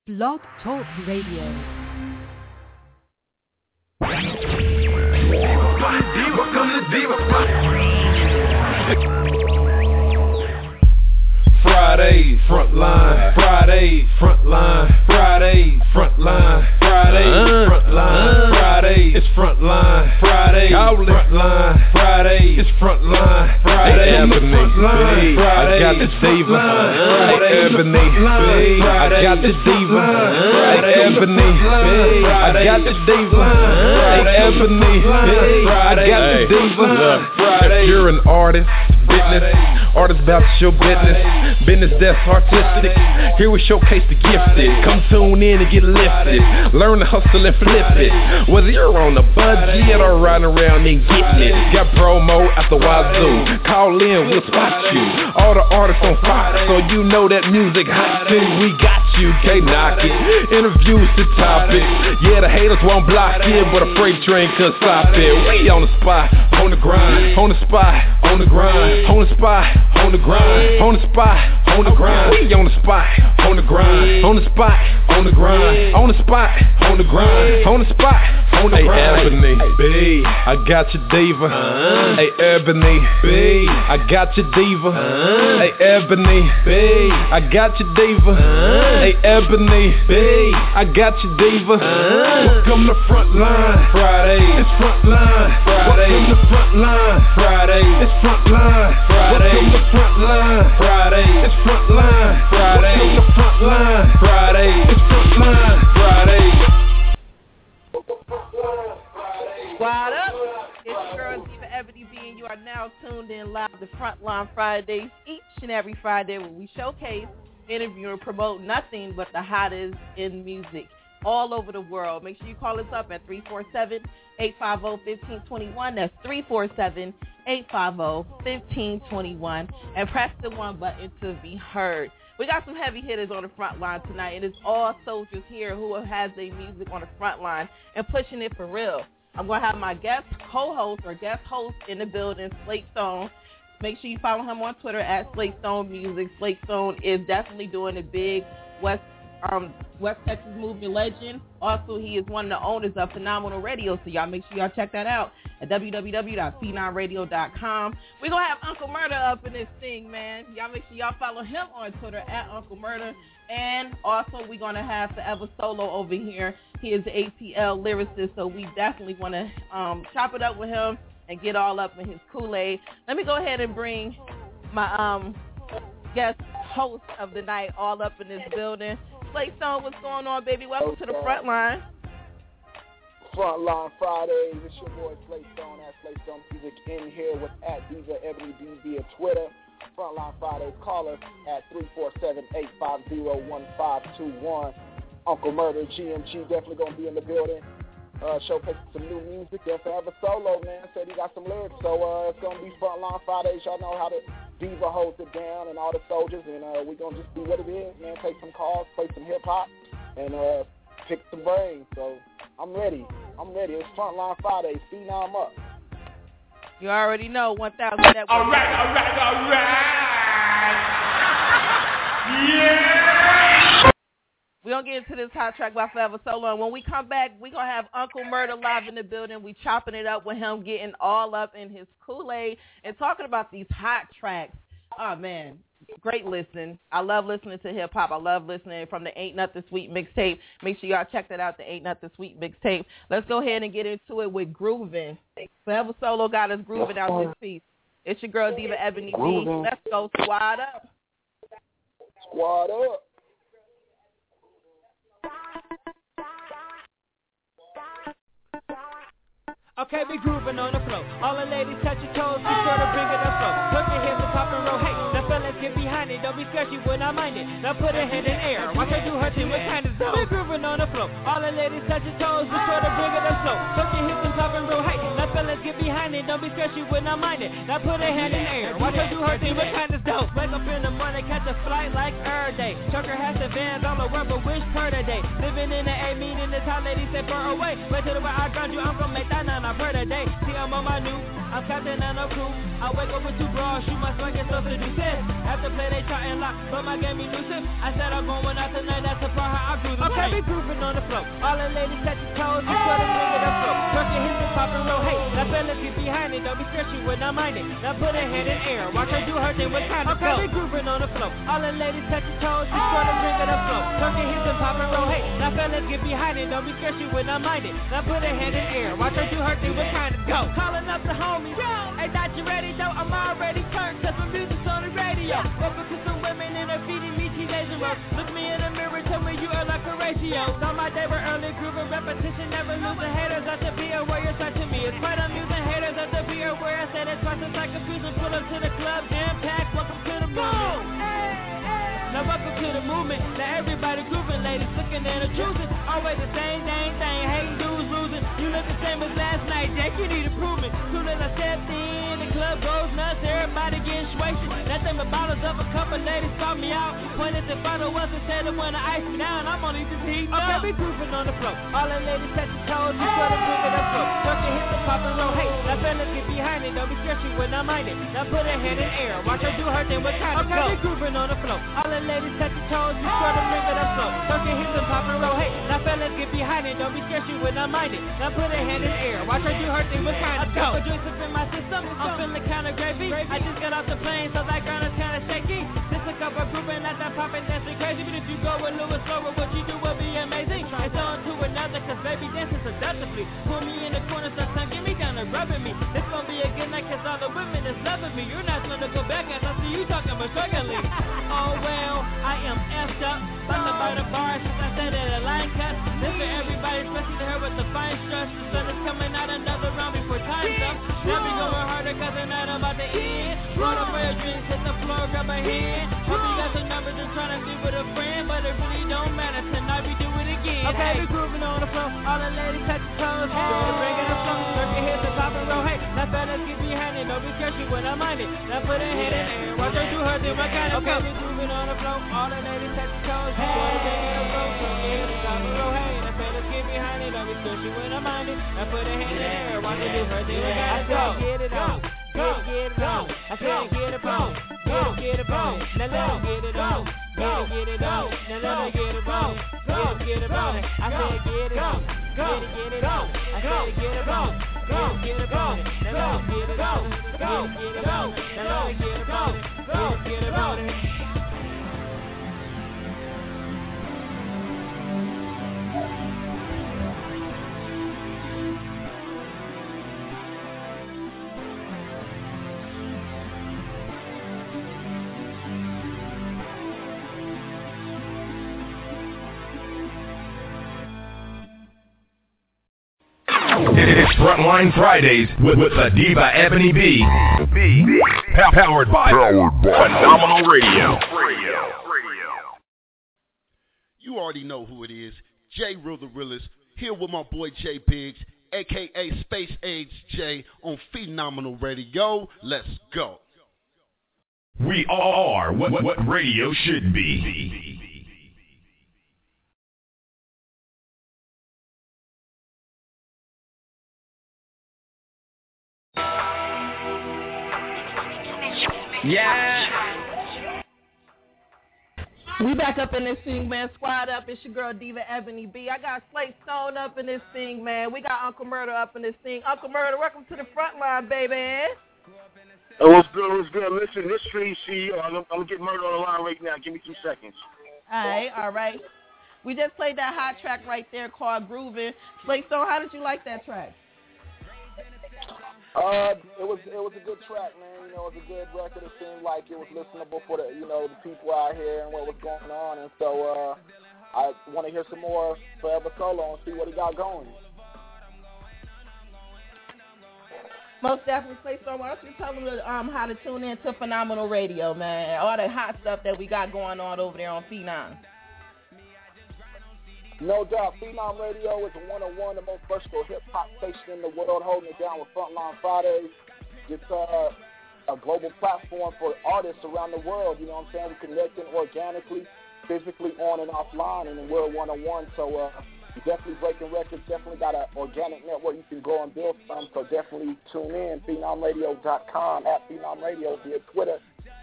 Blog Talk Radio. Welcome to Diva Spot. Friday, frontline. Friday, frontline. Friday, frontline. Friday, frontline. Friday, it's frontline. Friday, frontline. Friday, it's frontline. Friday, frontline. I got the diva. Ebony, I got the diva. Ebony, I got the diva. Ebony, I got the diva. If you're an artist, artists about to show business that's artistic. Here we showcase the gifted. Come tune in and get lifted. Learn to hustle and flip it. Whether you're on a budget or riding around and getting it. Got promo at the wazoo. Call in, we'll spot you. All the artists on Fox, so you know that music hot too. We got you, can't knock it. Interviews the topic. Yeah, the haters won't block it, but a freight train could stop it. We on the spot, on the grind, on the spot, on the grind, on the spot, on the grind, on the spot, on the grind. We on the spot, on the grind, on the spot, on the grind, on the spot, on the grind, on the spot, on the grind. Hey, Ebony, B, I got your diva. Hey, Ebony, B, I got your diva. Hey, Ebony, B, I got your diva. Hey, Ebony, B, I got your diva. Welcome to Frontline. Friday, it's Frontline. Friday, welcome to Frontline. Friday, it's Frontline. Friday, welcome to Frontline. Friday, it's Frontline. Friday, welcome to Frontline. Friday, it's Frontline. Friday. Squad up! It's your girl Diva Ebony B, and you are now tuned in live to Frontline Fridays, each and every Friday where we showcase, interview, and promote nothing but the hottest in music all over the world. Make sure you call us up at 347-850-1521. That's 347-850-1521. And press the 1 button to be heard. We got some heavy hitters on the front line tonight, and it's all soldiers here who has their music on the front line and pushing it for real. I'm going to have my guest co-host or guest host in the building, Slate Stone. Make sure you follow him on Twitter at Slate Stone Music. Slate Stone is definitely doing a big West Texas movement legend. Also, he is one of the owners of Phenomenal Radio, so y'all make sure y'all check that out at www.c9radio.com. We're going to have Uncle Murder up in this thing, man. Y'all make sure y'all follow him on Twitter at Uncle Murder. And also, we're going to have Forever Solo over here. He is the ATL lyricist, so we definitely want to chop it up with him and get all up in his Kool-Aid. Let me go ahead and bring my guest host of the night all up in this building. Slate Stone, what's going on, baby? Welcome to the front line. Frontline Fridays. It's your boy Slate Stone at Slate Stone Music in here with at Diva Ebony B via Twitter. Frontline Fridays. Call us at 347-850-1521. Uncle Murder, GMG, definitely going to be in the building. Showcasing some new music. Then Forever Solo, man, said he got some lyrics. So it's going to be Frontline Fridays. Y'all know how the Diva holds it down and all the soldiers. And we're going to just do what it is, man. Take some calls, play some hip-hop, and pick some brains. So I'm ready. It's Frontline Fridays. C9 up. You already know 1,000 Network. All right. Yeah. We're going to get into this hot track by Forever Solo. And when we come back, we're going to have Uncle Murder live in the building. We chopping it up with him, getting all up in his Kool-Aid and talking about these hot tracks. Oh, man. Great listen. I love listening to hip-hop. I love listening from the Ain't Nothing Sweet mixtape. Make sure y'all check that out, the Ain't Nothing Sweet mixtape. Let's go ahead and get into it with Groovin'. Forever Solo got us grooving out this piece. It's your girl, Diva Ebony B. Let's go. Squad up. Squad up. Okay, we grooving on the floor. All the ladies touch your toes, be sure to bring it up slow. Put your hands on top and roll. Hey, the fellas get behind it. Don't be sketchy when I mind it. Now put a hand in air. Watch her do her thing with kind of zone. We grooving on the floor. All the ladies touch your toes, be sure to bring it up slow. Put your hands on top and roll. Hey, the fellas get behind it. Don't be sketchy when I mind it. Now put a hand in air. Watch her do her thing with kind of dope. Wake up in the morning, catch a flight like every day. Trucker has the vans all over, but wish per today. Living in the A, meaning the top ladies say far away. Wait till the way I ground you, I'm gonna make that none of per today. See, I'm on my new, I'm captain and no crew. I wake up with 2 bras, shoot my swing and stuff to do this. After play they try and lock, but my game be nuisance. I said I'm going out tonight, that's the part how I do the okay, be grooving on the floor. All the ladies touch your toes, you try to bring it up slow. Twerking, hit the pop and roll, hey. Now fellas get behind it, don't be stretchy when I'm minded. Now put a hand in air, watch her do her thing with kind of flow. Okay, be grooving on the floor. All the ladies touch your toes, you try to bring it up slow. Twerking, hit the pop and roll, hey. Now fellas get behind it, don't be stretchy when I'm minded. Now put a hand in air, watch her do her thing with kind of go. Calling up the homies, hey, not you ready though? I'm already turned, cause my music's on the radio. Welcome to some women and they're feeding me teenage rope. Look me in the mirror, tell me you are like a ratio. On my day we're early grooving, repetition, never losing. Haters at the beer where you're touching me. It's quite amusing, haters at the beer where I said it's twice as like confusing. Pull up to the club, jam packed, welcome to the movement. Now welcome to the movement, now everybody grooving, ladies looking at her choosing. Always the same dang thing, hating dudes losing. You look the same as last night, Jack, you need improvement. Soon as I stepped in, the club goes nuts, everybody getting swayed. Nothing but bottles up, a couple ladies called me out. Pointed to bottle us and said they wanna ice me down. I'm only just heating up. Okay, be grooving on the floor. All the ladies touch your toes, you try to bring it up slow. Twerking, hit the pop and roll, hey. Now fellas get behind it, don't be stretchy when I'm minded. Now put a hand in air, watch her do her thing with kind of go. Okay, be grooving on the floor. All the ladies touch your toes, you try to bring it up slow. Twerking, hit the pop and roll, hey. Now fellas get behind it, don't be stretchy when I'm minded. Now put a hand in air, watch her do her thing with kind of go. A couple drinks up in my system, I'm feeling kinda gravy. I just got off the plane, so that ground is kinda shaky. Just a couple grouping at that poppin', dancing crazy. But if you go with Louis slower, what you do will be amazing. It's on to another, cause baby dancing seductively. Pull me in the corner, sometimes get me down and rubbing me. It's gonna be a good night, cause all the women is loving me. You're not gonna go back as I see you talking about struggling. Oh well, I am effed up. From the bar since I said that a line cut. This for everybody, especially to her with the fine stress. The sun is coming out another round before time's up. Now we going harder cause the night about to end. Run up for your drinks, hit the floor, grab a hand. Hope you got some numbers and trying to be with a friend, but it really don't matter. Tonight we do it again. Okay, we grooving on the floor. All the ladies touch your toes. Gonna bring it up slow. Work your hips and pop and roll. Hey, now fellas get behind it. Don't be sketchy when I'm minded. Now put a hand in air. Watch her do her thing. What kind of okay, we grooving on the floor. All the ladies touch your toes. Gonna bring it up slow. Work your hips and pop and roll. Hey, now fellas get behind it. Don't be sketchy when I'm minded. Now put a hand in air. Watch her do her thing. We gotta go. Get it on. Get it on. I said get it on. Get it on. Now let her get it on. Get it on. Now let her get it on. Get it on. I said get it on. Get it on. I said get it on. Get it on. Now let her get it on. Get it on. Now let her get it on. Get it on. It's Frontline Fridays with the Diva Ebony B. Powered by Phenomenal Radio. You already know who it is. J. Real the Realist, here with my boy J Biggs, a.k.a. Space Age J, on Phenomenal Radio. Let's go. We are what radio should be. Yeah. We back up in this thing, man. Squad up. It's your girl Diva Ebony B. I got Slate Stone up in this thing, man. We got Uncle Murder up in this thing. Uncle Murder, welcome to the front line, baby. Oh, what's good? What's good? Listen, this stream, I'm gonna get Murder on the line right now. Give me 2 seconds. All right. We just played that hot track right there called Groovin'. Slate Stone, how did you like that track? It was a good track, man. You know, it was a good record. It seemed like it was listenable for the people out here and what was going on. And so I want to hear some more Forever Solo and see what he got going. Most definitely. Play so why don't you tell them how to tune in to Phenomenal Radio, man. All the hot stuff that we got going on over there on Phenom. No doubt, Phenom Radio is one-on-one, the most versatile hip-hop station in the world, holding it down with Frontline Fridays. It's a global platform for artists around the world, you know what I'm saying? We're connecting organically, physically, on and offline, and we're one-on-one. So you definitely breaking records, definitely got an organic network you can go and build from, so definitely tune in, PhenomRadio.com, at Phenom Radio via Twitter,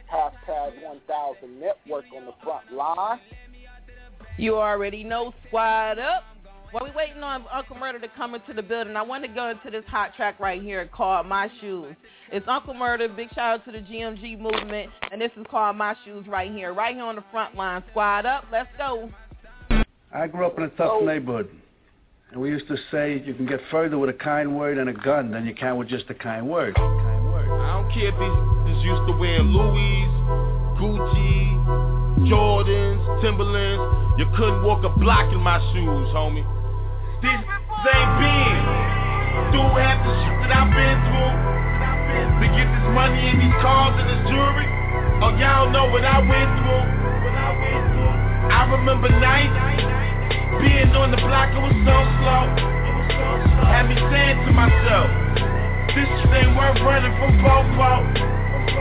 #1000 Network on the front line. You already know, squad up. While we waiting on Uncle Murder to come into the building, I want to go into this hot track right here called My Shoes. It's Uncle Murder. Big shout out to the GMG movement, and this is called My Shoes right here on the front line. Squad up. Let's go. I grew up in a tough neighborhood, and we used to say you can get further with a kind word and a gun than you can with just a kind word. I don't care if these used to wear Louis, Gucci, Jordans, Timberlands. You couldn't walk a block in my shoes, homie. These ain't been through half the shit that I've been through to get this money and these cars and this jewelry. Oh, y'all know what I went through. I remember nights being on the block, it was so slow. Had me saying to myself, this shit ain't worth running from Popo.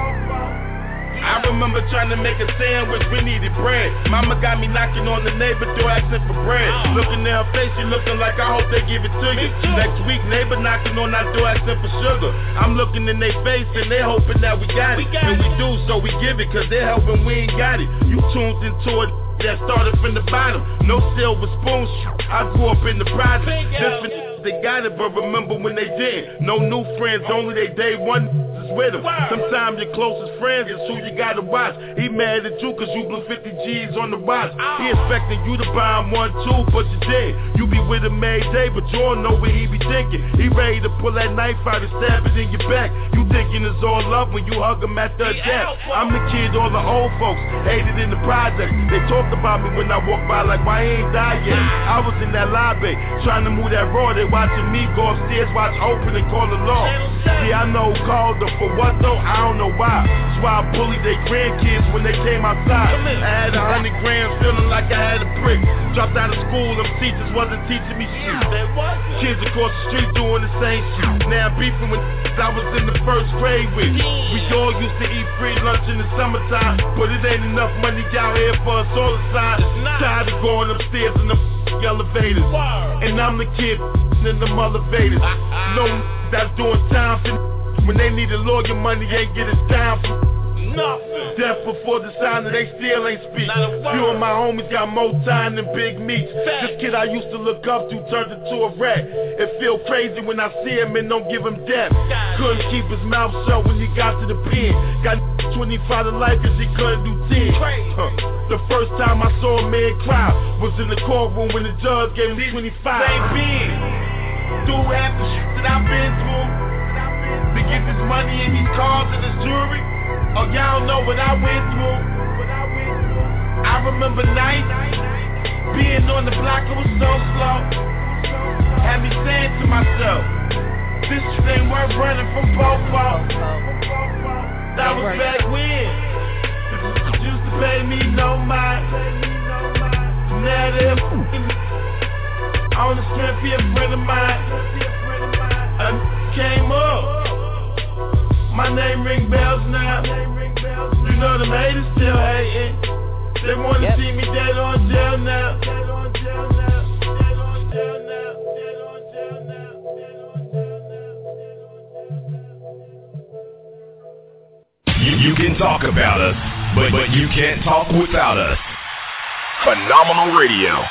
I remember trying to make a sandwich, we needed bread. Mama got me knocking on the neighbor door asking for bread. Looking at her face, she looking like I hope they give it to you. Next week, neighbor knocking on that door asking for sugar. I'm looking in their face and they hoping that we got it. And we do, so we give it, cause they're helping, we ain't got it. You tuned into it that started from the bottom. No silver spoon, I grew up in the project. Different they got it, but remember when they did. No new friends, only they day one with him. Sometimes your closest friends is who you gotta watch. He mad at you cause you blew 50 G's on the watch. He expecting you to buy him 1, 2, but you did. You be with him every day, but you don't know what he be thinking. He ready to pull that knife out and stab it in your back. You thinking it's all love when you hug him at the death. I'm the kid all the old folks hated in the project. They talked about me when I walked by like why he ain't died yet. I was in that lobby trying to move that road. They watching me go upstairs, watch open and call the law. Yeah, I know who called them. For what though? I don't know why. That's why I bullied their grandkids when they came outside. I had 100 grams feeling like I had a brick. Dropped out of school, them teachers wasn't teaching me shit. Kids across the street doing the same shit. Now I'm beefing with I was in the first grade with. We all used to eat free lunch in the summertime, but it ain't enough money out here for us all the time. Tired of going upstairs in the elevators. And I'm the kid in the elevators. No that's doing time for when they need a lawyer, money ain't get it down for nothing. Death before the sign that they still ain't speak. Few of my homies got more time than big meats. This kid I used to look up to turned into a rat. It feel crazy when I see him and don't give him death. Couldn't keep his mouth shut when he got to the pen. Got 25 to life cause he couldn't do 10. The first time I saw a man cry was in the courtroom when the judge gave him 25. Ain't been through half the shit that I've been through to get this money and these cars and this jewelry. Oh, y'all know what I went through. I remember nights being on the block, it was so slow. Had me saying to myself, this shit ain't worth running from Popo. That was back when they used to pay me no mind. Now they're on the strength of a friend of mine. I came up. My name ring bells now. You know them haters still hating. They wanna see me dead on jail now. You can talk about us, but you can't talk without us. Phenomenal Radio.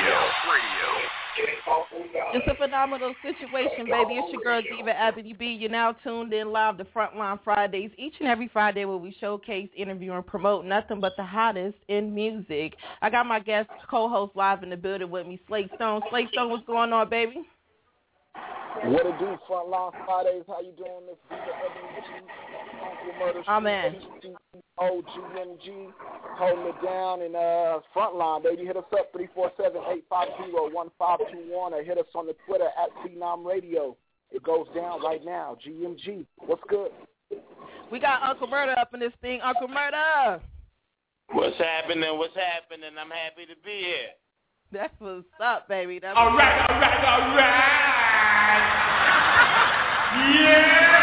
It's a phenomenal situation, baby. It's your girl, Diva Ebony B. You're now tuned in live to Frontline Fridays. Each and every Friday where we showcase, interview, and promote nothing but the hottest in music. I got my guest co-host live in the building with me, Slate Stone. Slate Stone, what's going on, baby? What it do, Frontline Fridays? How you doing, Miss Diva Ebony G? Uncle Murder, man. OGMG, holding it down in Frontline, baby. Hit us up 347-850-1521 or hit us on the Twitter at Phenom Radio. It goes down right now. GMG, what's good? We got Uncle Murder up in this thing. Uncle Murder. What's happening? I'm happy to be here. That's what's up, baby. That's all right.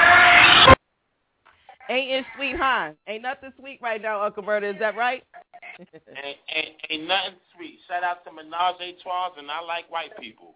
Yeah. Ain't it sweet, huh? Ain't nothing sweet right now, Uncle Murder. Is that right? ain't nothing sweet. Shout out to Menage a Trois, and I like white people.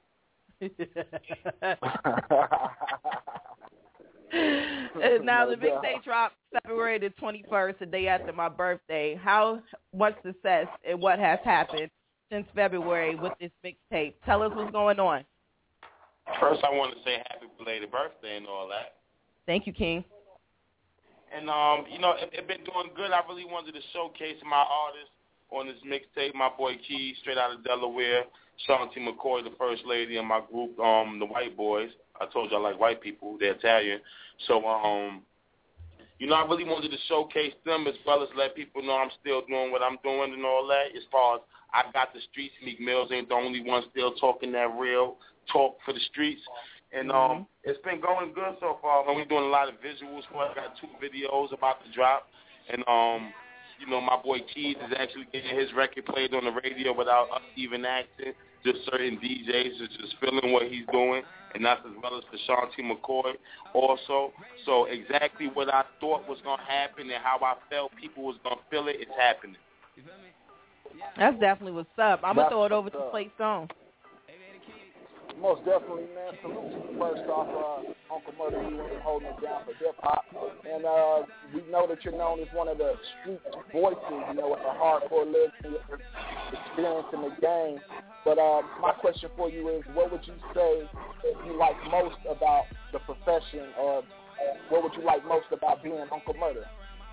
Now, the mixtape dropped February the 21st, the day after my birthday. How much success and what has happened since February with this mixtape? Tell us what's going on. First, I want to say happy belated birthday and all that. Thank you, King. And, it's been doing good. I really wanted to showcase my artists on this mixtape. My boy Key, straight out of Delaware. Sean T. McCoy, the first lady in my group, the White Boys. I told you I like white people. They're Italian. So, I really wanted to showcase them as well as let people know I'm still doing what I'm doing and all that. As far as I got the streets, Meek Mills ain't the only one still talking that real talk for the streets. And it's been going good so far. And we're doing a lot of visuals for it. I got 2 videos about to drop. And, my boy Keys is actually getting his record played on the radio without us even acting. Just certain DJs are just feeling what he's doing. And that's as well as for Sean T. McCoy also. So exactly what I thought was going to happen and how I felt people was going to feel it, it's happening. That's definitely what's up. I'm going to throw it over to Play Stone. Most definitely, man. Salute to you first off, Uncle Murder. You were holding it down for hip-hop. And we know that you're known as one of the street voices, with the hardcore lyrics and your experience in the game. But my question for you is, what would you say you like most about the profession, or what would you like most about being Uncle Murder?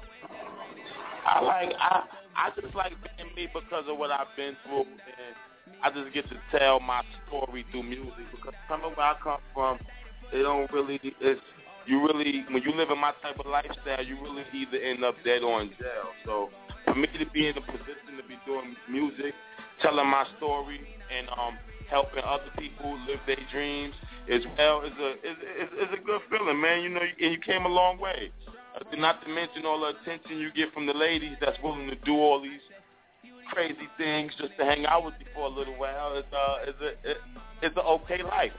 I just like being me because of what I've been through, and I just get to tell my story through music. Because coming where I come from, they don't really. When you live in my type of lifestyle, you really either end up dead or in jail. So for me to be in a position to be doing music, telling my story, and helping other people live their dreams as well is a good feeling, man. And you came a long way. Not to mention all the attention you get from the ladies that's willing to do all these crazy things just to hang out with you for a little while. It's an okay life.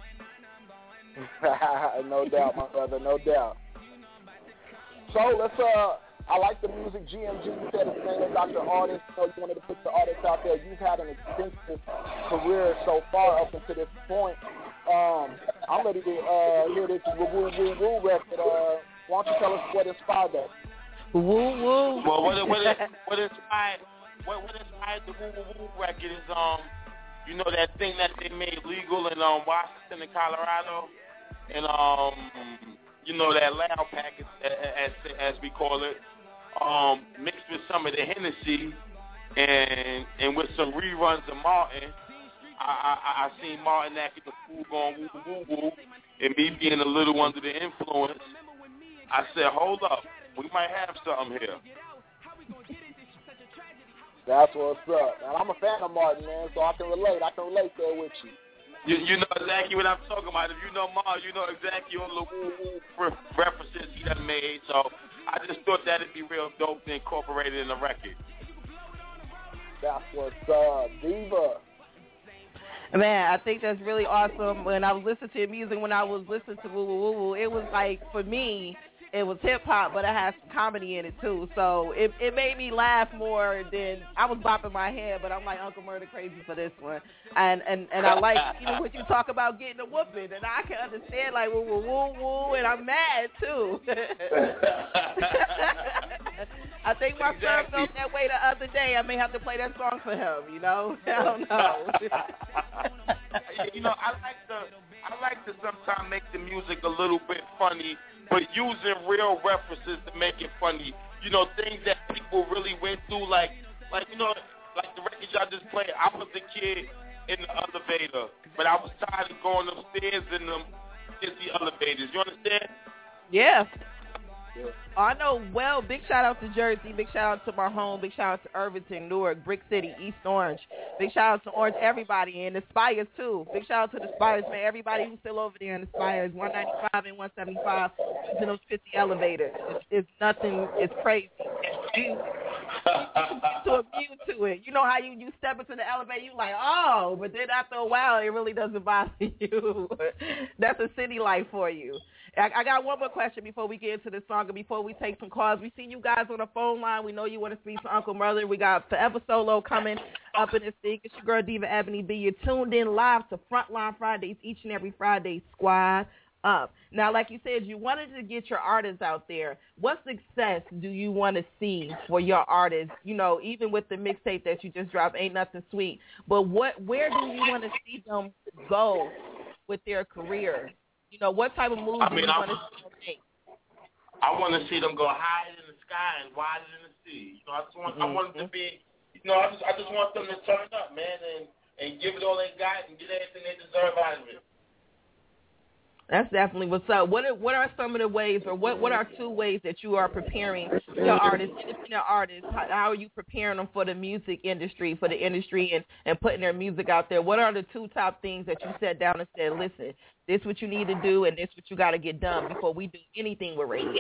No doubt, my brother, no doubt. So let's I like the music. GMG, you said his name is Dr. Artist. You wanted to put the artist out there. You've had an extensive career so far up until this point. I'm ready to hear this woo woo woo record. Why don't you tell us what inspired that? Woo woo. Well, what inspired the woo woo woo record is that thing that they made legal in Washington and Colorado, and that loud package as we call it, mixed with some of the Hennessy and with some reruns of Martin. I seen Martin acting the fool going woo woo woo, and me being a little under the influence, I said, hold up, we might have something here. That's what's up. And I'm a fan of Martin, man, so I can relate. There with you. You know exactly what I'm talking about. If you know Martin, you know exactly all the woo-woo references he done made. So I just thought that would be real dope to incorporate it in the record. That's what's up. Diva. Man, I think that's really awesome. When I was listening to your music, when I was listening to Woo Woo Woo Woo, it was like, for me, it was hip-hop, but it has some comedy in it, too. So it made me laugh more than I was bopping my head, but I'm like Uncle Murder crazy for this one. And I like, when you talk about getting a whooping, and I can understand, like, woo, woo, woo, woo, and I'm mad, too. I think my son felt that way the other day. I may have to play that song for him, I don't know. I like to sometimes make the music a little bit funny, but using real references to make it funny. Things that people really went through, like the records I just played. I was a kid in the elevator, but I was tired of going upstairs in them busy elevators. You understand? Yeah. I know. Well, big shout out to Jersey. Big shout out to my home. Big shout out to Irvington, Newark, Brick City, East Orange. Big shout out to Orange, everybody, and the Spires too. Big shout out to the Spires, man. Everybody who's still over there in the Spires, 195 and 175, using those 50 elevators. It's nothing. It's crazy. to immune to it. You know how you step into the elevator, you like, oh, but then after a while, it really doesn't bother you. That's a city life for you. I got one more question before we get into the song and before we take some calls. We see you guys on the phone line. We know you want to speak to Uncle Murder. We got Forever Solo coming up in this thing. It's your girl, Diva Ebony B. You're tuned in live to Frontline Fridays, each and every Friday, squad up. Now, like you said, you wanted to get your artists out there. What success do you want to see for your artists? You know, even with the mixtape that you just dropped, Ain't Nothing Sweet. But where do you want to see them go with their career? You know, what type of moves do you want to see them make? I want to see them go higher in the sky and wider in the sea. You know, I want them to be, you know, I just want them to turn up, man, and give it all they got and get everything they deserve out of it. That's definitely what's up. What are some of the ways, or what are two ways that you are preparing your artists, independent artists? How are you preparing them for the music industry, and putting their music out there? What are the two top things that you sat down and said, listen, this is what you need to do, and this is what you got to get done before we do anything with radio?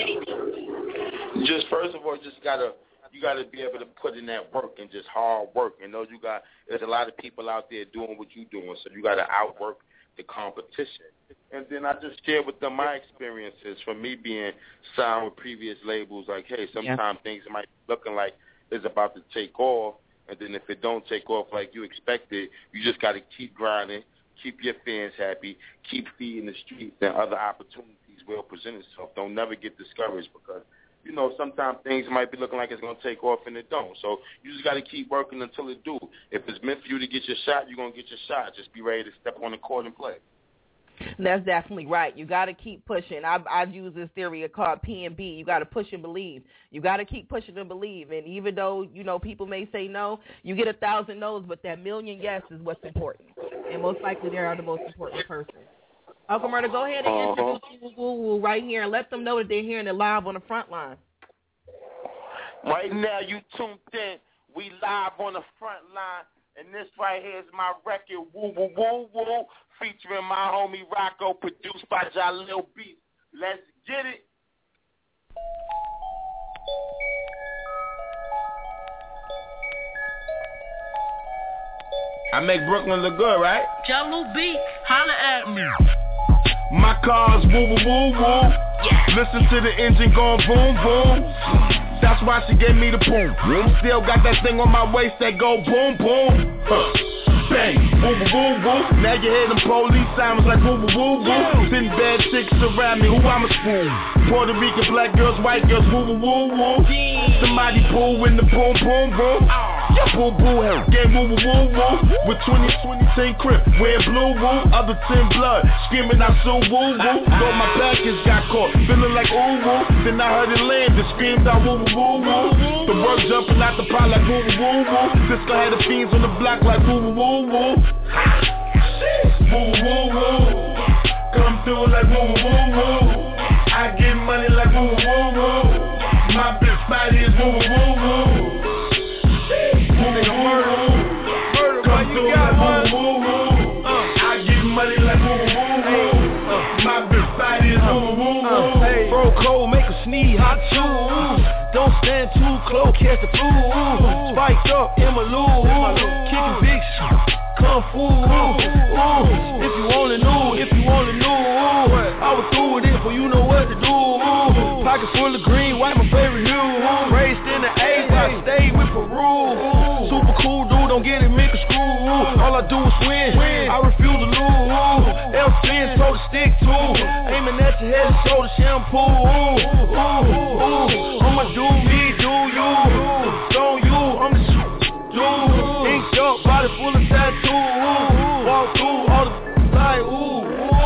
Just first of all, you got to be able to put in that work and just hard work. And there's a lot of people out there doing what you're doing, so you got to outwork the competition. And then I just share with them my experiences from me being signed with previous labels. Like, hey, sometimes things might be looking like it's about to take off, and then if it don't take off like you expected, you just got to keep grinding, keep your fans happy, keep feeding the streets, and other opportunities will present itself. Don't never get discouraged because, you know, sometimes things might be looking like it's going to take off and it don't. So you just got to keep working until it do. If it's meant for you to get your shot, you're going to get your shot. Just be ready to step on the court and play. That's definitely right. You got to keep pushing. I use this theory called P&B. You got to push and believe. You got to keep pushing and believe. And even though, you know, people may say no, you get 1,000 no's, but that million yes is what's important. And most likely they are the most important person. Uncle Murder, go ahead and introduce Woo right here and let them know that they're hearing it live on the front line. Right now, you tuned in. We live on the front line. And this right here is my record, Woo Woo Woo Woo, featuring my homie Rocco, produced by Jalil Beats. Let's get it. I make Brooklyn look good, right? Jalil Beats, holla at me. My car's woo woo woo woo. Yeah. Listen to the engine going boom boom. That's why she gave me the boom. Still got that thing on my waist that go boom boom. Bang, woo woo woo woo. Now you hear them police sirens like woo woo woo woo. Sitting bad chicks around me, who I'ma spoon. Puerto Rican black girls, white girls, woo woo woo woo. Somebody boo in the boom boom boom. Yeah, boo boo hell, game woo woo woo woo. With 20 crib, wearing blue woo. Other 10 blood, screaming out so woo woo. Though my package got caught, feeling like ooh woo. Then I heard it land and screamed out woo woo woo woo. The word jumping out the pot like woo woo woo woo. Cisco had the fiends on the block like woo woo woo woo. Woo woo woo. Come through like woo woo woo. I get money like woo woo woo. My bitch body is woo woo woo. Come through like woo woo woo. I get money like woo woo woo. My bitch body is woo woo woo. Bro cold, make a sneeze, hot chew. Don't stand too close, catch the flu. Spiked up in my loo. Kicking big shit. Kung Fu, if you only knew, I was through with it, for you know what to do. Pockets full of green, white, my favorite hue. Raised in the A, but I stayed with Peru. Super cool dude, don't get it, make a screw. All I do is win, I refuse to lose. L-spin, so to stick to. Aiming at your head and shoulder shampoo. I'ma do me, do you. Don't you, I'm the dude. Inked up, body full of tattoos. Walk through all the like ooh.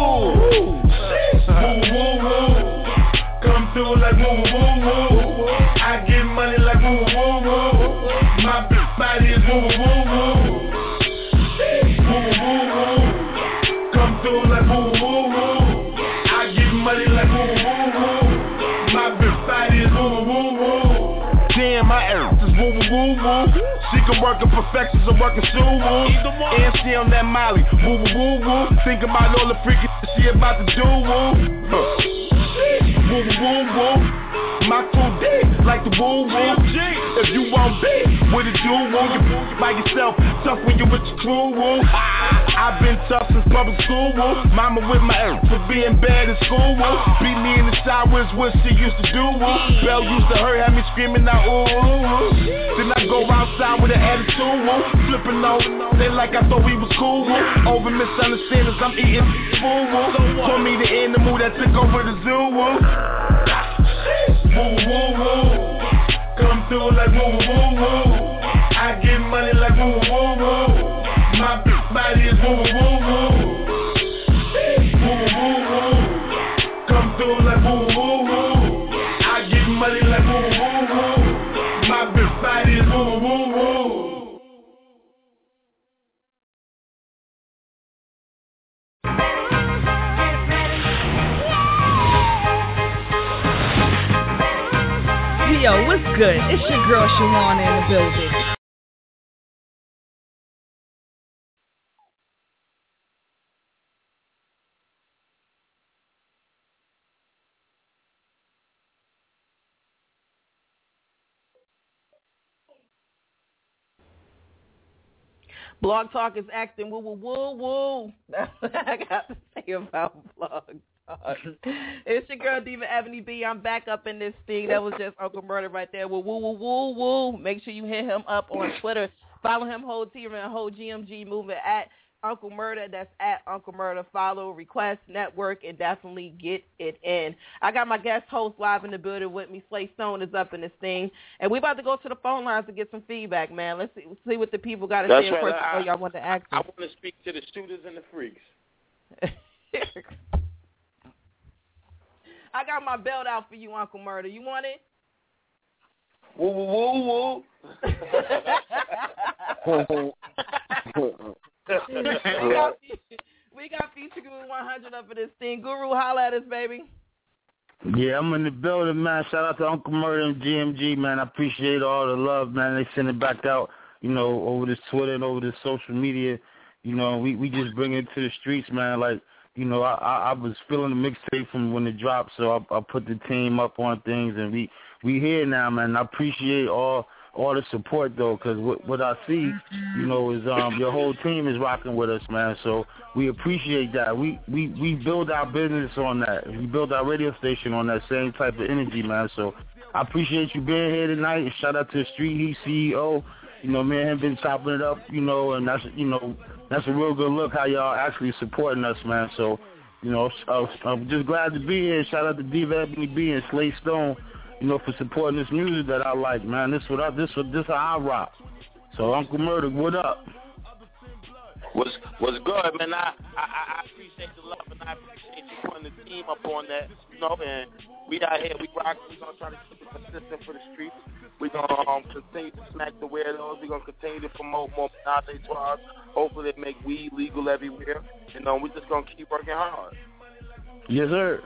Woo woo woo. Come through like woo woo woo. I get money like woo woo woo. My bitch body is woo woo woo. Woo woo woo. Come through like woo woo woo. I get money like woo woo woo. My bitch body is woo woo woo. Damn, my ass is woo woo woo. She can work in perfections or working sumo. And she on that Molly, woo woo woo woo. Think about all the freaky she about to do woo. Woo woo woo. My crew dead like the woo woo. If you want big, what it do, woo? You by yourself, tough when you with your crew, woo. I've been tough since public school, woo. Mama with my ass for being bad in school, woo. Beat me in the showers, what she used to do, woo. Bell used to hurt, had me screaming out, ooh, ooh. Then I go outside with an attitude, woo. Flipping on, they like I thought we was cool, woo. Over misunderstandings, I'm eating food, woo. Told me the animal that took over the zoo, woo. Woo, woo, woo. Come through like woo, woo, woo. I get money like woo, woo, woo. My body is woo, woo, woo. Woo, woo, woo. Come through like woo, woo, woo. I get money like woo, woo, woo. My body is woo, woo, woo. Yo, what's good? It's your girl Shawana in the building. Blog Talk is acting woo woo woo woo. That's what I got to say about Blog Talk. It's your girl Diva Ebony B. I'm back up in this thing. That was just Uncle Murder right there. Woo woo woo woo woo. Make sure you hit him up on Twitter. Follow him, whole team and whole GMG movement at Uncle Murder. That's at Uncle Murder. Follow, request, network, and definitely get it in. I got my guest host live in the building with me. Slay Stone is up in this thing. And we about to go to the phone lines to get some feedback, man. Let's see what the people got to say. Of course, I know y'all want to ask them. I want to speak to the shooters and the freaks. I got my belt out for you, Uncle Murder. You want it? Woo, woo, woo, woo. we got Future Guru 100 up for this thing. Guru, holla at us, baby. Yeah, I'm in the building, man. Shout out to Uncle Murder and GMG, man. I appreciate all the love, man. They send it back out, you know, over this Twitter and over this social media. You know, we just bring it to the streets, man. Like, you know, I was feeling the mixtape from when it dropped, so I put the team up on things, and we here now, man. I appreciate all the support, though, because what I see, you know, is your whole team is rocking with us, man. So we appreciate that. We build our business on that. We build our radio station on that same type of energy, man. So I appreciate you being here tonight. And shout out to the Street Heat CEO. You know, me and him been chopping it up, you know, and that's a real good look how y'all actually supporting us, man. So, you know, I'm just glad to be here. Shout out to Diva Ebony B and Slay Stone, you know, for supporting this music that I like, man. This how I rock. So Uncle Murder, what up? What's good, man? I appreciate the love, and I appreciate you putting the team up on that, you know, and we out here, we rock. We're going to try to keep it consistent for the streets. We're going to continue to smack the weirdos. We're going to continue to promote more menage a trois. Hopefully they make weed legal everywhere. You know, we're just going to keep working hard. Yes, sir.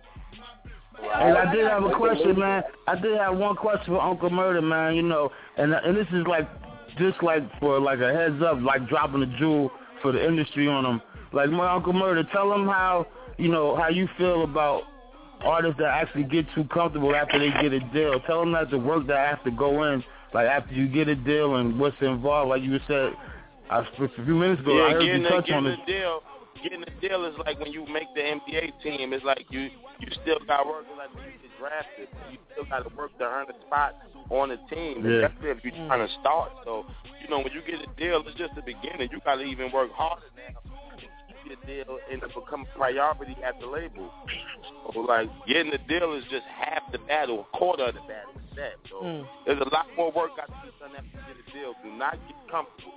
And I did have a question, man. I did have one question for Uncle Murder, man, you know, and this is like, just like for like a heads up, like dropping a jewel for the industry on them. Like, my Uncle Murder, tell them how, you know, how you feel about artists that actually get too comfortable after they get a deal. Tell them that the work that has to go in, like after you get a deal and what's involved. Like you said a few minutes ago, I heard you touch on this. Getting a deal is like when you make the NBA team. It's like you still got work. It's like when you get drafted. You still got to work to earn a spot on the team. Yeah. Especially if you're trying to start. So, you know, when you get a deal, it's just the beginning. You got to even work harder now to keep your deal and to become a priority at the label. So, like, getting a deal is just half the battle, a quarter of the battle. So, there's a lot more work got to be done after you get a deal. Do not get comfortable.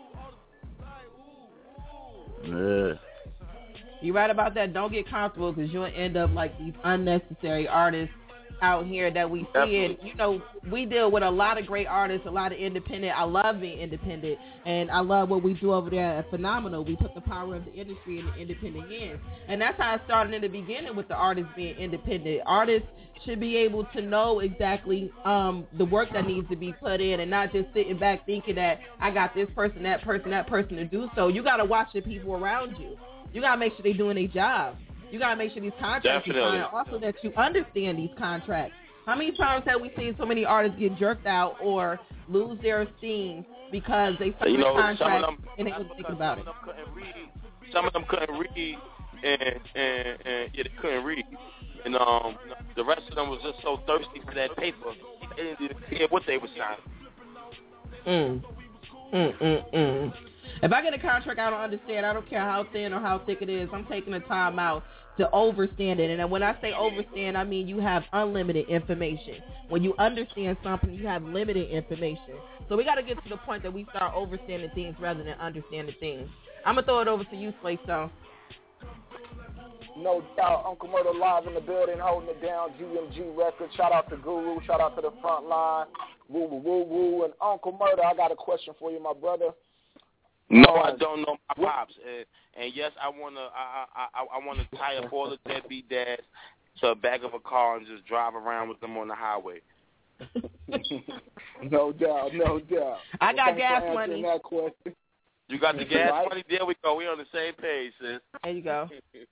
Yeah. You're right about that. Don't get comfortable because you'll end up like these unnecessary artists out here that we see. And, you know, we deal with a lot of great artists, a lot of independent. I love being independent, and I love what we do over there at Phenomenal. We put the power of the industry in the independent hands. And that's how it started in the beginning with the artists being independent. Artists should be able to know exactly the work that needs to be put in and not just sitting back thinking that I got this person, that person to do so. You got to watch the people around you. You got to make sure they're doing their job. You got to make sure these contracts are signed. Also that you understand these contracts. How many times have we seen so many artists get jerked out or lose their esteem because they signed a contract and they wasn't thinking about it. Some of them couldn't read, and they couldn't read. And the rest of them was just so thirsty for that paper, they didn't even care what they were signing. If I get a contract I don't understand, I don't care how thin or how thick it is, I'm taking the time out to overstand it. And when I say overstand, I mean you have unlimited information. When you understand something, you have limited information. So we got to get to the point that we start overstanding things rather than understanding things. I'm going to throw it over to you, Slay Stone. No doubt. Uncle Murder live in the building, holding it down, GMG Records. Shout out to Guru. Shout out to the front line. Woo, woo, woo, woo. And Uncle Murder, I got a question for you, my brother. No, I don't know my pops. And yes, I wanna tie up all the deadbeat dads to a back of a car and just drive around with them on the highway. No doubt. I got gas money. That question. You got the gas money? There we go. We're on the same page, sis. There you go.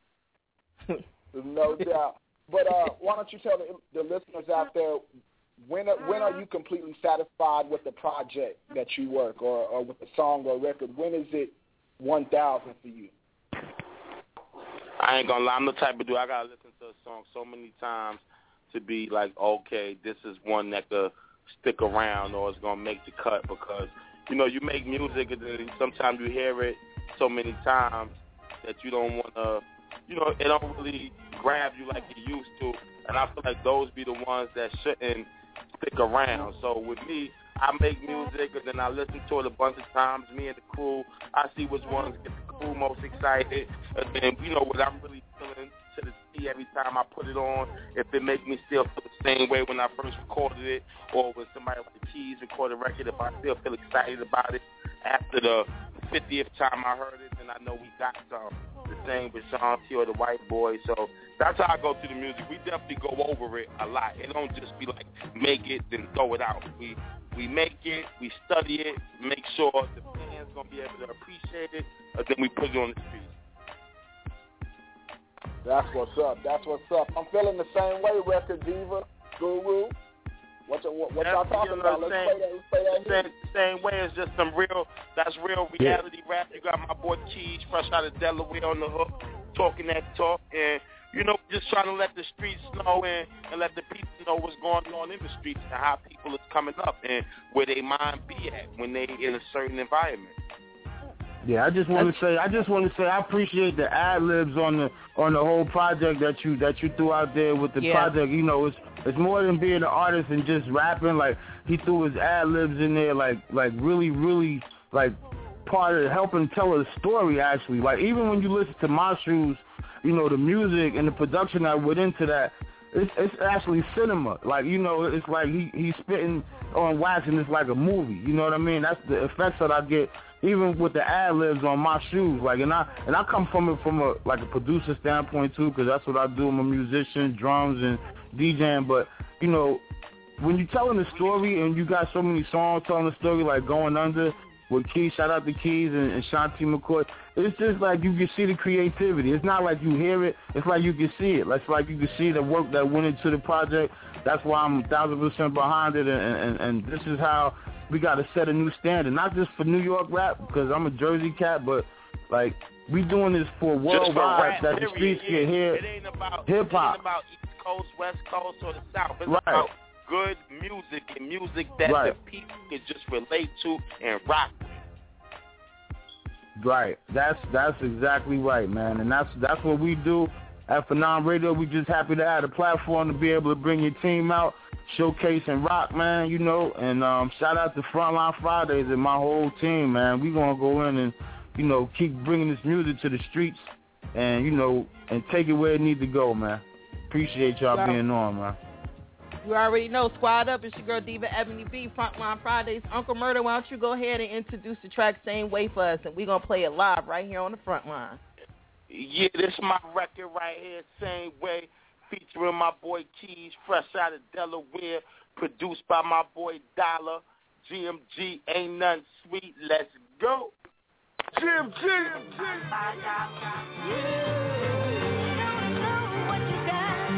No doubt. But why don't you tell the listeners out there, when are you completely satisfied with the project that you work or with the song or record? When is it 1,000 for you? I ain't gonna lie. I'm the type of dude, I gotta listen to a song so many times to be like, okay, this is one that could stick around or it's gonna make the cut, because you make music and then sometimes you hear it so many times that you don't want to, it don't really grab you like it used to. And I feel like those be the ones that shouldn't stick around. So with me, I make music and then I listen to it a bunch of times. Me and the crew, I see which ones get the crew most excited. And then, what I'm really feeling to the T every time I put it on, if it makes me still feel the same way when I first recorded it, or when somebody like the Keys recorded a record, if I still feel excited about it after the 50th time I heard it, then I know we got some. The same with Sean T or the White Boy. So that's how I go through the music. We definitely go over it a lot. It don't just be like make it then throw it out. We make it, we study it, make sure the fans gonna be able to appreciate it, and then we put it on the street. That's what's up. I'm feeling the same way, Record Diva, Guru. What y'all talking about? Let's play that. Same way as just that's real reality rap. You got my boy Keys, fresh out of Delaware on the hook, talking that talk, and just trying to let the streets know and let the people know what's going on in the streets and how people is coming up and where they mind be at when they in a certain environment. Yeah, I just want to say I appreciate the ad libs on the whole project that you threw out there with the project. It's more than being an artist and just rapping. Like he threw his ad libs in there, like really like part of helping tell a story. Actually, like even when you listen to My Shoes, the music and the production that went into that, it's actually cinema. Like it's like he's spitting on wax and it's like a movie. You know what I mean? That's the effects that I get. Even with the ad libs on My Shoes, like, and I come from a producer standpoint too, because that's what I do. I'm a musician, drums and DJing. But when you're telling the story and you got so many songs telling the story, like Going Under with Keys, shout out to Keys and Shanti McCoy. It's just like you can see the creativity. It's not like you hear it. It's like you can see it. It's like you can see the work that went into the project. That's why I'm 1,000% behind it. And this is how we got to set a new standard, not just for New York rap, because I'm a Jersey cat, but like we doing this for worldwide that the streets can hear hip-hop. It ain't about East Coast, West Coast, or the South. It's about good music and music that the people can just relate to and rock with. Right. That's exactly right, man. And that's what we do at Phenom Radio. We just happy to have a platform to be able to bring your team out, showcase and rock, man, and shout out to Frontline Fridays and my whole team, man. We gonna go in and, keep bringing this music to the streets and, and take it where it needs to go, man. Appreciate y'all being on, man. You already know, squad up. It's your girl Diva Ebony B, Frontline Fridays. Uncle Murder, why don't you go ahead and introduce the track Same Way for us, and we're going to play it live right here on the front line. Yeah, this is my record right here, Same Way, featuring my boy Keys, fresh out of Delaware, produced by my boy Dollar. GMG, ain't nothing sweet. Let's go. GMG.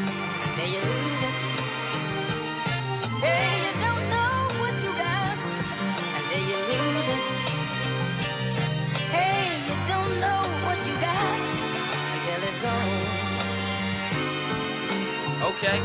Hey, you don't know what you got Shay.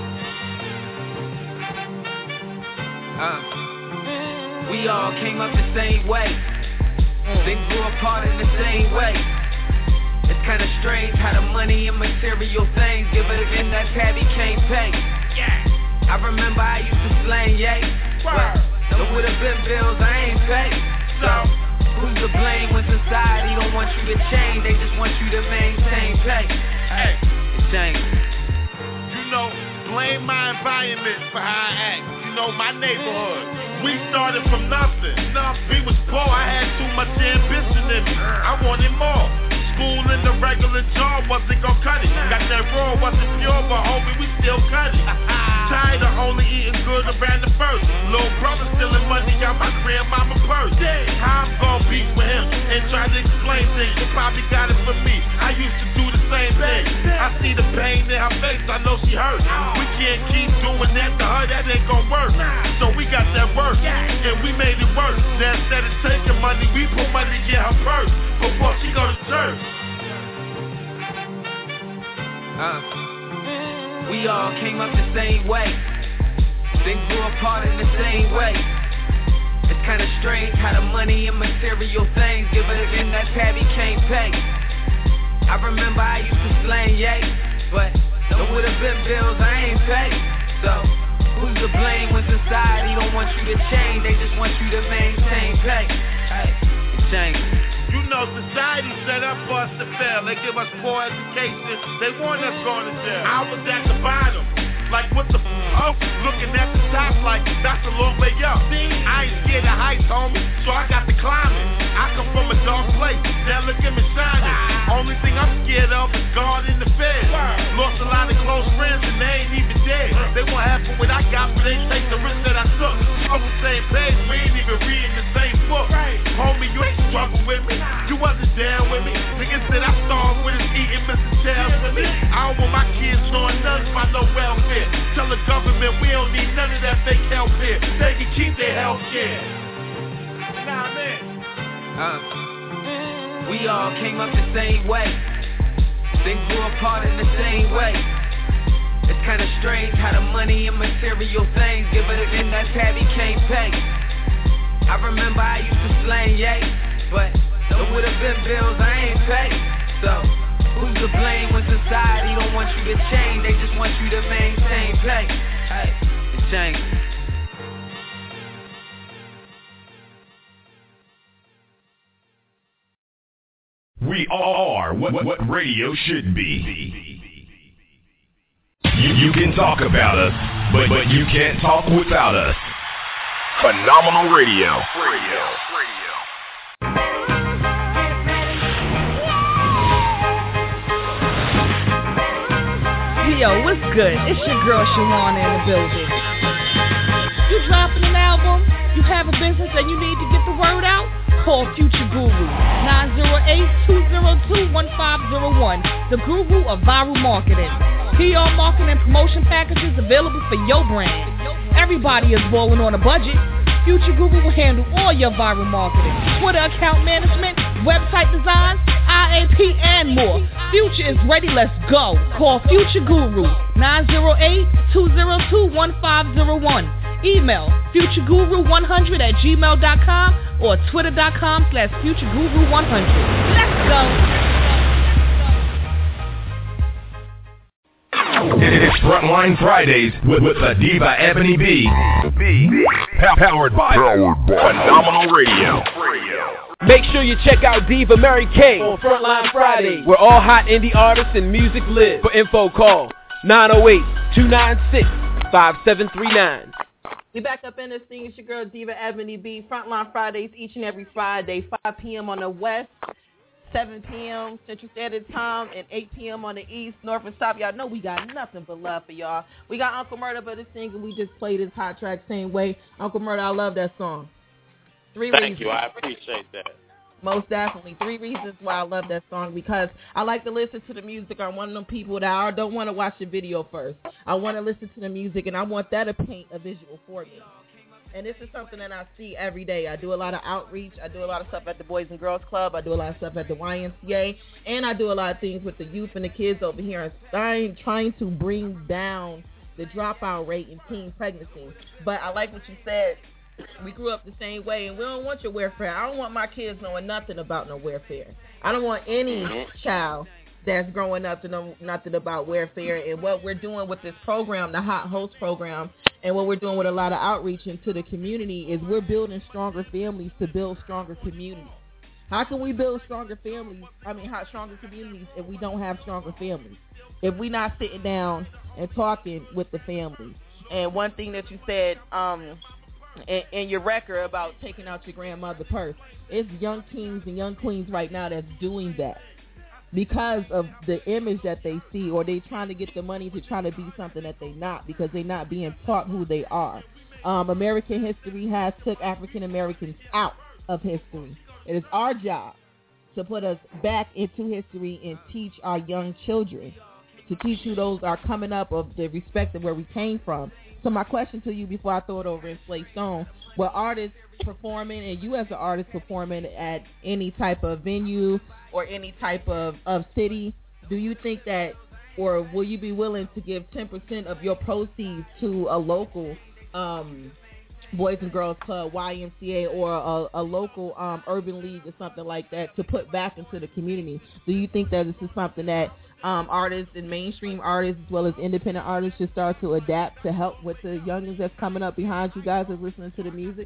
We all came up the same way, then grew apart in the same way. It's kinda strange how the money and material things give it again that Tabby can't pay. Yeah. I remember I used to slang yay, but there would've been bills I ain't paid. So who's to blame when society don't want you to change? They just want you to maintain pay. Hey, it's change. You know, blame my environment for how I act. You know, my neighborhood. We started from nothing. We was poor, I had too much ambition in me. I wanted more. School and the regular job wasn't gon' cut it. Got that raw, wasn't pure, but homie, we still cut it. Tired of only eating good around the first. Little brother stealing money out my grandmama purse. How I'm gon' beef with him and try to explain things. He probably got it from me. I used to do the same thing. I see the pain in her face, I know she hurt. We can't keep doing that to her, that ain't gon' work. So we got that work, and we made it work. Now instead of taking money, we put money in her purse before she go to church. We all came up the same way, then grew apart in the same way. It's kinda strange how the money and material things give it again that Tabby can't pay. I remember I used to slang yay, but there would've been bills I ain't paid. So who's to blame when society don't want you to change? They just want you to maintain pay. Hey, it's change. You know, society set up for us to fail. They give us poor education. They want us going to jail. I was at the bottom. Like, what the f***? Looking at the top like, that's a long way up. I ain't scared of heights, homie, so I got to climb it. I come from a dark place, now look at me shining. Only thing I'm scared of is God in the feds. Lost a lot of close friends and they ain't even dead. They want half of what I got, but they take the risk that I took. On the same page, we ain't even reading the same book. Homie, you ain't struggle with me. You wasn't down with me. Niggas said I starved with us eating Mr. Chels with me. I don't want my kids knowing nothing about no welfare. Tell the government we don't need none of that fake health care. They can keep their health care. Nah, man. We all came up the same way, then grew apart in the same way. It's kinda strange how the money and material things give it again that Tabby can't pay. I remember I used to slang yay, but there would've been bills I ain't paid. So who's to blame when society don't want you to change? They just want you to maintain pay. Hey, it's change. We are what radio should be. You can talk about us, but you can't talk without us. Phenomenal Radio. Yo, what's good? It's your girl Shawana in the building. You dropping an album? You have a business and you need to get the word out? Call Future Guru, 908-202-1501, the guru of viral marketing. PR marketing and promotion packages available for your brand. Everybody is balling on a budget. Future Guru will handle all your viral marketing, Twitter account management, website designs, IAP, and more. Future is ready, let's go. Call Future Guru, 908-202-1501. Email futureguru100@gmail.com or twitter.com/futureguru100. Let's go. It's Frontline Fridays with the Diva Ebony B. Powered by Phenomenal Radio. Make sure you check out Diva Mary Kay on Frontline Fridays, where all hot indie artists and music live. For info, call 908-296-5739. We back up in this thing. It's your girl Diva Ebony B. Frontline Fridays each and every Friday, 5 p.m. on the West, 7 p.m. Central Standard Time, and 8 p.m. on the East, North, and South. Y'all know we got nothing but love for y'all. We got Uncle Murder, but this single we just played his hot track same way. Uncle Murder, I love that song. Thank you. I appreciate that. Most definitely. 3 reasons why I love that song, because I like to listen to the music. I'm one of them people that I don't want to watch the video first. I want to listen to the music, and I want that to paint a visual for me. And this is something that I see every day. I do a lot of outreach. I do a lot of stuff at the Boys and Girls Club. I do a lot of stuff at the YMCA. And I do a lot of things with the youth and the kids over here. I'm trying to bring down the dropout rate in teen pregnancy. But I like what you said. We grew up the same way, and we don't want your welfare. I don't want my kids knowing nothing about no welfare. I don't want any child that's growing up to know nothing about welfare. And what we're doing with this program, the Hot Host program, and what we're doing with a lot of outreach into the community is we're building stronger families to build stronger communities. How can we build stronger communities if we don't have stronger families? If we're not sitting down and talking with the families. And one thing that you said in your record about taking out your grandmother's purse, it's young kings and young queens right now that's doing that because of the image that they see, or they trying to get the money to try to be something that they not, because they're not being taught who they are. American history has took African Americans out of history. It is our job to put us back into history and teach our young children, to teach who those are coming up of the respect of where we came from. So my question to you before I throw it over in Slay Stone, were artists performing, and you as an artist performing at any type of venue or any type of city, do you think that, or will you be willing to give 10% of your proceeds to a local Boys and Girls Club, YMCA, or a local urban league or something like that to put back into the community? Do you think that this is something that artists and mainstream artists as well as independent artists should start to adapt to help with the youngins that's coming up behind you guys that's listening to the music?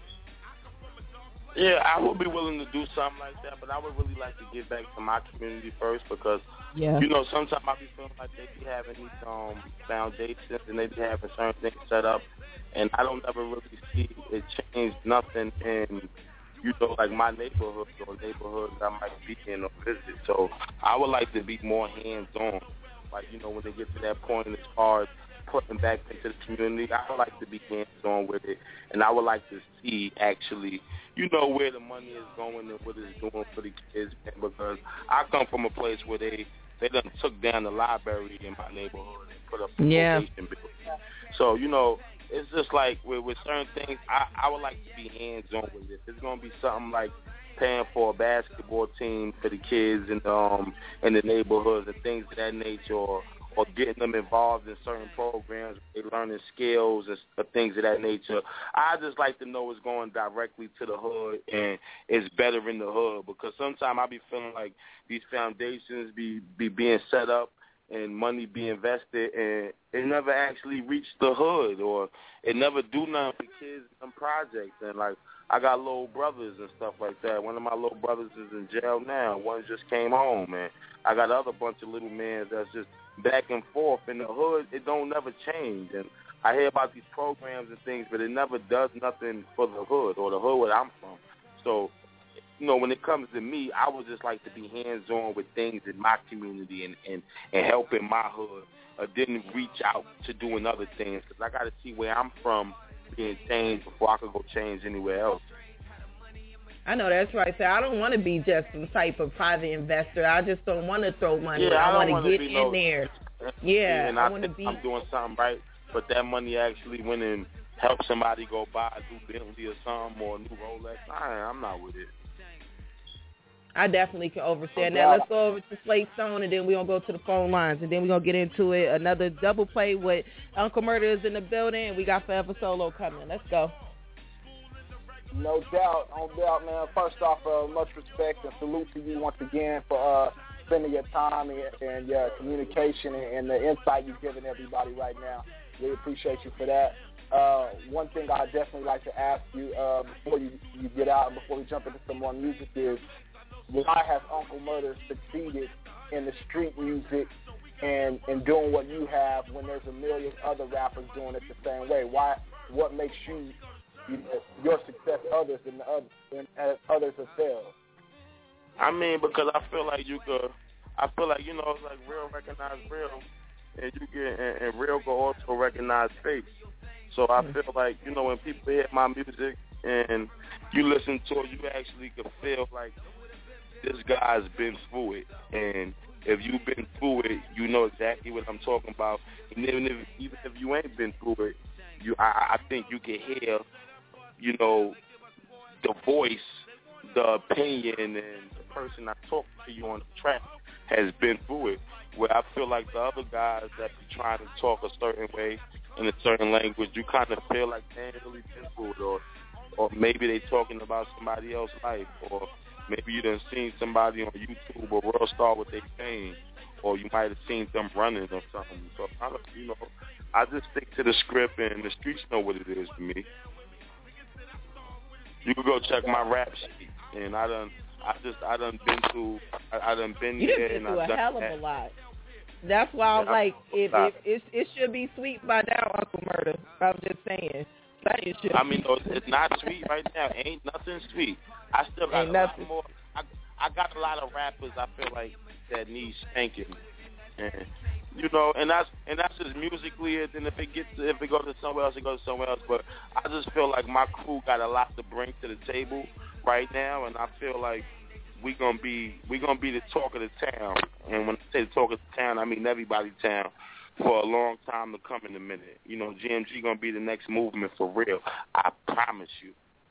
Yeah, I would be willing to do something like that, but I would really like to get back to my community first because, you know, sometimes I be feeling like they be having these foundations and they be having certain things set up, and I don't ever really see it change nothing in, you know, like my neighborhood or neighborhoods I might be in or visit. So I would like to be more hands-on. Like, you know, when they get to that point as far as putting back into the community, I would like to be hands-on with it, and I would like to see actually, you know, where the money is going and what it's doing for the kids, because I come from a place where they done took down the library in my neighborhood and put up a vocation building. So, you know, it's just like with certain things, I would like to be hands-on with it. It's going to be something like paying for a basketball team for the kids in the neighborhoods and things of that nature, or getting them involved in certain programs, they learning skills and things of that nature. I just like to know it's going directly to the hood and it's better in the hood, because sometimes I be feeling like these foundations be being set up and money be invested and it never actually reach the hood, or it never do nothing for kids and projects. And like, I got little brothers and stuff like that. One of my little brothers is in jail now. One just came home, man. I got other bunch of little men that's just back and forth in the hood. It don't never change. And I hear about these programs and things, but it never does nothing for the hood or the hood where I'm from. So, you know, when it comes to me, I would just like to be hands-on with things in my community and helping my hood. Didn't reach out to doing other things, because I got to see where I'm from being changed before I could go change anywhere else. I know that's right, sir. I don't want to be just some type of private investor. I just don't want to throw money. Yeah, I want to get in there. Yeah, and I want to be. I'm doing something right, but that money actually went and helped somebody go buy a new Bentley or something, or a new Rolex. I'm not with it. I definitely can understand that. Let's go over to Slay Stone, and then we're going to go to the phone lines, and then we're going to get into it. Another double play with Uncle Murder is in the building, and we got Forever Solo coming. Let's go. No doubt, man. First off, much respect and salute to you once again for spending your time and your communication and the insight you've given everybody right now. Really appreciate you for that. One thing I'd definitely like to ask you before you get out and before we jump into some more music is, why has Uncle Murder succeeded in the street music and doing what you have when there's a million other rappers doing it the same way? What makes your success others and others have failed? I mean, because I feel like you know, it's like real recognize real, and you get and real can also recognize fake. So I feel like, you know, when people hear my music and you listen to it, you actually can feel like this guy's been through it, and if you've been through it, you know exactly what I'm talking about. And even if you ain't been through it, I think you can hear, you know, the voice, the opinion, and the person that talked to you on the track has been through it. where I feel like the other guys that be trying to talk a certain way in a certain language, you kind of feel like they ain't really been through it, or maybe they talking about somebody else's life, or maybe you done seen somebody on YouTube or World Star what they saying, or you might have seen them running or something. So I just stick to the script, and the streets know what it is to me. You can go check my rap sheet, and I done been you here, and I've done a hell of that. a lot. That's why I'm like, it should be sweet by now, Uncle Murder. I'm just saying. I mean, no, it's not sweet right now. Ain't nothing sweet. I still got a lot more. I got a lot of rappers I feel like that need spanking, and and that's just musically. And if it goes to somewhere else, it goes to somewhere else. But I just feel like my crew got a lot to bring to the table right now, and I feel like we gonna be the talk of the town. And when I say the talk of the town, I mean everybody's town for a long time to come in a minute. GMG gonna be the next movement for real. I promise you.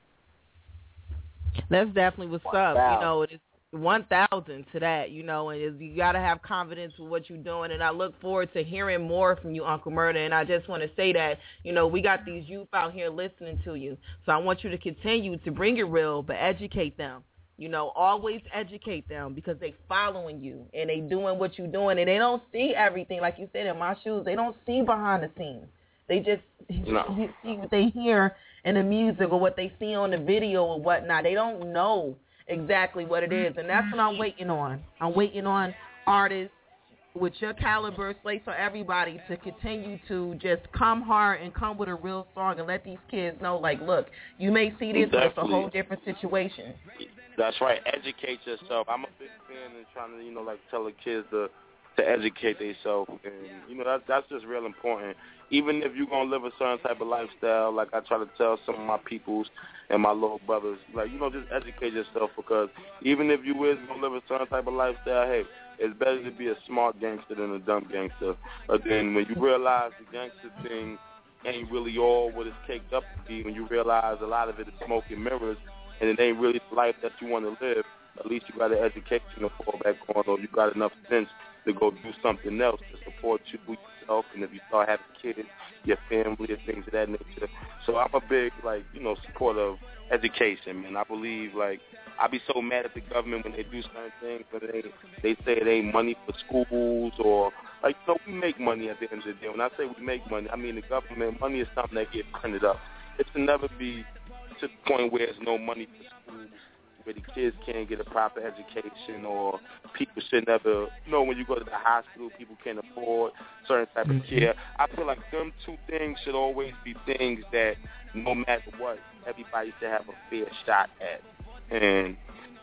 That's definitely what's up. Wow. It's 1,000 to that. And you gotta have confidence with what you're doing. And I look forward to hearing more from you, Uncle Murder. And I just want to say that we got these youth out here listening to you. So I want you to continue to bring it real, but educate them. Always educate them, because they following you and they doing what you're doing, and they don't see everything. Like you said, in my shoes, they don't see behind the scenes. They just see what they hear in the music or what they see on the video or whatnot. They don't know exactly what it is, and that's what I'm waiting on. I'm waiting on artists with your caliber, Slay for Everybody, to continue to just come hard and come with a real song and let these kids know, like, look, you may see this, but it's a whole different situation. That's right. Educate yourself. I'm a big fan of trying to, tell the kids to educate themselves. And, that's just real important. Even if you're going to live a certain type of lifestyle, like I try to tell some of my peoples and my little brothers, just educate yourself, because even if you is going to live a certain type of lifestyle, hey, it's better to be a smart gangster than a dumb gangster. But then when you realize the gangster thing ain't really all what it's caked up to be, when you realize a lot of it is smoke and mirrors, and it ain't really the life that you want to live, at least you got an education to fall back on, or you got enough sense to go do something else to support you yourself, and if you start having kids, your family, and things of that nature. So I'm a big, supporter of education, man. I believe, I be so mad at the government when they do certain things, but they say it ain't money for schools, or, we make money at the end of the day. When I say we make money, I mean the government, money is something that gets printed up. It should never be to the point where there's no money for schools, where the kids can't get a proper education, or people should never, when you go to the hospital, people can't afford certain type of care. I feel like them two things should always be things that, no matter what, everybody should have a fair shot at. And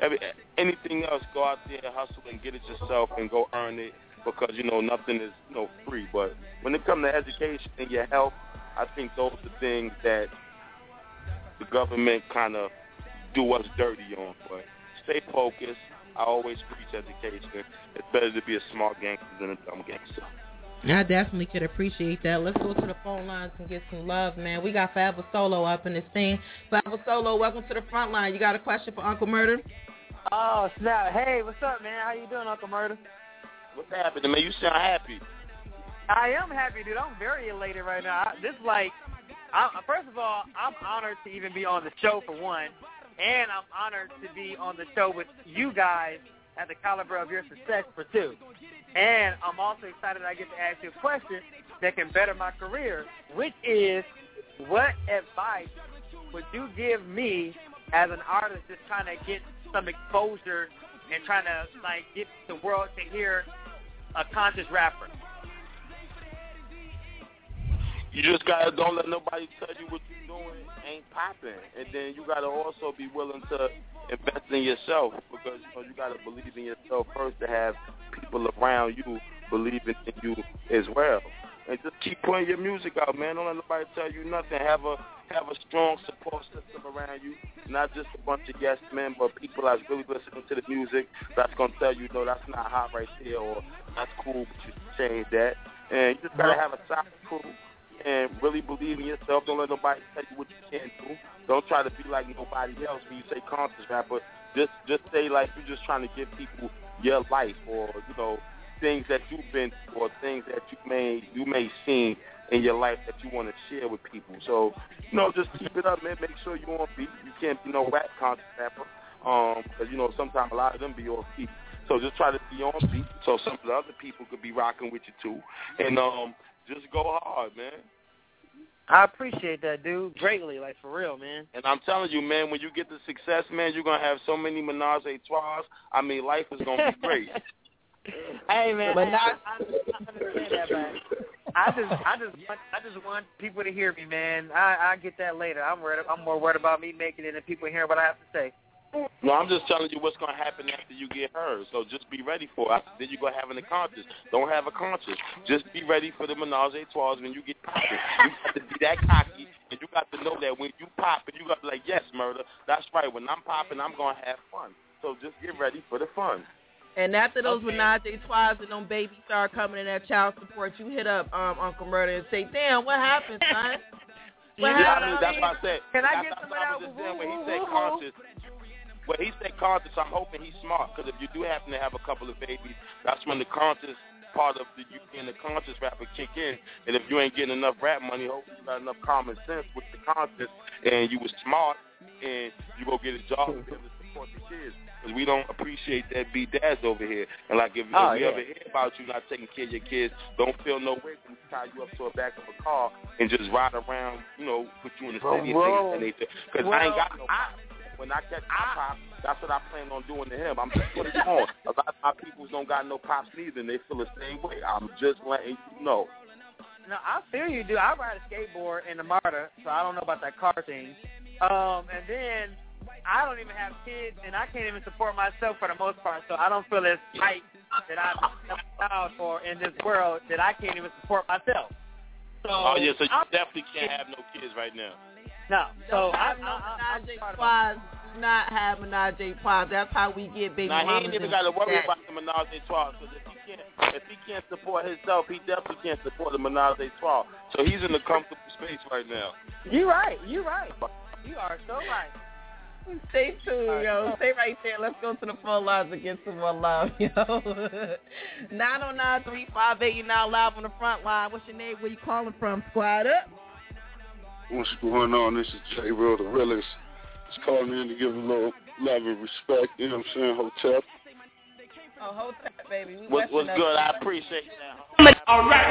anything else, go out there, hustle, and get it yourself, and go earn it, because, nothing is, free. But when it comes to education and your health, I think those are things that the government kind of do us dirty on. But stay focused. I always preach education. It's better to be a smart gangster than a dumb gangster. I definitely could appreciate that. Let's go to the phone lines and get some love, man. We got Forever Solo up in this thing. Forever Solo, welcome to the front line. You got a question for Uncle Murder? Oh, snap. Hey, what's up, man? How you doing, Uncle Murder? What's happening, man? You sound happy. I am happy, dude. I'm very elated right now. First of all, I'm honored to even be on the show, for one, and I'm honored to be on the show with you guys at the caliber of your success, for two. And I'm also excited I get to ask you a question that can better my career, which is, what advice would you give me as an artist just trying to get some exposure and trying to get the world to hear a conscious rapper? You just gotta, don't let nobody tell you what you're doing ain't popping, and then you gotta also be willing to invest in yourself, because you gotta believe in yourself first to have people around you believing in you as well. And just keep putting your music out, man. Don't let nobody tell you nothing. Have a strong support system around you, not just a bunch of yes men, but people that's really listening to the music that's gonna tell you, no, that's not hot right there, or that's cool, but you should change that. And you just gotta have a solid crew and really believe in yourself. Don't let nobody tell you what you can't do. Don't try to be like nobody else when you say conscious rapper. Just say like you're just trying to give people your life, or things that you've been through or things that you may see in your life that you want to share with people. So, just keep it up, man. Make sure you're on beat. You can't be no rap conscious rapper, because, sometimes a lot of them be off beat. So just try to be on beat so some of the other people could be rocking with you, too. And just go hard, man. I appreciate that, dude, greatly, like, for real, man. And I'm telling you, man, when you get the success, man, you're going to have so many menage a trois. I mean, life is going to be great. Hey, man, I understand that, man. I just want people to hear me, man. I get that later. I'm more worried about me making it than people hearing what I have to say. No, I'm just telling you what's going to happen after you get heard. So just be ready for it. Then you're going to have a conscience. Don't have a conscience. Just be ready for the menage a trois when you get popping. You got to be that cocky, and you got to know that when you pop, and you got to be like, yes, Murder, that's right. When I'm popping, I'm going to have fun. So just get ready for the fun. And after those menage a trois and them babies start coming in that child support, you hit up Uncle Murder and say, damn, what happened, son? What happened? That's what I said. Can I get some of that? When he said conscious, I'm hoping he's smart, because if you do happen to have a couple of babies, that's when the conscious part of you being the conscious rapper kick in. And if you ain't getting enough rap money, hopefully you got enough common sense with the conscious, and you was smart, and you go get a job to support the kids. Because we don't appreciate that B-Dads over here. And like if we ever hear about you not taking care of your kids, don't feel no way to tie you up to the back of a car and just ride around, put you in the city and things. Because I ain't got no pop. When I catch my pop, that's what I plan on doing to him. I'm just putting it on. A lot of my people don't got no pops neither, and they feel the same way. I'm just letting you know. No, I feel you, dude. I ride a skateboard in the MARTA, so I don't know about that car thing. And then I don't even have kids, and I can't even support myself for the most part, so I don't feel as tight that I'm proud for in this world that I can't even support myself. So so you definitely can't have no kids right now. No. So not have menage a trois. That's how we get baby mamas. Now, he ain't even got to worry about the menage a trois. So if he can't support himself, he definitely can't support the menage a trois. So he's in a comfortable space right now. You're right. You are so right. Stay tuned, yo. Stay right there. Let's go to the phone lines and get some more love, yo. 909-358, you're now live on the front line. What's your name? Where you calling from? Squad up. What's going on? This is J. Real the Realest. Just calling in to give a little love and respect. You know what I'm saying? Hotep. Oh, Hotep, baby. What's good? I appreciate that. All right.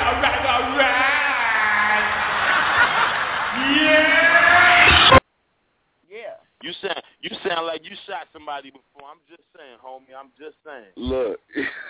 Yeah. You sound like you shot somebody before. I'm just saying, homie. I'm just saying. Look.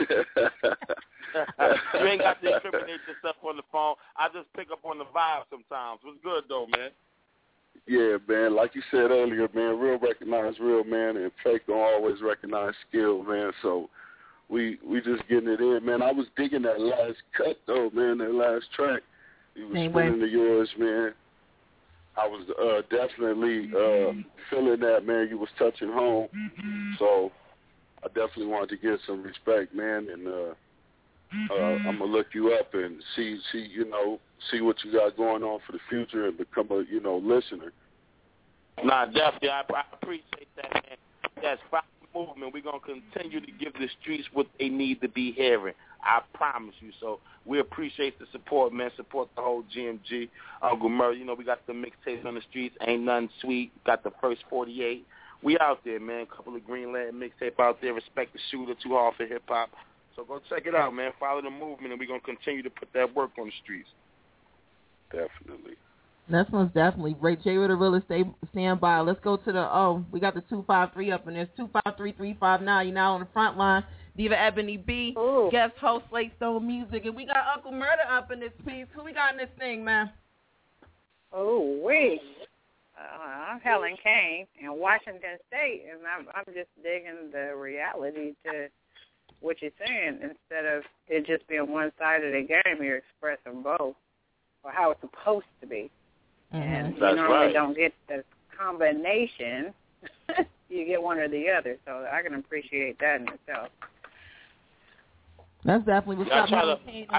You ain't got to incriminate yourself on the phone. I just pick up on the vibe sometimes. What's good, though, man? Yeah, man. Like you said earlier, man, real recognize real, man, and fake don't always recognize skill, man. So we just getting it in, man. I was digging that last cut, though, man, that last track. You was spinning to yours, man. I was definitely feeling that, man. You was touching home. So I definitely wanted to get some respect, man, and I'm going to look you up and see what you got going on for the future and become a, listener. Nah, definitely. I appreciate that, man. That's the movement. We're going to continue to give the streets what they need to be hearing. I promise you. So we appreciate the support, man. Support the whole GMG. Uncle Murray, we got the mixtapes on the streets. Ain't Nothing Sweet. Got the first 48. We out there, man. A couple of Greenland mixtape out there. Respect the Shooter, Too Hard for Hip Hop. So go check it out, man. Follow the movement, and we're going to continue to put that work on the streets. Definitely. That's most definitely. Great. J. with the realest, stand by. Let's go to we got the 253 up in there. 253-359. You're now on the front line. Diva Ebony B, guest host, Slate Stone Music. And we got Uncle Murder up in this piece. Who we got in this thing, man? Oh, wait. I'm Helen Kane in Washington State, and I'm just digging the reality to what you're saying. Instead of it just being one side of the game, you're expressing both, or how it's supposed to be. Mm-hmm. And you normally don't get the combination. You get one or the other, so I can appreciate that in itself. That's definitely what's up. I try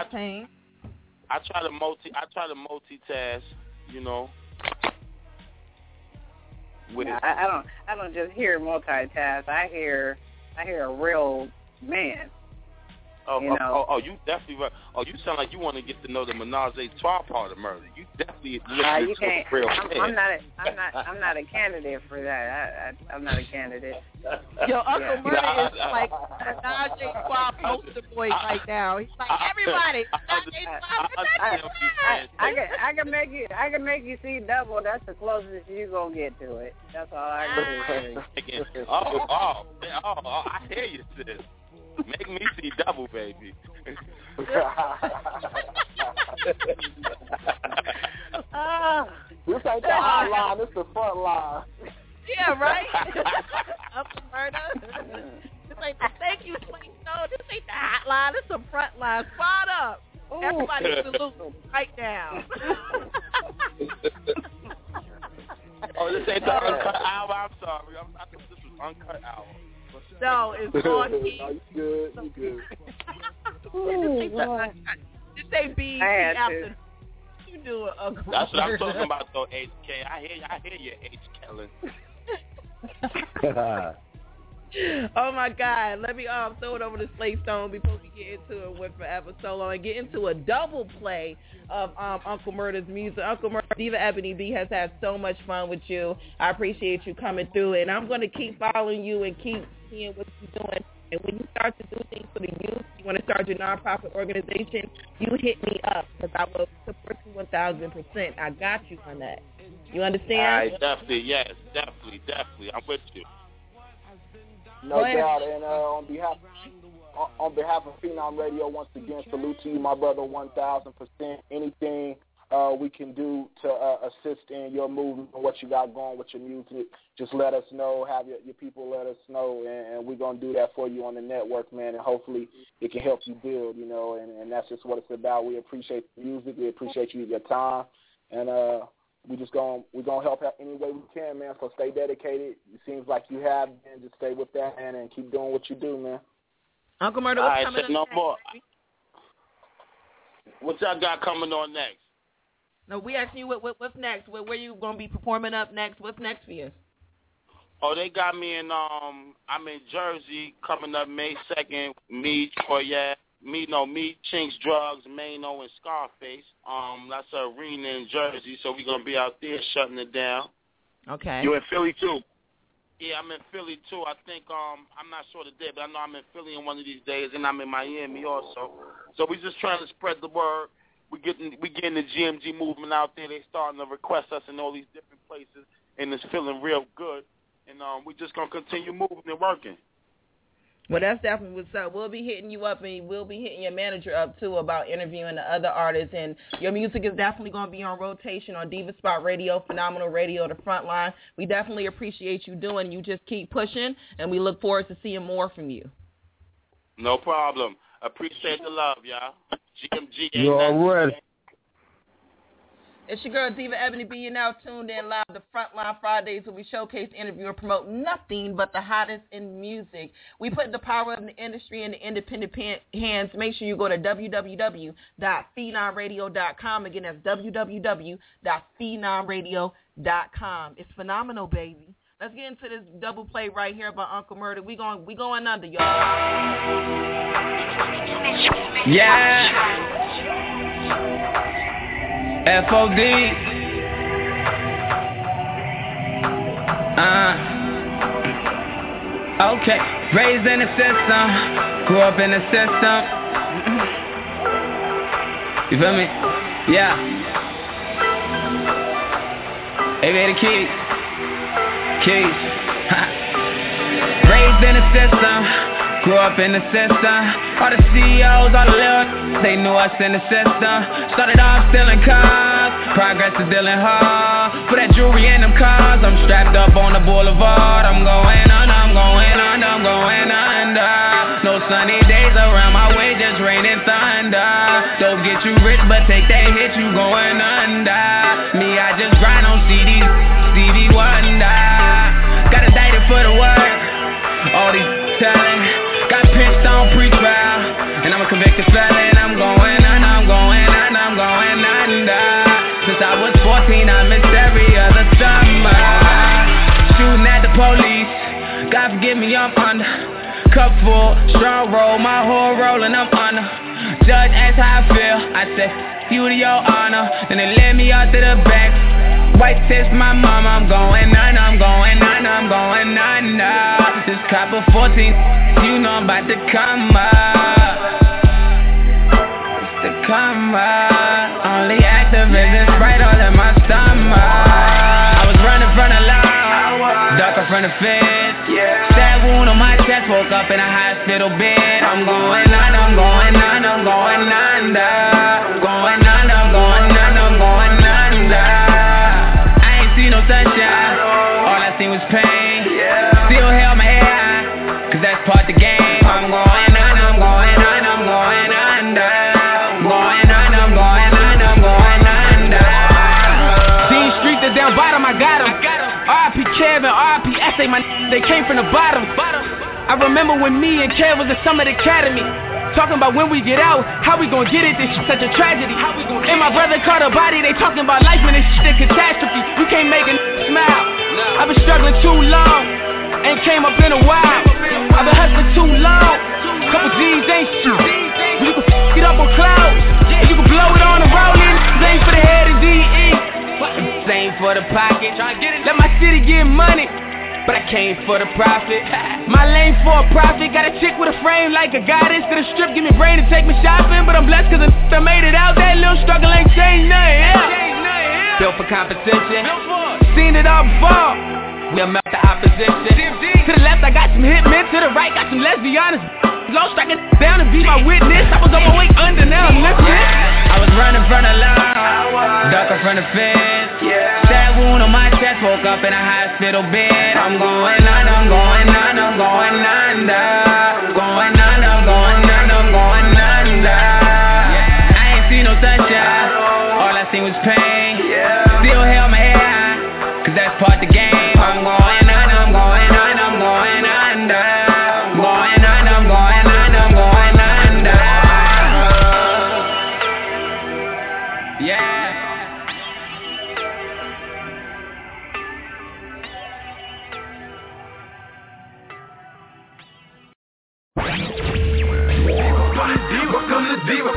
to multitask, I don't just hear multitask. I hear a real man. You definitely right. Oh, you sound like you want to get to know the menage a trois part of murder. You definitely you listening to can't. a real I'm not a candidate for that. I'm not a candidate. Yo, Uncle Murder is like a menage a trois poster boy right now. He's like everybody. I can make you see double. That's the closest you gonna get to it. That's all I can do. I hear you, sis. Make me see double, baby. This ain't the hot line, this the front line. Yeah, right? Uncle Murder. Thank you, Slate. No, this ain't the hot line, this the front line. Squad up. Everybody salute right now. This ain't the uncut album. I'm sorry. I thought this was uncut album. No, it's on key. You good. This ain't BET after you do it, Uncle. That's what I'm talking about, though, HK. I hear you, H. Kellen. Oh my God! Let me throw it over to Slate Stone before we get into it with Forever Solo and get into a double play of Uncle Murder's music. Uncle Murder, Diva Ebony B has had so much fun with you. I appreciate you coming through, and I'm going to keep following you and keep seeing what you're doing. And when you start to do things for the youth, you want to start your nonprofit organization, you hit me up because I will support you 1,000%. I got you on that. You understand? Definitely, yes, definitely. I'm with you. No doubt, and on behalf of Phenom Radio, once again, salute to you, my brother, 1,000%. Anything we can do to assist in your movement and what you got going with your music, just let us know. Have your people let us know, and we're going to do that for you on the network, man, and hopefully it can help you build, and that's just what it's about. We appreciate the music. We appreciate your time, and we're gonna help out any way we can, man. So stay dedicated. It seems like you have been. Just stay with that, man, and keep doing what you do, man. Uncle Murder, what's coming on next? More. What y'all got coming on next? No, we asking you what's next. Where you gonna be performing up next? What's next for you? Oh, they got me in. I'm in Jersey coming up May 2nd. Me, Troyette. Me, Chinks Drugs, Mano, and Scarface. That's an arena in Jersey, so we're going to be out there shutting it down. Okay. You in Philly, too? Yeah, I'm in Philly, too. I think, I'm not sure the day, but I know I'm in Philly in one of these days, and I'm in Miami also. So we're just trying to spread the word. We getting the GMG movement out there. They starting to request us in all these different places, and it's feeling real good. And we're just going to continue moving and working. Well, that's definitely what's up. We'll be hitting you up, and we'll be hitting your manager up, too, about interviewing the other artists. And your music is definitely going to be on rotation on Diva Spot Radio, Phenomenal Radio, The Frontline. We definitely appreciate you doing it. You just keep pushing, and we look forward to seeing more from you. No problem. Appreciate the love, y'all. GMG. You already. It's your girl, Diva Ebony B. You're now tuned in live to Frontline Fridays, where we showcase, interview, and promote nothing but the hottest in music. We put the power of the industry in the independent hands. Make sure you go to www.phenomradio.com. Again, that's www.phenomradio.com. It's phenomenal, baby. Let's get into this double play right here by Uncle Murder. We going under, y'all. Yeah. FOD. Okay. Raised in the system. Grew up in the system. You feel me? Yeah. Hey, baby, keys. Raised in the system. Grew up in the system. All the CEOs, all the little, they knew us in the system. Started off stealing cars, progress is dealing hard. Put that jewelry in them cars, I'm strapped up on the boulevard. I'm going under. No sunny days around my way, just rain and thunder. Don't get you rich, but take that hit, you going under. Me, I just grind on CDs, Stevie Wonder. Got indicted for the work, all these telling. Got pinched on pre-trial, and I'm a convicted felon. I'm going under. Since I was 14, I missed every other summer. Shooting at the police, God forgive me, I'm under. cup full, strong roll, my whole roll and I'm on her. Judge asked how I feel, I said, you to your honor. Then they led me out to the back. White test my mama, I'm going on, I'm going on, I'm going on now. This copper 14, you know I'm about to come up. It's the come up. Only activists right all in my stomach. I was running from the law, ducking from the feds. Stab wound on my chest, woke up in a hospital bed. I'm going on, I'm going on, I'm going under. I'm going on, I'm going on, I'm going under. I ain't seen no sunshine, all I seen was pain. Still held my head high, cause that's part the game. I'm going on, I'm going on, I'm going under. I'm going on, I'm going on, I'm going under. Dean Street, the down bottom, I got him. R.I.P. Kevin, R.I.P. S.A. my they came from the bottom. I remember when me and Kev was at Summit Academy, talking about when we get out, how we gon' get it, this shit such a tragedy. And my brother caught a body, they talking about life and this shit a catastrophe. You can't make a smile. I've been struggling too long, ain't came up in a while. I've been hustling too long, couple G's ain't shit. You can f*** it up on clouds, and you can blow it on the rolling. Same for the head and D.E. Same for the pocket. Let my city get money, but I came for the profit. My lane for a profit. Got a chick with a frame like a goddess. To the strip, give me brain to take me shopping. But I'm blessed cause I made it out. That little struggle ain't changed nothing. Yeah. Built for competition. Seen it all before. We'll melt the opposition. To the left, I got some hitmen. To the right, got some let's be honest. Low striking down and be my witness. I was on my way under, now I'm lifting. I was running from the law, ducking from the feds. Stab wound on my chest, woke up in a hospital bed. I'm going on, I'm going on, I'm going under. I'm going on, I'm going on, I'm going under. I ain't seen no sunshine, all I seen was pain. Still held my head high, cause that's part the game. I'm going on, I'm going on, I'm going under. I'm going on, I'm going on, I'm going under. Yeah. Welcome to Diva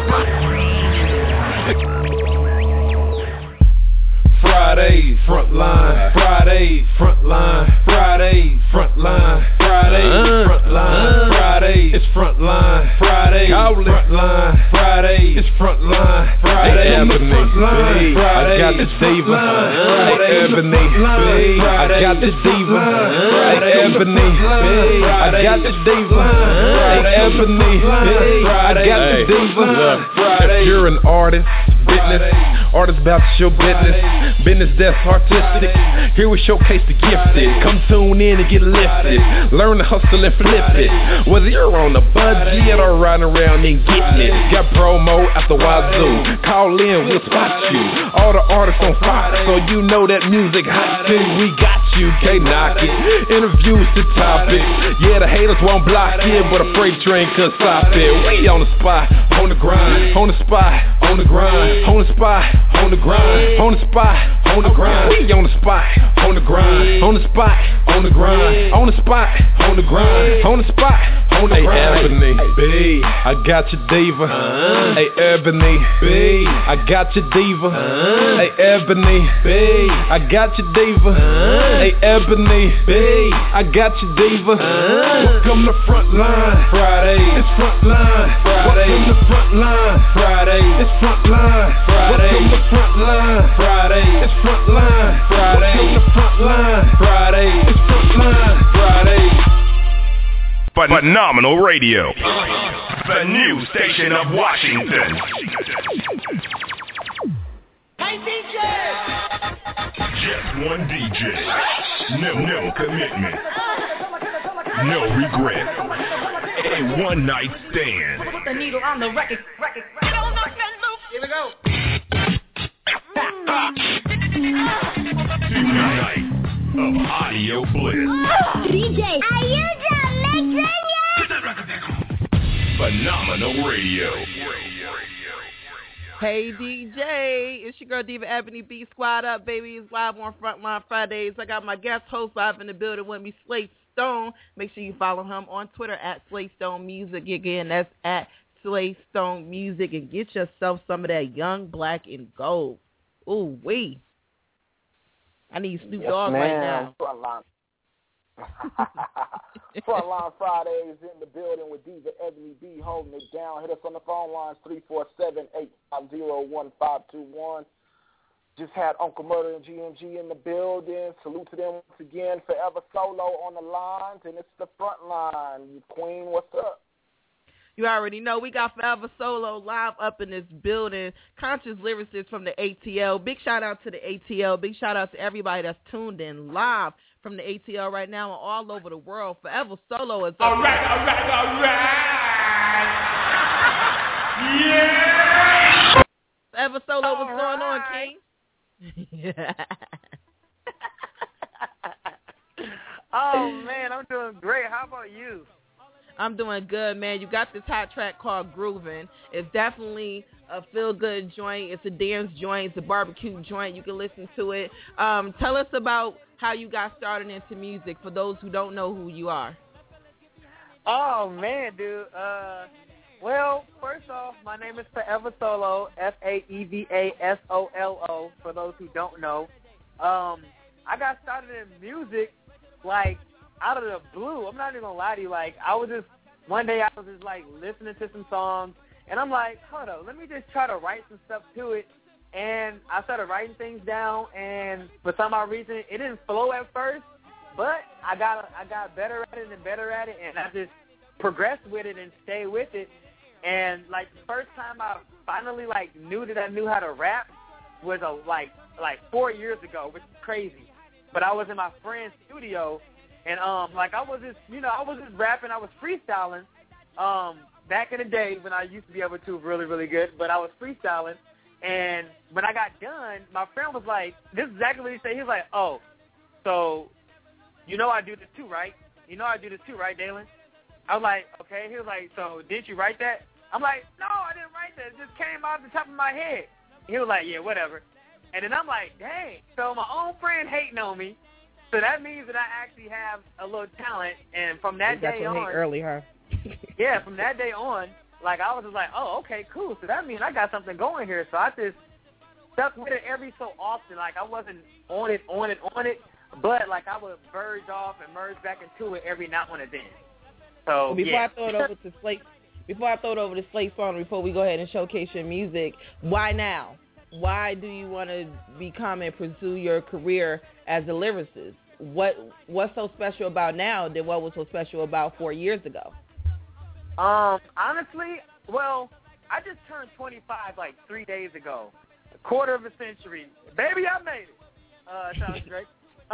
Friday, frontline. Friday, frontline. Friday, frontline. Friday, frontline. Friday, it's frontline. Friday, frontline. Friday, it's frontline. Friday, frontline. I got the diva. Ebony, I got the diva. Ebony, I got the diva. Ebony, I got the diva. If you're an artist, artists about to show business that's artistic. Here we showcase the gifted. Come tune in and get lifted. Learn to hustle and flip it. Whether you're on a budget or riding around and getting it. Got promo after wazoo. Call in, we'll spot you. All the artists on Fox, so you know that music hot too. We got you, can't knock it. Interviews the topic. Yeah, the haters won't block it, but a freight train could stop it. We on the spot, on the grind, on the spot, on the grind, on the spot, on the grind, on the spot, on the grind. We on the spot, on the grind, on the spot, on the grind, on the spot, on the grind, on the spot, on the grind. Ebony, B, I got your diva. Hey Ebony, B, I got your diva. Hey Ebony, B, I got your diva. Hey Ebony, B, I got your diva. Welcome to Frontline Friday. It's Frontline Friday. Welcome to Frontline Friday. It's Frontline Friday. Welcome to Frontline Friday. It's Frontline Friday. Welcome to Frontline Friday. It's Frontline Friday. Phenomenal Radio, the new station of Washington. Hey DJ! Just one DJ, no commitment, no regret, a one-night stand. Put the needle on the record. Here we go. Tonight of audio bliss. DJ, are you the Phenomenal Radio. Hey DJ, it's your girl Diva Ebony B. Squad up, baby. It's live on Frontline Fridays. I got my guest host live in the building with me, Slate Stone. Make sure you follow him on Twitter at Slay Stone Music. Again, that's at Slay Stone Music. And get yourself some of that Young Black and Gold. Ooh, wee. I need Snoop Dogg right now. Frontline Fridays in the building with Diva Ebony B holding it down. Hit us on the phone lines 347-850-1521. Just had Uncle Murder and GMG in the building. Salute to them once again. Forever Solo on the lines, and it's the Frontline. Queen, what's up? You already know we got Forever Solo live up in this building. Conscious lyricist from the ATL. Big shout out to the ATL. Big shout out to everybody that's tuned in live from the ATL right now and all over the world. Forever Solo is up. All right. Yeah. Forever Solo, what's going on, King? Oh, man, I'm doing great. How about you? I'm doing good, man. You got this hot track called Groovin'. It's definitely a feel-good joint. It's a dance joint. It's a barbecue joint. You can listen to it. Tell us about how you got started into music for those who don't know who you are. Oh, man, dude. Well, first off, my name is Forever Solo, F-A-E-V-A-S-O-L-O, for those who don't know. I got started in music, like, out of the blue. I'm not even going to lie to you. Like, one day I was just, like, listening to some songs, and I'm like, hold up, let me just try to write some stuff to it. And I started writing things down, and for some odd reason, it didn't flow at first, but I got better at it and better at it, and I just progressed with it and stayed with it. And, like, the first time I finally, like, knew that I knew how to rap was, like 4 years ago, which is crazy. But I was in my friend's studio, and, like, I was just rapping. I was freestyling back in the day when I used to be able to really, really good. But I was freestyling. And when I got done, my friend was like, this is exactly what he said. He was like, oh, so you know I do this too, right? You know I do this too, right, Dalen? I was like, okay. He was like, so didn't you write that? I'm like, no, I didn't write that. It just came out the top of my head. He was like, yeah, whatever. And then I'm like, dang. So my own friend hating on me. So that means that I actually have a little talent. And from that day on. Early, huh? Yeah, from that day on, like, I was just like, oh, okay, cool. So that means I got something going here. So I just stuck with it every so often. Like, I wasn't on it. But, like, I would verge off and merge back into it every now and then. So, before I throw it over to Slate Song, before we go ahead and showcase your music, why now? Why do you want to become and pursue your career as a lyricist? What's so special about now than what was so special about 4 years ago? Honestly, well, I just turned 25 like 3 days ago. A quarter of a century. Baby, I made it. Sounds great.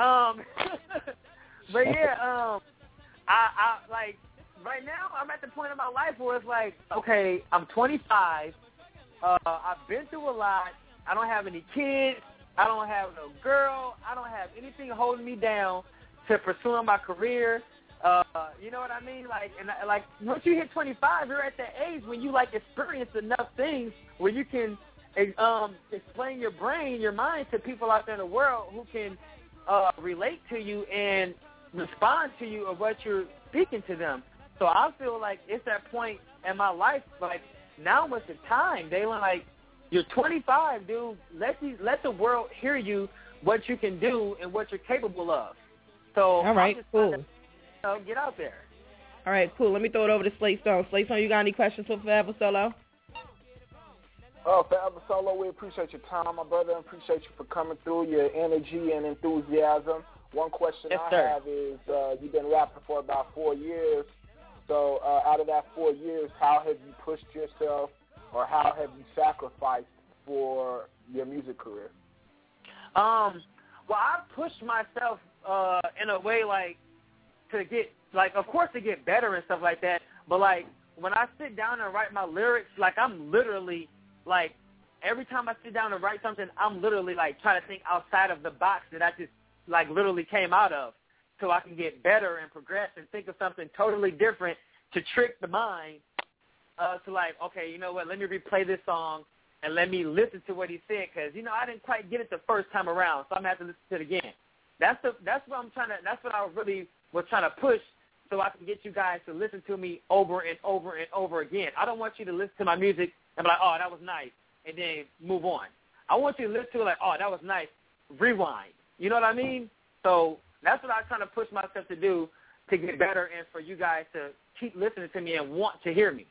But yeah, I like, right now I'm at the point in my life where it's like, okay, I'm 25. I've been through a lot. I don't have any kids. I don't have no girl. I don't have anything holding me down to pursuing my career. You know what I mean? Like, and like, once you hit 25, you're at that age when you like experience enough things where you can explain your brain, your mind to people out there in the world who can relate to you and respond to you of what you're speaking to them. So I feel like it's that point in my life, like, now was the time. They were like, you're 25, dude. Let the world hear you, what you can do and what you're capable of. So all right, cool. Get out there. All right, cool. Let me throw it over to Slate Stone. Slate Stone, you got any questions for Forever Solo? Forever Solo, we appreciate your time, my brother. Appreciate you for coming through, your energy and enthusiasm. One question I have is, you've been rapping for about 4 years. So out of that 4 years, how have you pushed yourself or how have you sacrificed for your music career? Well, I pushed myself in a way, like, to get, like, of course to get better and stuff like that. But, like, when I sit down and write my lyrics, like, I'm literally, like, every time I sit down and write something, I'm literally, like, trying to think outside of the box that I just, like, literally came out of, so I can get better and progress and think of something totally different to trick the mind to, like, okay, you know what, let me replay this song and let me listen to what he said, because, you know, I didn't quite get it the first time around, so I'm going to have to listen to it again. That's what I'm trying to, that's what I really was trying to push so I can get you guys to listen to me over and over and over again. I don't want you to listen to my music and be like, oh, that was nice, and then move on. I want you to listen to it like, oh, that was nice, rewind. You know what I mean? So that's what I'm trying to push myself to do to get better and for you guys to keep listening to me and want to hear me.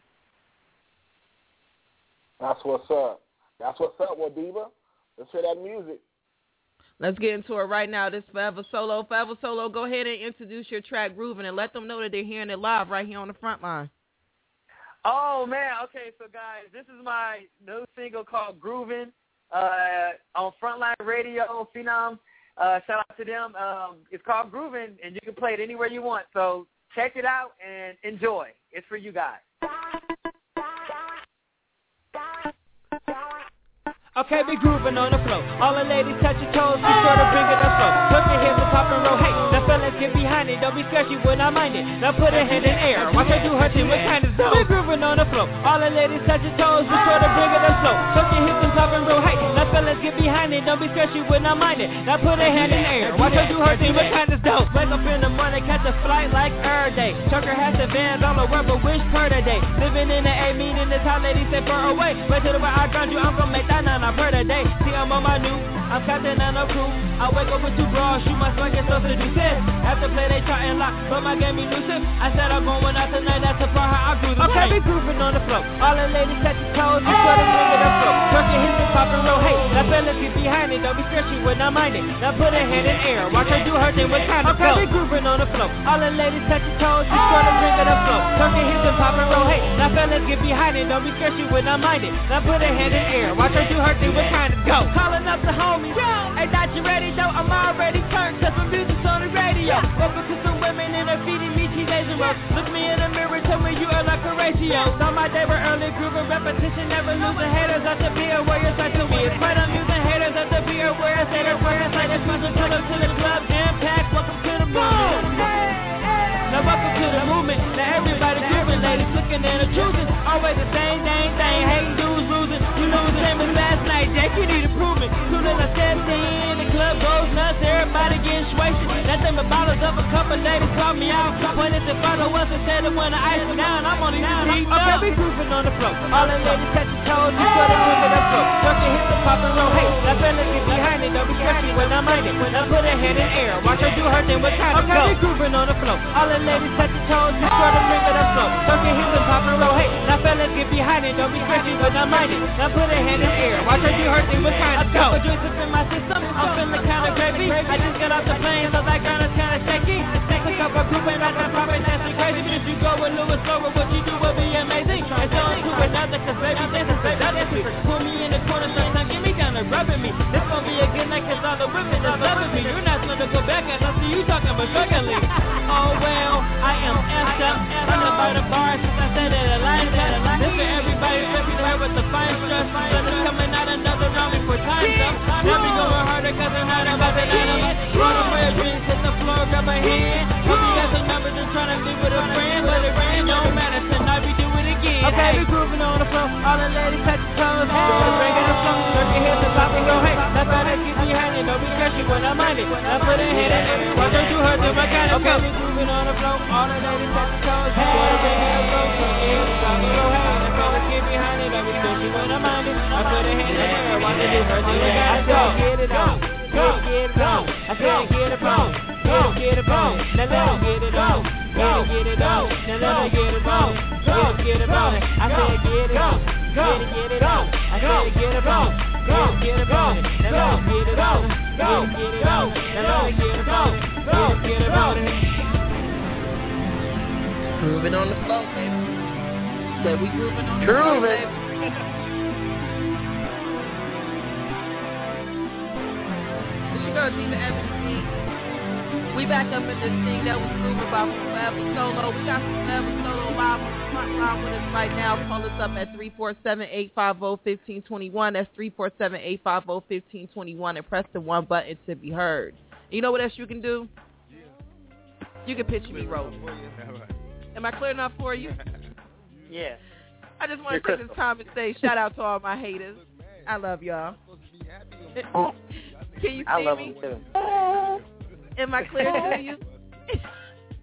That's what's up. That's what's up, Wadiva. Let's hear that music. Let's get into it right now. This Forever Solo. Forever Solo, go ahead and introduce your track, Groovin', and let them know that they're hearing it live right here on the front line. Oh, man. Okay, so, guys, this is my new single called Groovin' on Frontline Radio, Phenom. Shout out to them. It's called Groovin', and you can play it anywhere you want. So check it out and enjoy. It's for you guys. Okay, be grooving on the floor. All the ladies touch your toes, be sure to bring it up slow. Put your hands up, pop and roll. Hey, the fellas get behind it. Don't be sketchy when I mind it. Now put a hand in air. Watch her do her thing with kind of zone. Be grooving on the floor. All the ladies touch your toes, be sure to bring it up slow. Put your hips and pop and roll. Hey, the fellas get behind it. Don't be sketchy when I mind it. Now put a hand in air. Watch her do her thing with kind of dope. Wake up in the morning, catch a flight like every day. Trucker has the vans all over, but wish per day. Living in the A, meaning this how ladies say far away. Wait till the way I ground you, I'm gonna make that 9 per day. See, I'm on my new, I'm captain on a crew. I wake up with 2 bras, shoot my swag and stuff to do this. After play, they try and lock, but my game elusive. I said I'm going out tonight, that's the part how I grew the okay, be grooving on the floor. All the ladies touch your toes, be sure to bring it up slow. Work your hips and pop and roll. Hey, that fellas get behind it, don't be sketchy when I mind it. Now put a hand in air, watch her do her thing with kind of flow. Okay, be grooving on the floor. All the ladies touch your toes, be sure to bring it up slow. Work your hips and pop and roll. Hey, that fellas get behind it, don't be sketchy when I mind it. Now put a hand in air, watch her do her thing with kind of go. Calling up the homies, hey, thought you ready though? I'm already turned, cause some music's on the radio. Open to some women and they're feeding me teenage roast. Look me in the mirror, tell me you are like a ratio. Saw my day were early, grooving, repetition, never losing. Haters at the beer, where you're to me. It's quite amusing, haters at the beer, where I say they're where I say they're supposed to pull up to the club, impact, welcome to the movement. Now welcome to the movement, now everybody grooving, ladies looking and a choosing. Always the same dang thing, hating dudes losing. You losing, same as last night, Jack, you need improvement. Soon as I stepped in, the club goes nuts, everybody getting wasted. Nothing but bottles up, a couple ladies called me out. Pointed to follow us and said they want to ice me down. I'm on the heat up. Okay, we grooving on the floor. All the ladies touch your toes, you sure to bring it up slow. Work your hips and pop and roll. Hey, that fellas get behind it, don't be sketchy when I mind it. Now put a hand in air, watch her do her thing with kind of go. Okay, we grooving on the floor. All the ladies touch your toes, you sure to bring it up slow. Work your hips and pop and roll. Hey, that fellas get behind it, don't be sketchy when I mind it. Now put a hand in air, watch her do her thing with kind of go. A couple drinks up in my system, I'm feeling kind of gravy. I just got off the plane, so that ground is kind of shaky. Pick up a group and I can pop it, dancing crazy. But if you go with Louis Slower, what you do will be amazing. It's on to another, cause baby, this is seductive. Pull me in the corner, sometimes get me down and rubbing me. This gon' be a good night, cause all the women is loving me. You're not gonna go back as I see you talking about struggling. Oh well, I am effed up. I'm about the bar since I said it a line up. This for everybody, prepared with the fine stress. Sun is coming out another round before time's up. Now we going harder, cause I'm not about to let them up. Roll for your dreams, hit the floor, grab a hand. Hope you got some numbers and trying to be with a friend. But it rain, no matter, tonight we do it again. Okay, we grooving on the floor. All the ladies touch your toes. Sure to bring it up slow. Work your hips and pop and go. Hey, that's how they get behind it. Don't be sketchy when I mind it. Now put a hand in it. Watch her do her thing, what kind of okay, we grooving on the floor. All the ladies touch your toes. Sure to bring it up slow. Work your hips and pop and go. Hey, that's how they get behind it. Don't be sketchy when I mind it. Now put a hand in it. Watch her do her thing, what kind of go. Get it on. Get it on. I said get it on. Get it on. Now let her get it on. Get it on. Now let her get it on. Get it on. I said get it on. Get it on. I said get it on. Get it on. Now let her get it on. Get it on. Now let her get it on. Get it on. Grooving on the floor, baby. Said we grooving on the floor, baby. Diva Evans. We back up in this thing that was grooving about Forever Solo. We got some Forever Solo live on the front line with us right now. Call us up at 347-850-1521. That's 347-850-1521 and press the 1 button to be heard. You know what else you can do? You can picture me rolling. Am I clear enough for you? Yeah. I just want to take this time and say shout out to all my haters. I love y'all. Can you see I love me? them too. Am I clear to you?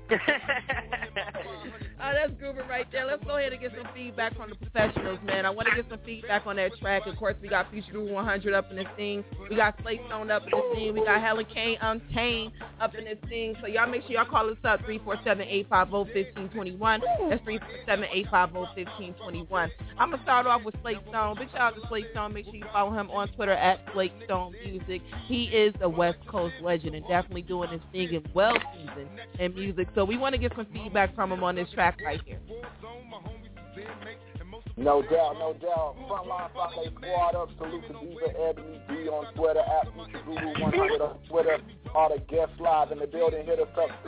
That's grooving right there. Let's go ahead and get some feedback from the professionals, man. I want to get some feedback on that track. Of course, we got Future Guru 100 up in this thing. We got Slate Stone up in this thing. We got Helen Kane Untamed up in this thing. So y'all make sure y'all call us up, 347-850-1521. That's 347-850-1521. I'm going to start off with Slate Stone. Big shout out to Slate Stone. Make sure you follow him on Twitter at Slate Stone Music. He is a West Coast legend and definitely doing his thing and well seasoned in music. So we want to get some feedback from him on this track right here. No doubt. Frontline Friday squad up. Salute to Diva Ebony B on Twitter, at Future Guru 100 on Twitter. All the guests live in the building. Hit us up,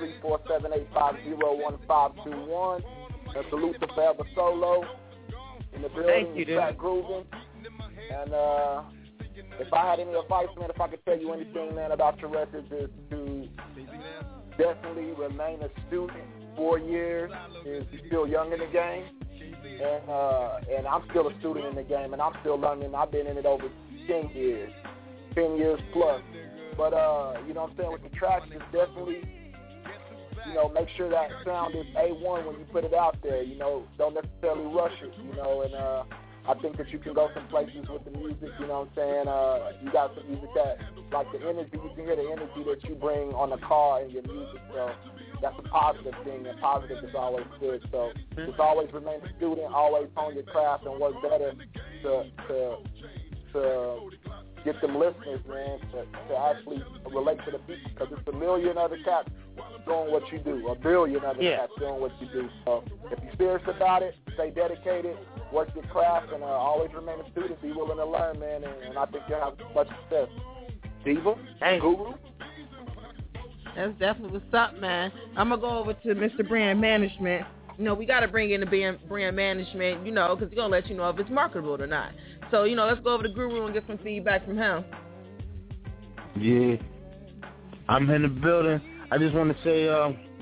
347-850-1521. And salute to Forever Solo in the building. Thank you, dude. Back grooving. And if I had any advice, man, if I could tell you anything, man, about your records, is to definitely remain a student. 4 years is still young in the game, and I'm still a student in the game, and I'm still learning. I've been in it over 10 years plus. But you know what I'm saying, with the tracks, it's definitely, you know, make sure that sound is A1 when you put it out there. You know, don't necessarily rush it. You know, and I think that you can go some places with the music. You know what I'm saying? You got some music that, like the energy, you can hear the energy that you bring on the car in your music. So that's a positive thing, and positive is always good. So just always remain a student, always hone your craft, and work better to get them listeners, man, to actually relate to the people, because it's a million other cats doing what you do, a billion other cats doing what you do. So if you're serious about it, stay dedicated, work your craft, and always remain a student, be willing to learn, man, and I think you'll have much success. Diva, Guru. That's definitely what's up, man. I'm going to go over to Mr. Brand Management. You know, we got to bring in the brand management, you know, because he's going to let you know if it's marketable or not. So, you know, let's go over to Guru and get some feedback from him. Yeah. I'm in the building. I just want to say,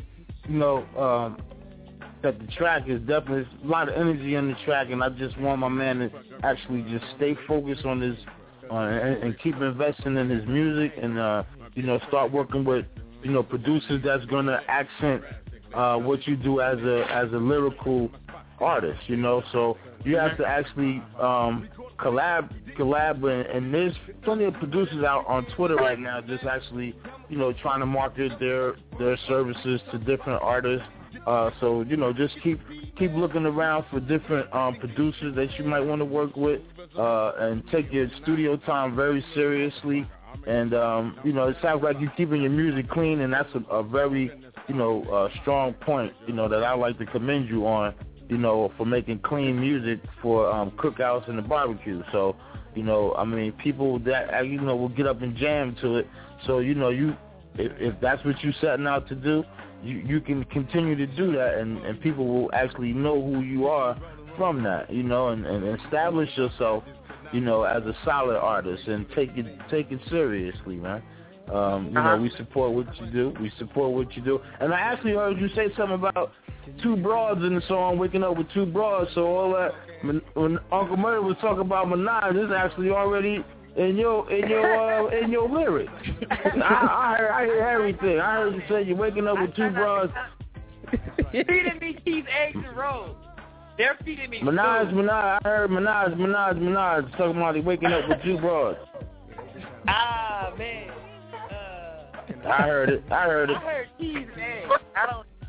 that the track is definitely, a lot of energy on the track, and I just want my man to actually just stay focused on his, and keep investing in his music, and, start working with, producers that's going to accent what you do as a lyrical artist, so you have to actually collab, and there's plenty of producers out on Twitter right now just actually, trying to market their services to different artists. So just keep looking around for different producers that you might want to work with, and take your studio time very seriously. And it sounds like you're keeping your music clean, and that's a very strong point that I like to commend you on, for making clean music for cookouts and the barbecue. So people that will get up and jam to it. So if that's what you're setting out to do, you can continue to do that, and people will actually know who you are from that, and establish yourself, as a solid artist, and take it seriously, man. We support what you do. And I actually heard you say something about two broads in the song, waking up with two broads. So all that, when Uncle Murder was talking about Minaj, this is actually already in your lyrics. I heard everything. I heard you say you're waking up with two broads. Feeding me cheese, eggs, and rolls. They're feeding me Minaj. I heard Minaj talking about he waking up with two broads. Ah, man. I heard it. I heard cheese and eggs. I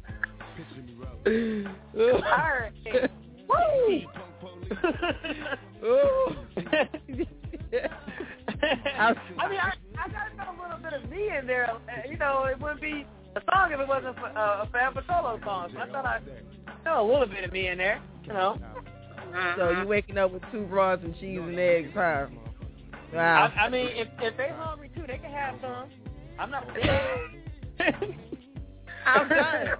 heard eggs. Woo! I gotta put a little bit of me in there. It wouldn't be a song if it wasn't a Forever Solo song. So I thought I'd throw a little bit of me in there. So you waking up with two broads and cheese and eggs, huh? Wow. I mean, if they hungry too, they can have some. I'm not scared. I'm done.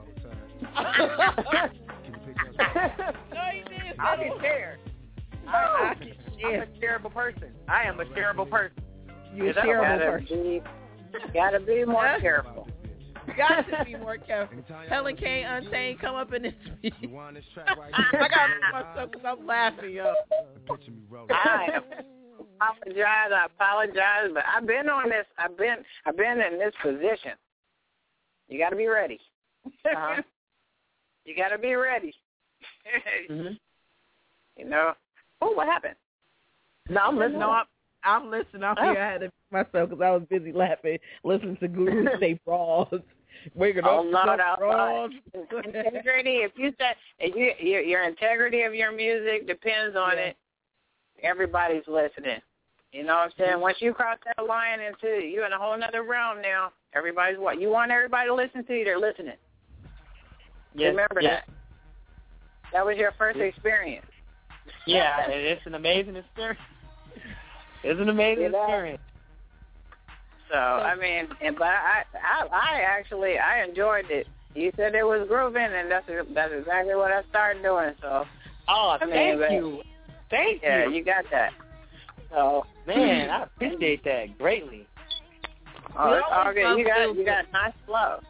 I'll get scared. I'm a terrible person. I am a terrible person. You're a terrible person. Gotta be more careful. Got to be more careful. Helen Kane Untamed, come up in this piece. I got to myself because I'm laughing, yo. I apologize, but I've been on this. I've been in this position. You got to be ready. You got to be ready. Mm-hmm. You know. Oh, what happened? No, I'm listening. No, I'm listening. I had to myself because I was busy laughing, listening to Guru say bras. Waking up, bras. Integrity. If you said your integrity of your music depends on it, everybody's listening. You know what I'm saying? Once you cross that line into you're in a whole other realm now. Everybody's what you want everybody to listen to you. They're listening. Yes, Remember that. That was your first experience. Yeah, it's an amazing experience. It's an amazing experience. So I mean, but I actually enjoyed it. You said it was grooving, and that's exactly what I started doing. So thank you. Yeah, you got that. So man, I appreciate that greatly. Oh, it's all good. You got a nice flow.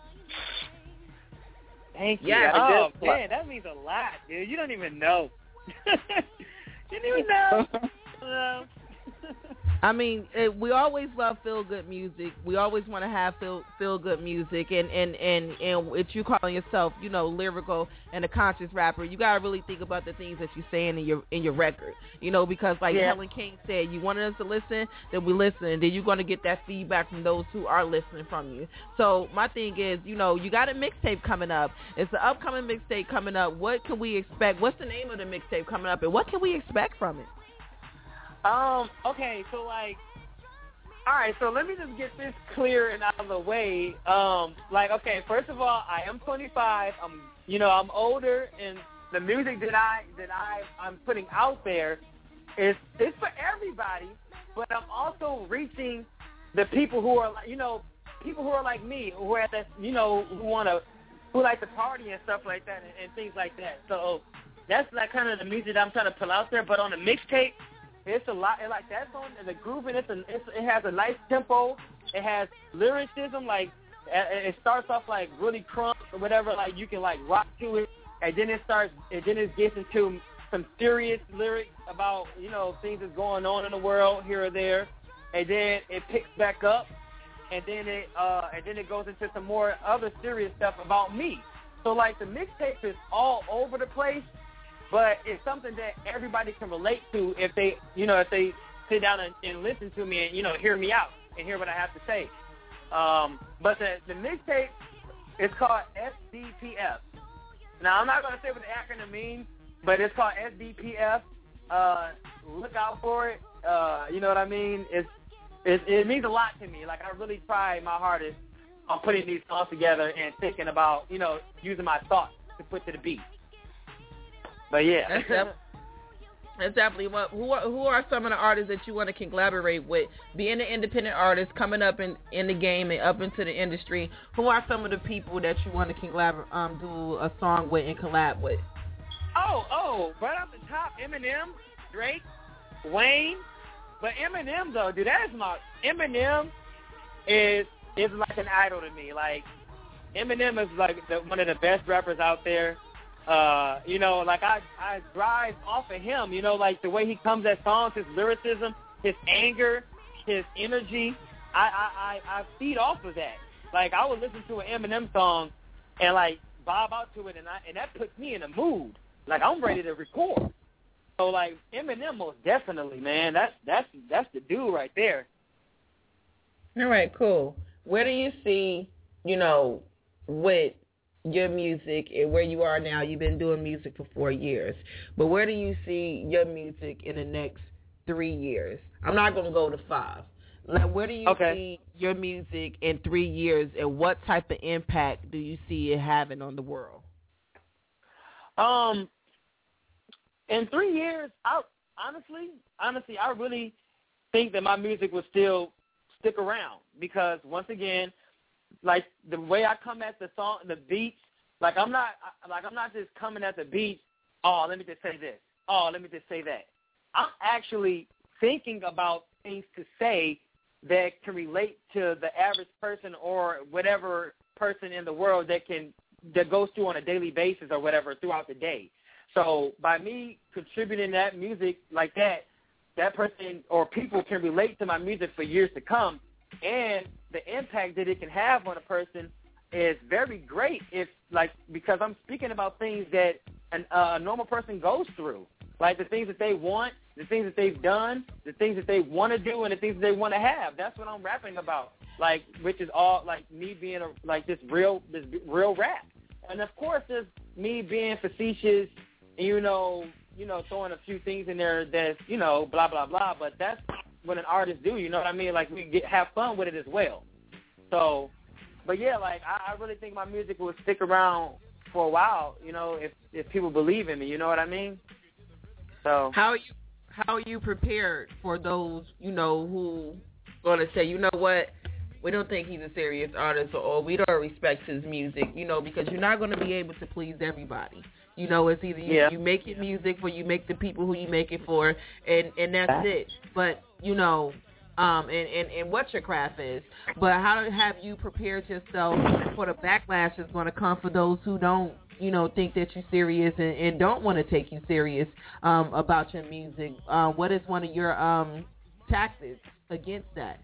Thank you. Yeah, man, that means a lot, dude. You don't even know. You don't even know. I mean, we always love feel-good music. We always want to have feel-good music, and if you calling yourself, you know, lyrical and a conscious rapper, you gotta really think about the things that you're saying in your record, you know, because like Helen King said, you wanted us to listen, then we listen, and then you're gonna get that feedback from those who are listening from you. So my thing is, you know, you got a mixtape coming up. It's the upcoming mixtape coming up. What can we expect? What's the name of the mixtape coming up, and what can we expect from it? Okay, so like, all right, so let me just get this clear and out of the way. Okay, first of all, I am 25. I'm older, and the music that I'm putting out there is for everybody, but I'm also reaching the people who are like, you know, people who are like me, who are at that, you know, who like to party and stuff like that and things like that. So that's like kind of the music that I'm trying to pull out there. But on the mixtape, it's a lot, like that's on the grooving. It has a nice tempo. It has lyricism. Like it starts off like really crunk or whatever. Like you can like rock to it, and then it gets into some serious lyrics about, you know, things that's going on in the world here or there, and then it picks back up, and then it goes into some more other serious stuff about me. So like the mixtape is all over the place. But it's something that everybody can relate to if they sit down and listen to me and, you know, hear me out and hear what I have to say. But the mixtape is called SDPF. Now, I'm not going to say what the acronym means, but it's called SDPF. Look out for it. You know what I mean? It means a lot to me. Like, I really try my hardest on putting these songs together and thinking about, you know, using my thoughts to put to the beat. But yeah, that's definitely what. Who are some of the artists that you want to collaborate with? Being an independent artist, coming up in the game and up into the industry, who are some of the people that you want to do a song with and collab with? Oh, right off the top, Eminem, Drake, Wayne. But Eminem though, dude, Eminem is like an idol to me. Like Eminem is like one of the best rappers out there. You know, like I drive off of him, you know, like the way he comes at songs, his lyricism, his anger, his energy. I feed off of that. Like I would listen to an Eminem song and like bob out to it, and that puts me in a mood. Like I'm ready to record. So like Eminem most definitely, man. That's the dude right there. All right, cool. Where do you see, you know, with your music and where you are now? You've been doing music for 4 years, but where do you see your music in the next 3 years? I'm not going to go to 5. Like, where do you see your music in 3 years, and what type of impact do you see it having on the world? In 3 years, honestly, I really think that my music will still stick around because once again, like the way I come at the song, the beats, like I'm not just coming at the beats. Oh, let me just say this. Oh, let me just say that. I'm actually thinking about things to say that can relate to the average person or whatever person in the world that goes through on a daily basis or whatever throughout the day. So by me contributing that music like that person or people can relate to my music for years to come. And the impact that it can have on a person, is very great because I'm speaking about things that a normal person goes through, like the things that they want, the things that they've done, the things that they want to do, and the things that they want to have. That's what I'm rapping about, like, which is all like me being this real rap. And of course, there's me being facetious, and, throwing a few things in there that's, blah, blah, blah. But that's what an artist do, you know what I mean? Like, we have fun with it as well. So, but yeah, like, I really think my music will stick around for a while, if people believe in me, you know what I mean? So how are you prepared for those, who going to say, you know what, we don't think he's a serious artist, or we don't respect his music, because you're not going to be able to please everybody. It's either you make your music or you make the people who you make it for, and that's it. But, and what your craft is. But how have you prepared yourself for the backlash that's going to come for those who don't, think that you're serious and don't want to take you serious about your music? What is one of your tactics against that?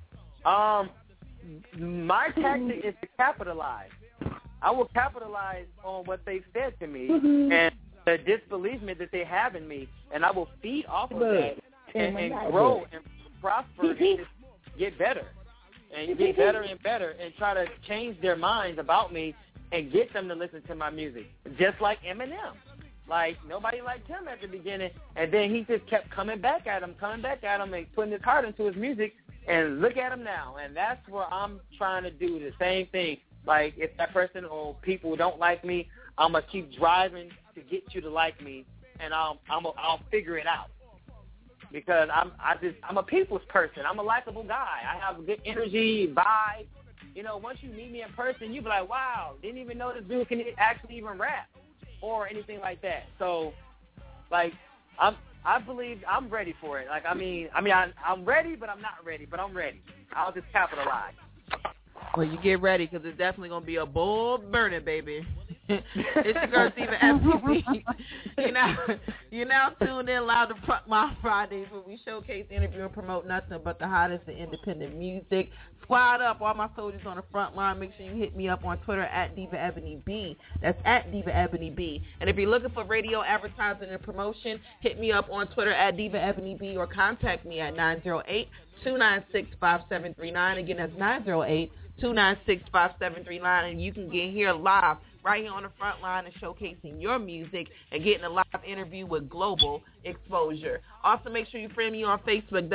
My tactic is to capitalize. I will capitalize on what they've said to me and the disbelievement that they have in me, and I will feed off of that and grow and prosper and just get better and get better and better and try to change their minds about me and get them to listen to my music. Just like Eminem. Like, nobody liked him at the beginning, and then he just kept coming back at him and putting his heart into his music, and look at him now. And that's where I'm trying to do the same thing. Like, if that person or people don't like me, I'm going to keep driving to get you to like me, and I'll figure it out. Because I'm a people's person. I'm a likable guy. I have good energy, vibe. Once you meet me in person, you be like, wow, didn't even know this dude can actually even rap or anything like that. So, like, I believe I'm ready for it. Like, I'm ready, but I'm not ready. But I'm ready. I'll just capitalize. Well, you get ready, because it's definitely going to be a bull burning, baby. It's your girl, Diva FBB. You're now tuned in live to Frontline Fridays, where we showcase, interview, and promote nothing but the hottest in independent music. Squad up, all my soldiers on the front line. Make sure you hit me up on Twitter at Diva Ebony B. That's at Diva Ebony B. And if you're looking for radio advertising and promotion, hit me up on Twitter at Diva Ebony B, or contact me at 908-296-5739. Again, that's 908-296-5739, and you can get here live right here on the front line and showcasing your music and getting a live interview with global exposure. Also, make sure you friend me on Facebook,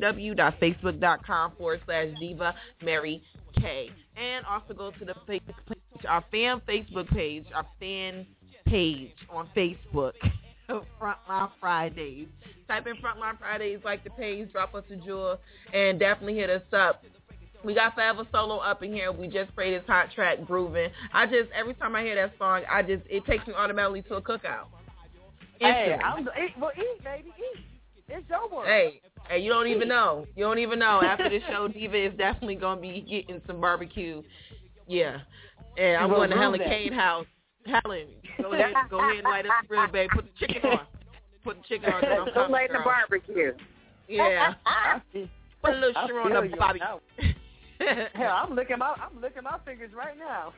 www.facebook.com/Diva Mary K. And also go to the Facebook page, our fan Facebook page, our fan page on Facebook, Frontline Fridays. Type in Frontline Fridays, like the page, drop us a jewel, and definitely hit us up. We got Forever Solo up in here. We just played his hot track, Groovin'. Every time I hear that song, it takes me automatically to a cookout. Hey, eat, baby, eat. It's your work. Hey, you don't even know. After this show, Diva is definitely going to be getting some barbecue. Yeah. And I'm going to Helen Kane house. Helen, go ahead and light up the grill, baby. Put the chicken on. Don't light the barbecue. Yeah. Put a little sugar on the barbecue. Hell, I'm licking my fingers right now.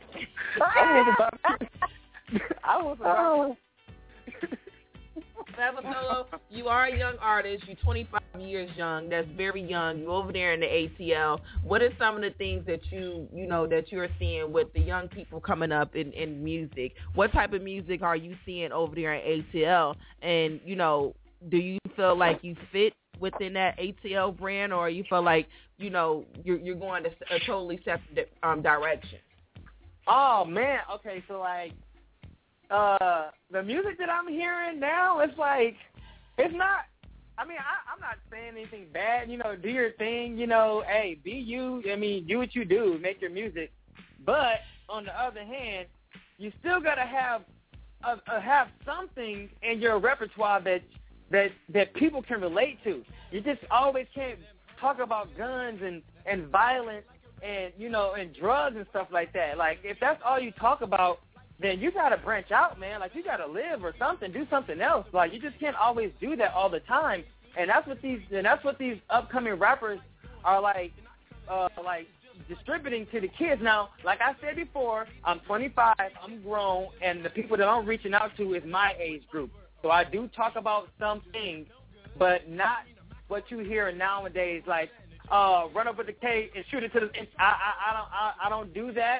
I was Forever Solo, you are a young artist. You're 25 years young. That's very young. You're over there in the ATL. What are some of the things that that you're seeing with the young people coming up in music? What type of music are you seeing over there in ATL? And, do you feel like you fit within that ATL brand, or you feel like, you're going to a totally separate direction? Oh, man. Okay, so, like, the music that I'm hearing now, it's like, it's not, I'm not saying anything bad, do your thing, hey, be you, do what you do, make your music. But, on the other hand, you still got to have something in your repertoire that people can relate to. You just always can't talk about guns and violence and and drugs and stuff like that. Like, if that's all you talk about, then you gotta branch out, man. Like, you gotta live or something, do something else. Like, you just can't always do that all the time. And that's what these upcoming rappers are like distributing to the kids. Now, like I said before, I'm 25, I'm grown, and the people that I'm reaching out to is my age group. So I do talk about some things, but not what you hear nowadays, like run over the cage and shoot it to the. I don't do that.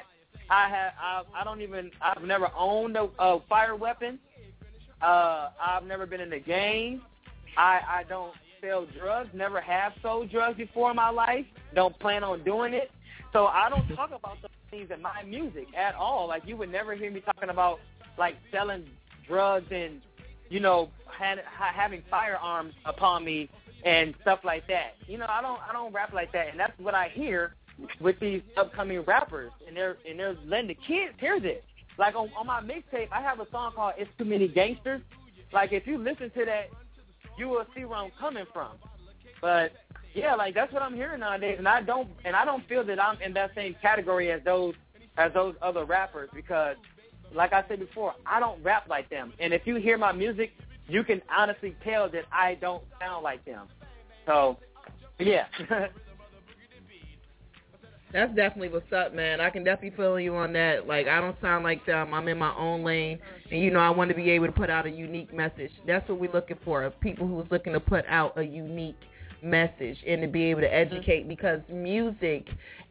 I've never owned a fire weapon. I've never been in a gang. I don't sell drugs. Never have sold drugs before in my life. Don't plan on doing it. So I don't talk about those things in my music at all. Like, you would never hear me talking about, like, selling drugs and, you know, having firearms upon me and stuff like that. You know, I don't rap like that, and that's what I hear with these upcoming rappers, and they're letting the kids hear this. Like, on my mixtape, I have a song called "It's Too Many Gangsters." Like, if you listen to that, you will see where I'm coming from. But yeah, like, that's what I'm hearing nowadays, and I don't feel that I'm in that same category as those other rappers, because, like I said before, I don't rap like them. And if you hear my music, you can honestly tell that I don't sound like them. So, yeah. That's definitely what's up, man. I can definitely feel you on that. Like, I don't sound like them. I'm in my own lane. And, you know, I want to be able to put out a unique message. That's what we're looking for, people who's looking to put out a unique message and to be able to educate, because music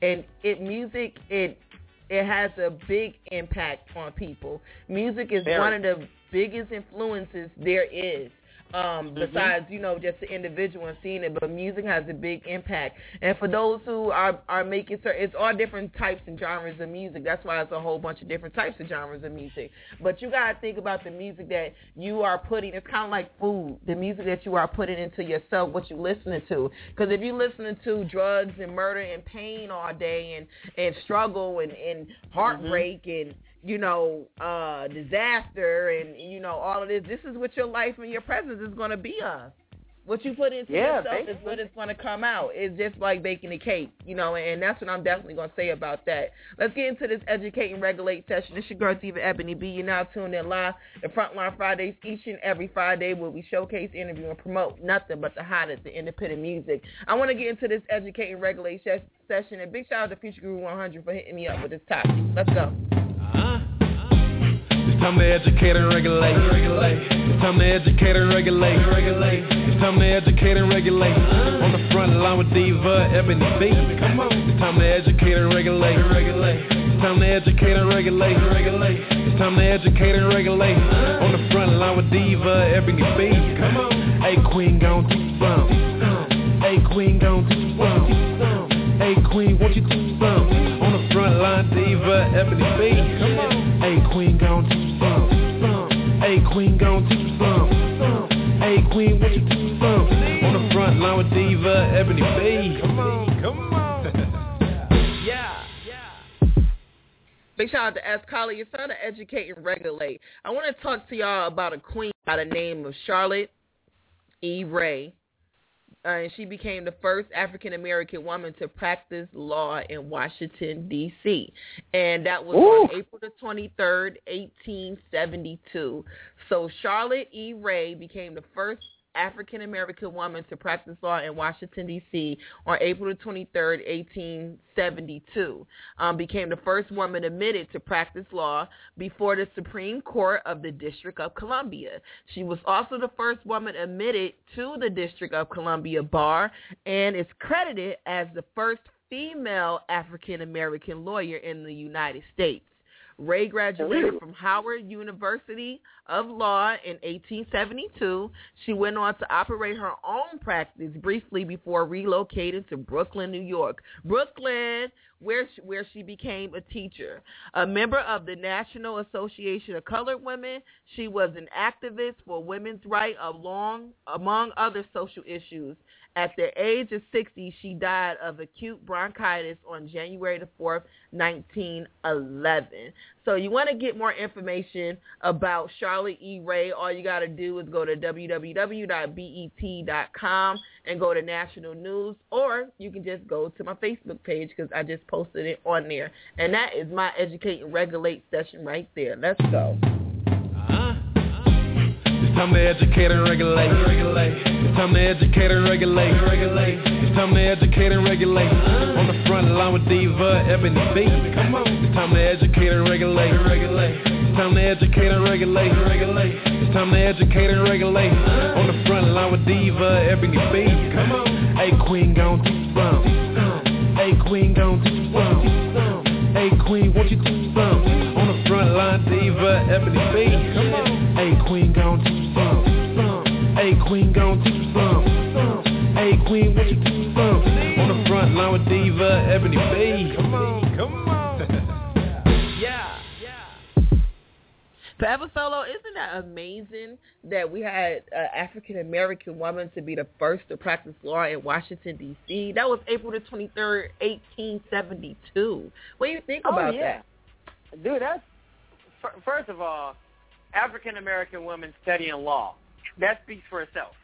has a big impact on people. Music is one of the biggest influences there is. Besides, you know, just the individual and seeing it, but music has a big impact. And for those who are making certain, it's all different types and genres of music. That's why it's a whole bunch of different types of genres of music. But you got to think about the music that you are putting. It's kind of like food, the music that you are putting into yourself, what you're listening to. Because if you're listening to drugs and murder and pain all day and struggle and heartbreak and, you know, disaster and, you know, all of this is what your life and your presence is going to be of. What you put into yourself is what it's going to come out. It's just like baking a cake, you know, and that's what I'm definitely going to say about that. Let's get into this Educate and Regulate session. It's your girl, Diva Ebony B. You're now tuned in live to Frontline Fridays each and every Friday, where we showcase, interview, and promote nothing but the hottest, the independent music. I want to get into this Educate and Regulate session, and big shout out to Future Guru 100 for hitting me up with this topic. Let's go. It's time to educate and regulate. It's time to educate and regulate. It's time to educate and regulate. On the front line with Diva Ebony B. Come on. It's time to educate and regulate. It's time to educate and regulate. It's time to educate and regulate. On the front line with Diva Ebony B. Come on. Hey queen, gon' teach some. Hey queen, gon' teach some. Hey queen, won't you teach some? On the front line, Diva Ebony B. Come on. Hey queen, gon' teach some. Hey queen, gon' teach some. Hey queen, won't you teach some? On the front line with Diva Ebony B. Come on, come on. Yeah. Big shout out to S. Collie. It's time to educate and regulate. I want to talk to y'all about a queen by the name of Charlotte E. Ray. And she became the first African-American woman to practice law in Washington, D.C. And that was on April the 23rd, 1872. So Charlotte E. Ray became the first African-American woman to practice law in Washington, D.C. on April the 23rd, 1872. Became the first woman admitted to practice law before the Supreme Court of the District of Columbia. She was also the first woman admitted to the District of Columbia bar and is credited as the first female African-American lawyer in the United States. Ray graduated from Howard University of Law in 1872. She went on to operate her own practice briefly before relocating to Brooklyn, New York. Brooklyn, where she became a teacher. A member of the National Association of Colored Women, she was an activist for women's rights among other social issues. At the age of 60, she died of acute bronchitis on January the 4th, 1911. So you want to get more information about Charlotte E. Ray, all you got to do is go to www.bet.com and go to national news, or you can just go to my Facebook page because I just posted it on there. And that is my Educate and Regulate session right there. Let's go. It's time to educate and regulate. It's time to educate and regulate. It's time to educate and regulate. On the front line with Diva, Ebony B. Come on. It's time to educate and regulate. It's time to educate and regulate. It's time to educate and regulate. On the front line with Diva, Ebony B. Come on. Hey Queen, gon' teach some. Hey Queen, gon' teach some. Hey Queen, won't you teach some? On the front line, Diva, Ebony B. Come on. Hey Queen, gon' teach some. Hey Queen, gon' teach some. Hey Queen, won't you teach some? On the front line with Diva, Ebony B. Come on, come on. Forever Solo, isn't that amazing that we had an African-American woman to be the first to practice law in Washington, D.C.? That was April the 23rd, 1872. What do you think about that? Dude, that's, first of all, African-American women studying law. That speaks for itself.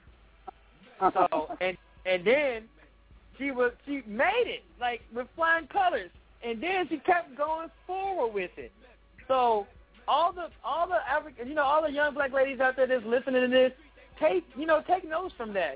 So, and then she made it, like, with flying colors. And then she kept going forward with it. So all the African, all the young black ladies out there that's listening to this, take notes from that.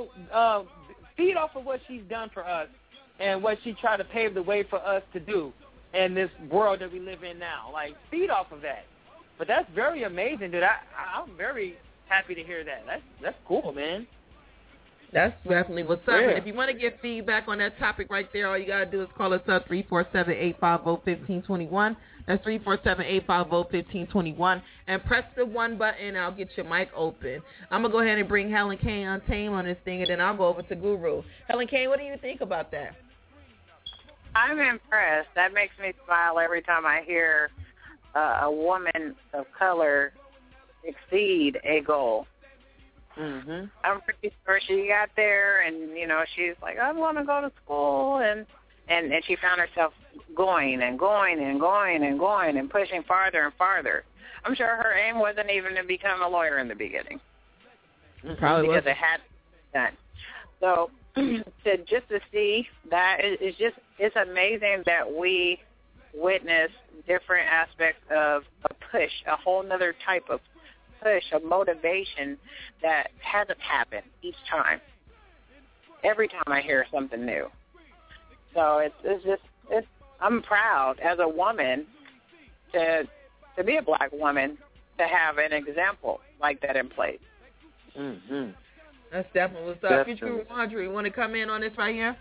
Feed off of what she's done for us and what she tried to pave the way for us to do in this world that we live in now. Like, feed off of that. But that's very amazing, dude. I'm very happy to hear that. That's cool, man. That's definitely what's up. Yeah. And if you want to get feedback on that topic right there, all you got to do is call us up, 347-850-1521. That's 347-850-1521. And press the 1 button. I'll get your mic open. I'm going to go ahead and bring Helen Kane on Tame on this thing, and then I'll go over to Guru. Helen Kane, what do you think about that? I'm impressed. That makes me smile every time I hear a woman of color exceed a goal. Mm-hmm. I'm pretty sure she got there, and she's like, I want to go to school, and she found herself going and going and going and going and pushing farther and farther. I'm sure her aim wasn't even to become a lawyer in the beginning, probably because it had done. So to see that it's amazing that we witness different aspects of a push, a whole other type of push, a motivation that hasn't happened each time. Every time I hear something new. So I'm proud as a woman to be a black woman, to have an example like that in place. Mm-hmm. That's definitely what's up. Future Audrey, you want to come in on this right here?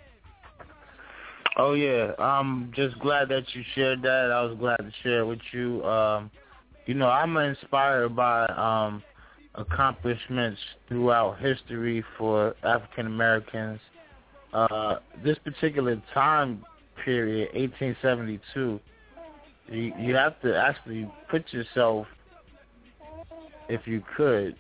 Oh, yeah. I'm just glad that you shared that. I was glad to share it with you. I'm inspired by accomplishments throughout history for African Americans. This particular time period, 1872, you have to actually put yourself, if you could,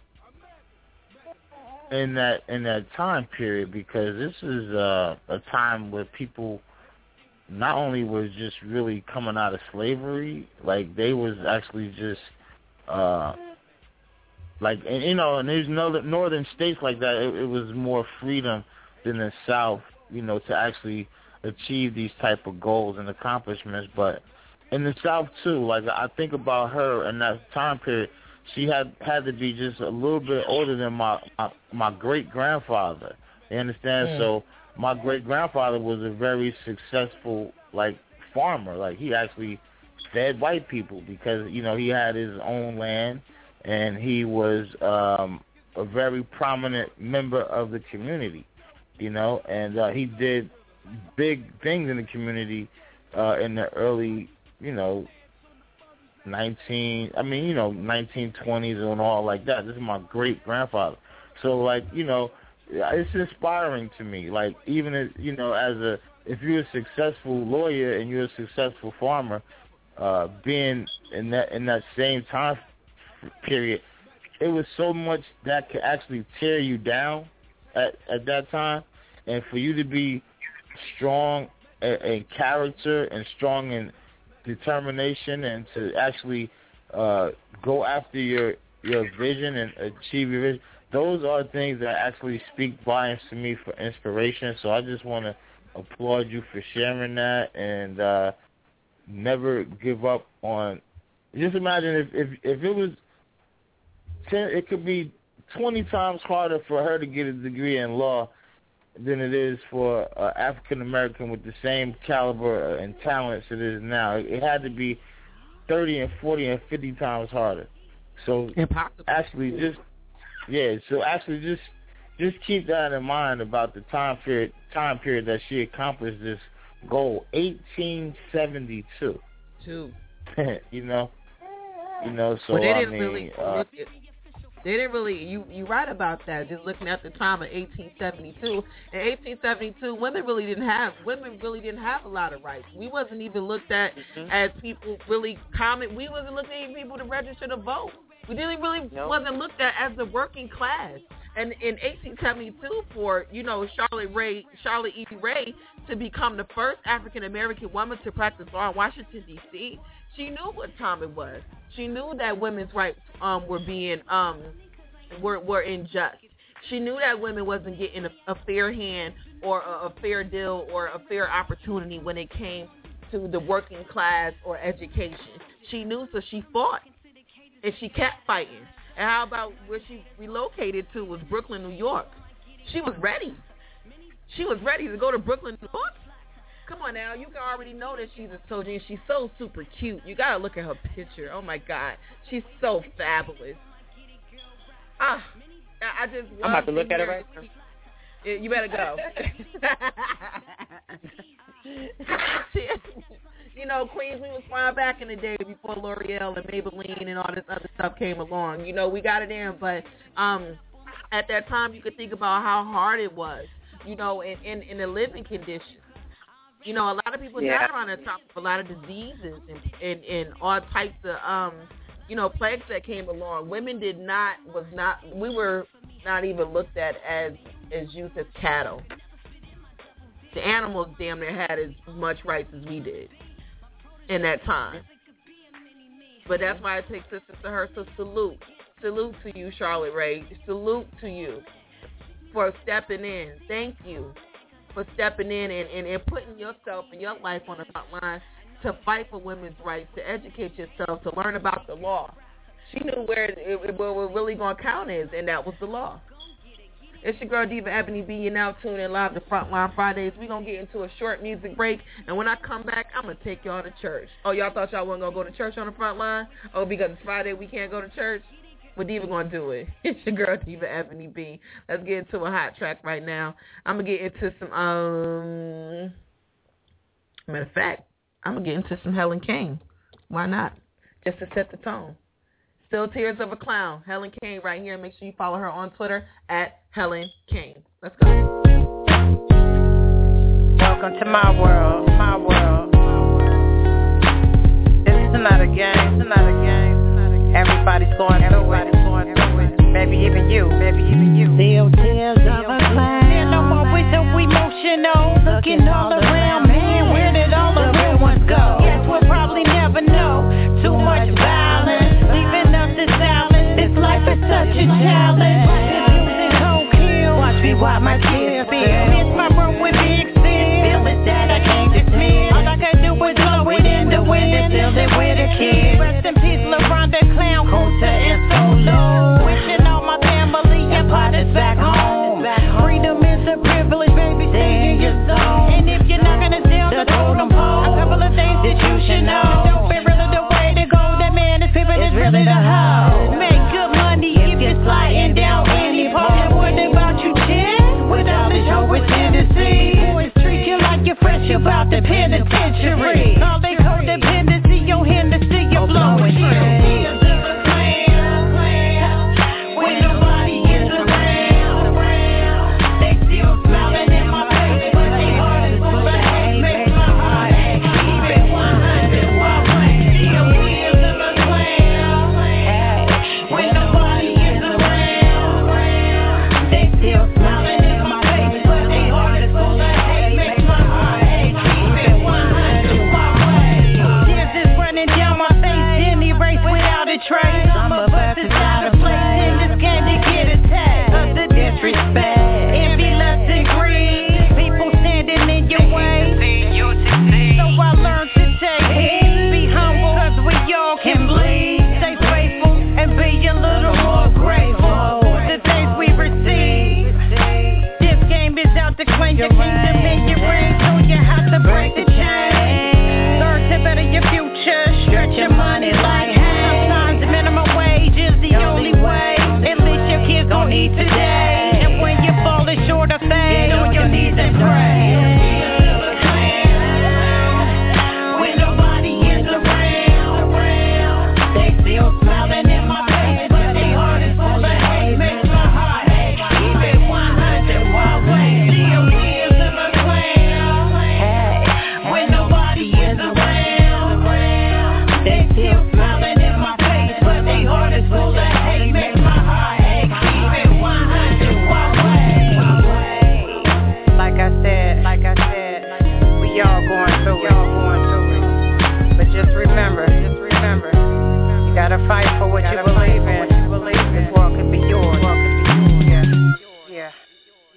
in that time period, because this is a time where people not only was just really coming out of slavery, like they was actually just and there's northern states like that. It was more freedom than the South, to actually achieve these type of goals and accomplishments. But in the South too, like I think about her in that time period, she had to be just a little bit older than my great grandfather. You understand? So my great grandfather was a very successful farmer. Like he actually fed white people because he had his own land, and he was a very prominent member of the community. And he did big things in the community in the early 1920s and all like that. This is my great grandfather. So it's inspiring to me. Like even as if you're a successful lawyer and you're a successful farmer, being in that same time period, it was so much that could actually tear you down at that time, and for you to be strong in character and strong in determination and to actually go after your vision and achieve your vision. Those are things that actually speak volumes to me for inspiration. So I just want to applaud you for sharing that, and never give up on. Just imagine if it was it could be 20 times harder for her to get a degree in law than it is for an African American with the same caliber and talents it is now. It had to be 30 and 40 and 50 times harder. So impossible. Actually, just keep that in mind about the time period that she accomplished this goal. 1872. You know. So well, they didn't really. You right about that. Just looking at the time of 1872. In 1872, women really didn't have a lot of rights. We wasn't even looked at as people really common. We wasn't looked at people to register to vote. We didn't really wasn't looked at as the working class. And in 1872, for Charlotte E. Ray to become the first African American woman to practice law in Washington D.C., she knew what time it was. She knew that women's rights were being were unjust. She knew that women wasn't getting a fair hand or a fair deal or a fair opportunity when it came to the working class or education. She knew, so she fought, and she kept fighting. And how about where she relocated to was Brooklyn, New York. She was ready. She was ready to go to Brooklyn, New York. Come on now, you can already know that she's a soldier, and she's so super cute. You gotta look at her picture. Oh my God, she's so fabulous. I just I'm about to look at her right now. You better go. You know, Queens, we was fine back in the day before L'Oreal and Maybelline and all this other stuff came along. You know, we got it in, but at that time, you could think about how hard it was, you know, in the living conditions. You know, a lot of people died around the top of a lot of diseases and all types of, plagues that came along. Women we were not even looked at as used as cattle. The animals damn near had as much rights as we did in that time. But that's why it takes sisters to her, so salute. Salute to you, Charlotte Ray. Salute to you for stepping in. Thank you for stepping in and putting yourself and your life on the front line to fight for women's rights, to educate yourself, to learn about the law. She knew where it really going to count is, and that was the law. It's your girl, Diva Ebony B. You're now tuning in live to Frontline Fridays. We're going to get into a short music break, and when I come back, I'm going to take y'all to church. Oh, y'all thought y'all wasn't going to go to church on the front line? Oh, because it's Friday, we can't go to church? Well, Diva going to do it. It's your girl, Diva Ebony B. Let's get into a hot track right now. I'm going to get into some, matter of fact, I'm going to get into some Helen King. Why not? Just to set the tone. Still Tears of a Clown. Helen King right here. Make sure you follow her on Twitter at Helen King. Let's go. Welcome to my world. My world. It's not a game. It's not a game. Everybody's going through it. Maybe even you. Still tears of a clown. And no more with the emotional. Looking all around, man. Where did all the real ones go? Guess we'll probably never know. Too much violence, leaving us to silence. This life is such a challenge. This cold kill. Watch me wipe my tears. Miss my room with big sins. Feelings that I can't dismiss. All I can do is blow it in the wind and fill it with a kiss. Rest in peace, LeBron the Clown, Kunta and Solo. Wishing all my family and partners back home.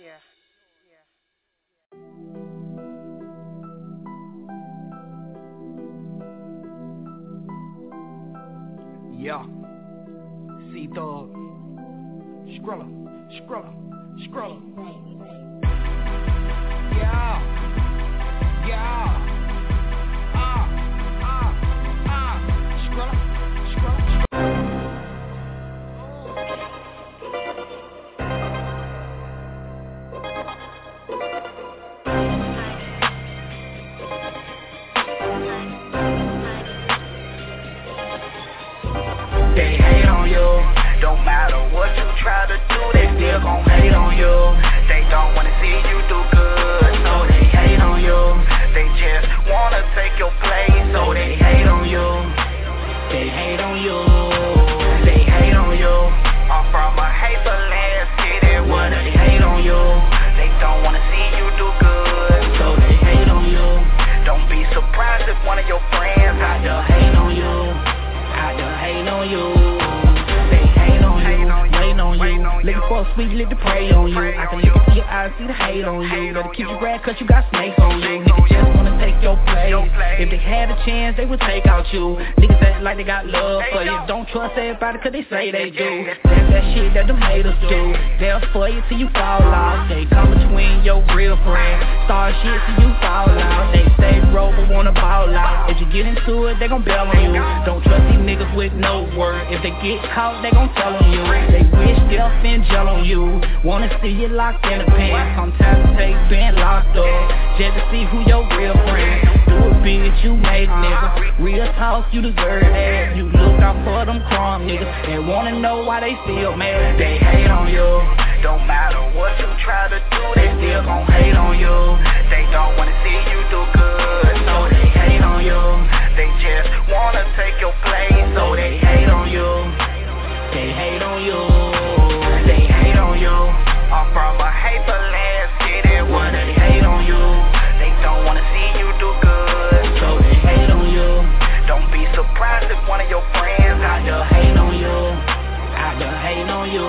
Yeah. C-Thug. Skrilla. Yeah. Skrilla. They hate on you. Don't matter what you try to do, they still gon' hate on you. They don't wanna see you do good, so they hate on you. They just wanna take your place, so they hate on you. They hate on you. They hate on you. I'm from a haterland city where they hate on you. They don't wanna see you do good, so they hate on you. Don't be surprised if one of your friends out there hate on you. Out there hate on you. They hate on you, waiting on you. Looking for a sweet lick to pray on you. I can look into your eyes, see the hate on you. Better keep your grad cause you got snakes on you. Niggas just wanna take your place. If they had a chance, they would take out you. Niggas act like they got love for you. Don't trust everybody cause they say they do. That's that shit that them haters do. They'll for you till you fall out. They come between your real friends. Start shit till you fall out. They stay broke but wanna ball out. If you get into it, they gon' bail on you. Don't trust these niggas with no word. If they get caught, they gon' tell on you. They wish death and gel on you. Wanna see you locked in a pen. Sometimes it takes being locked up just to see who your real friend. Do it, bitch, you made a nigga. Real talk, you deserve that. You look out for them crumb niggas and wanna know why they still mad. They hate on you. Don't matter what you try to do, they still gon' hate on you. They don't wanna see you do good, so they hate on you. They just wanna take your place, so they hate on you. They hate on you. They hate on you. I'm from a haterland city where they hate on you. They don't wanna see you do good, so they hate on you. Don't be surprised if one of your friends out there hate on you. Out there hating on you.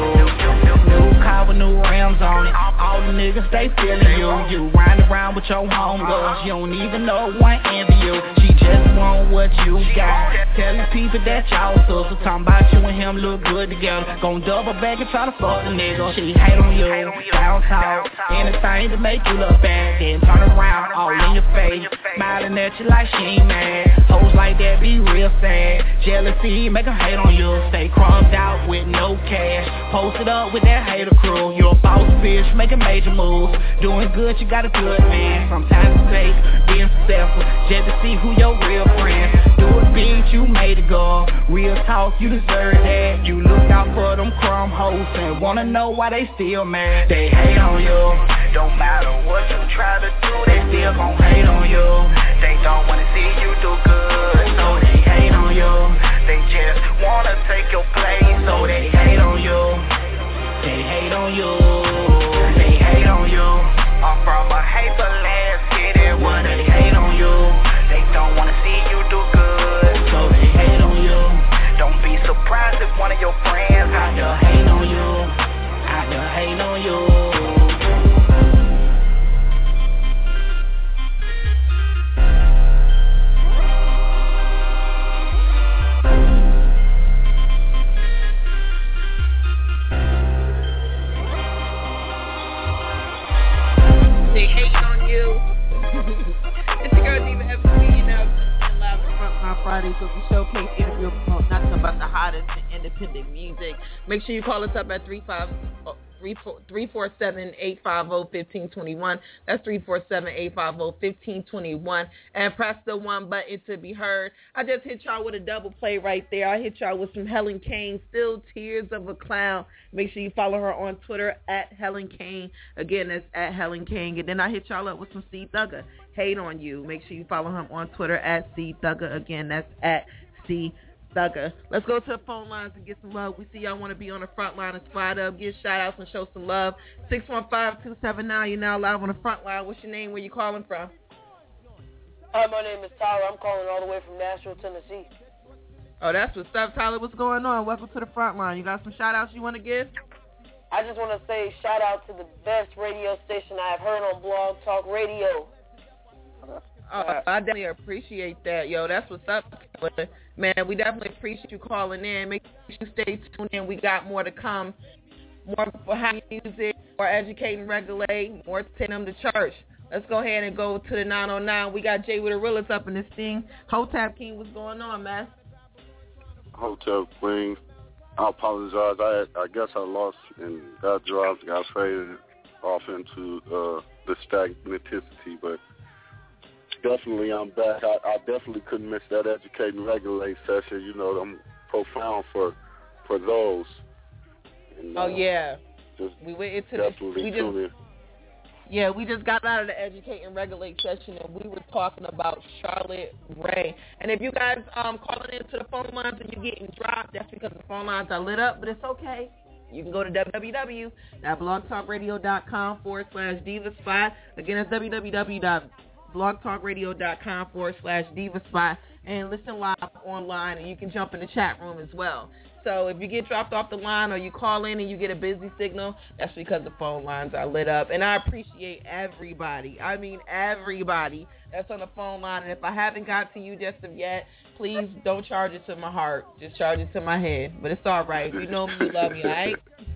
New car with new rims on it. All the niggas, they feeling you. You riding around with your homegirls. You don't even know one envy you. She just want what you got. Telling people that y'all sisters. Talking about you and him look good together. Gon' double back and try to fuck the nigga. She hate on you. Down talk. Anything to make you look bad. Then turn around all in your face. Smiling at you like she ain't mad. Hoes like that be real sad. Jealousy make her hate on you. Stay crumbed out with no cash. Posted up with that hater crew. You're a boss bitch making major moves. Doing good, you got a good man. Sometimes it takes being successful just to see who your real friends. Do it, bitch, you made it, girl. Real talk, you deserve that. You look out for them crumb hoes and wanna know why they still mad. They hate on you. Don't matter what you try to do, they still gon' hate on you. They don't wanna see you do good, so they hate on you. They just wanna take your place, so they hate on you. They hate on you. They hate on you. I'm from a haterland city where they hate on you. They don't wanna see you do good, so they hate on you. Don't be surprised if one of your friends out there hate on you. Out there hate on you. They hate on you. It's your girl Diva FB, you know, live on Frontline Friday, so we showcase interview nothing about the hottest and independent music. Make sure you call us up at 347-850-1521. That's 347-850-1521. And press the one button to be heard. I just hit y'all with a double play right there. I hit y'all with some Helen Kane, Still Tears of a Clown. Make sure you follow her on Twitter at Helen Kane. Again, that's at Helen Kane. And then I hit y'all up with some C Thugger, Hate on You. Make sure you follow him on Twitter at C Thugger. Again, that's at C Thugger. Let's go to the phone lines and get some love. We see y'all want to be on the front line and spot up, give shout outs and show some love. 615-279, you're now live on the front line. What's your name? Where you calling from? Hi, my name is Tyler. I'm calling all the way from Nashville, Tennessee. Oh, that's what's up, Tyler. What's going on? Welcome to the front line. You got some shout outs you want to give? I just want to say shout out to the best radio station I have heard on Blog Talk Radio. Oh, I definitely appreciate that, yo. That's what's up, man. We definitely appreciate you calling in. Make sure you stay tuned in. We got more to come. More for house music, more educate and regulate, more to take them to church. Let's go ahead and go to the 909. We got Jay with the realest up in this thing. Hotep King, what's going on, man? Hotep Queen. I apologize. I guess I lost and got dropped, got faded off into the stagnaticity, but definitely I'm back. I definitely couldn't miss that educate and regulate session. You know, I'm profound for those. And, yeah. We went into this. We just got out of the educate and regulate session, and we were talking about Charlotte Ray. And if you guys calling into the phone lines and you're getting dropped, that's because the phone lines are lit up, but it's okay. You can go to www.blogtalkradio.com/divaspot. Again, it's www.blogtalkradio.com/divaspot, and listen live online, and you can jump in the chat room as well. So if you get dropped off the line or you call in and you get a busy signal, that's because the phone lines are lit up. And I appreciate everybody. I mean everybody that's on the phone line. And if I haven't got to you just of yet, please don't charge it to my heart. Just charge it to my head. But it's all right. You know me, you love me, all right?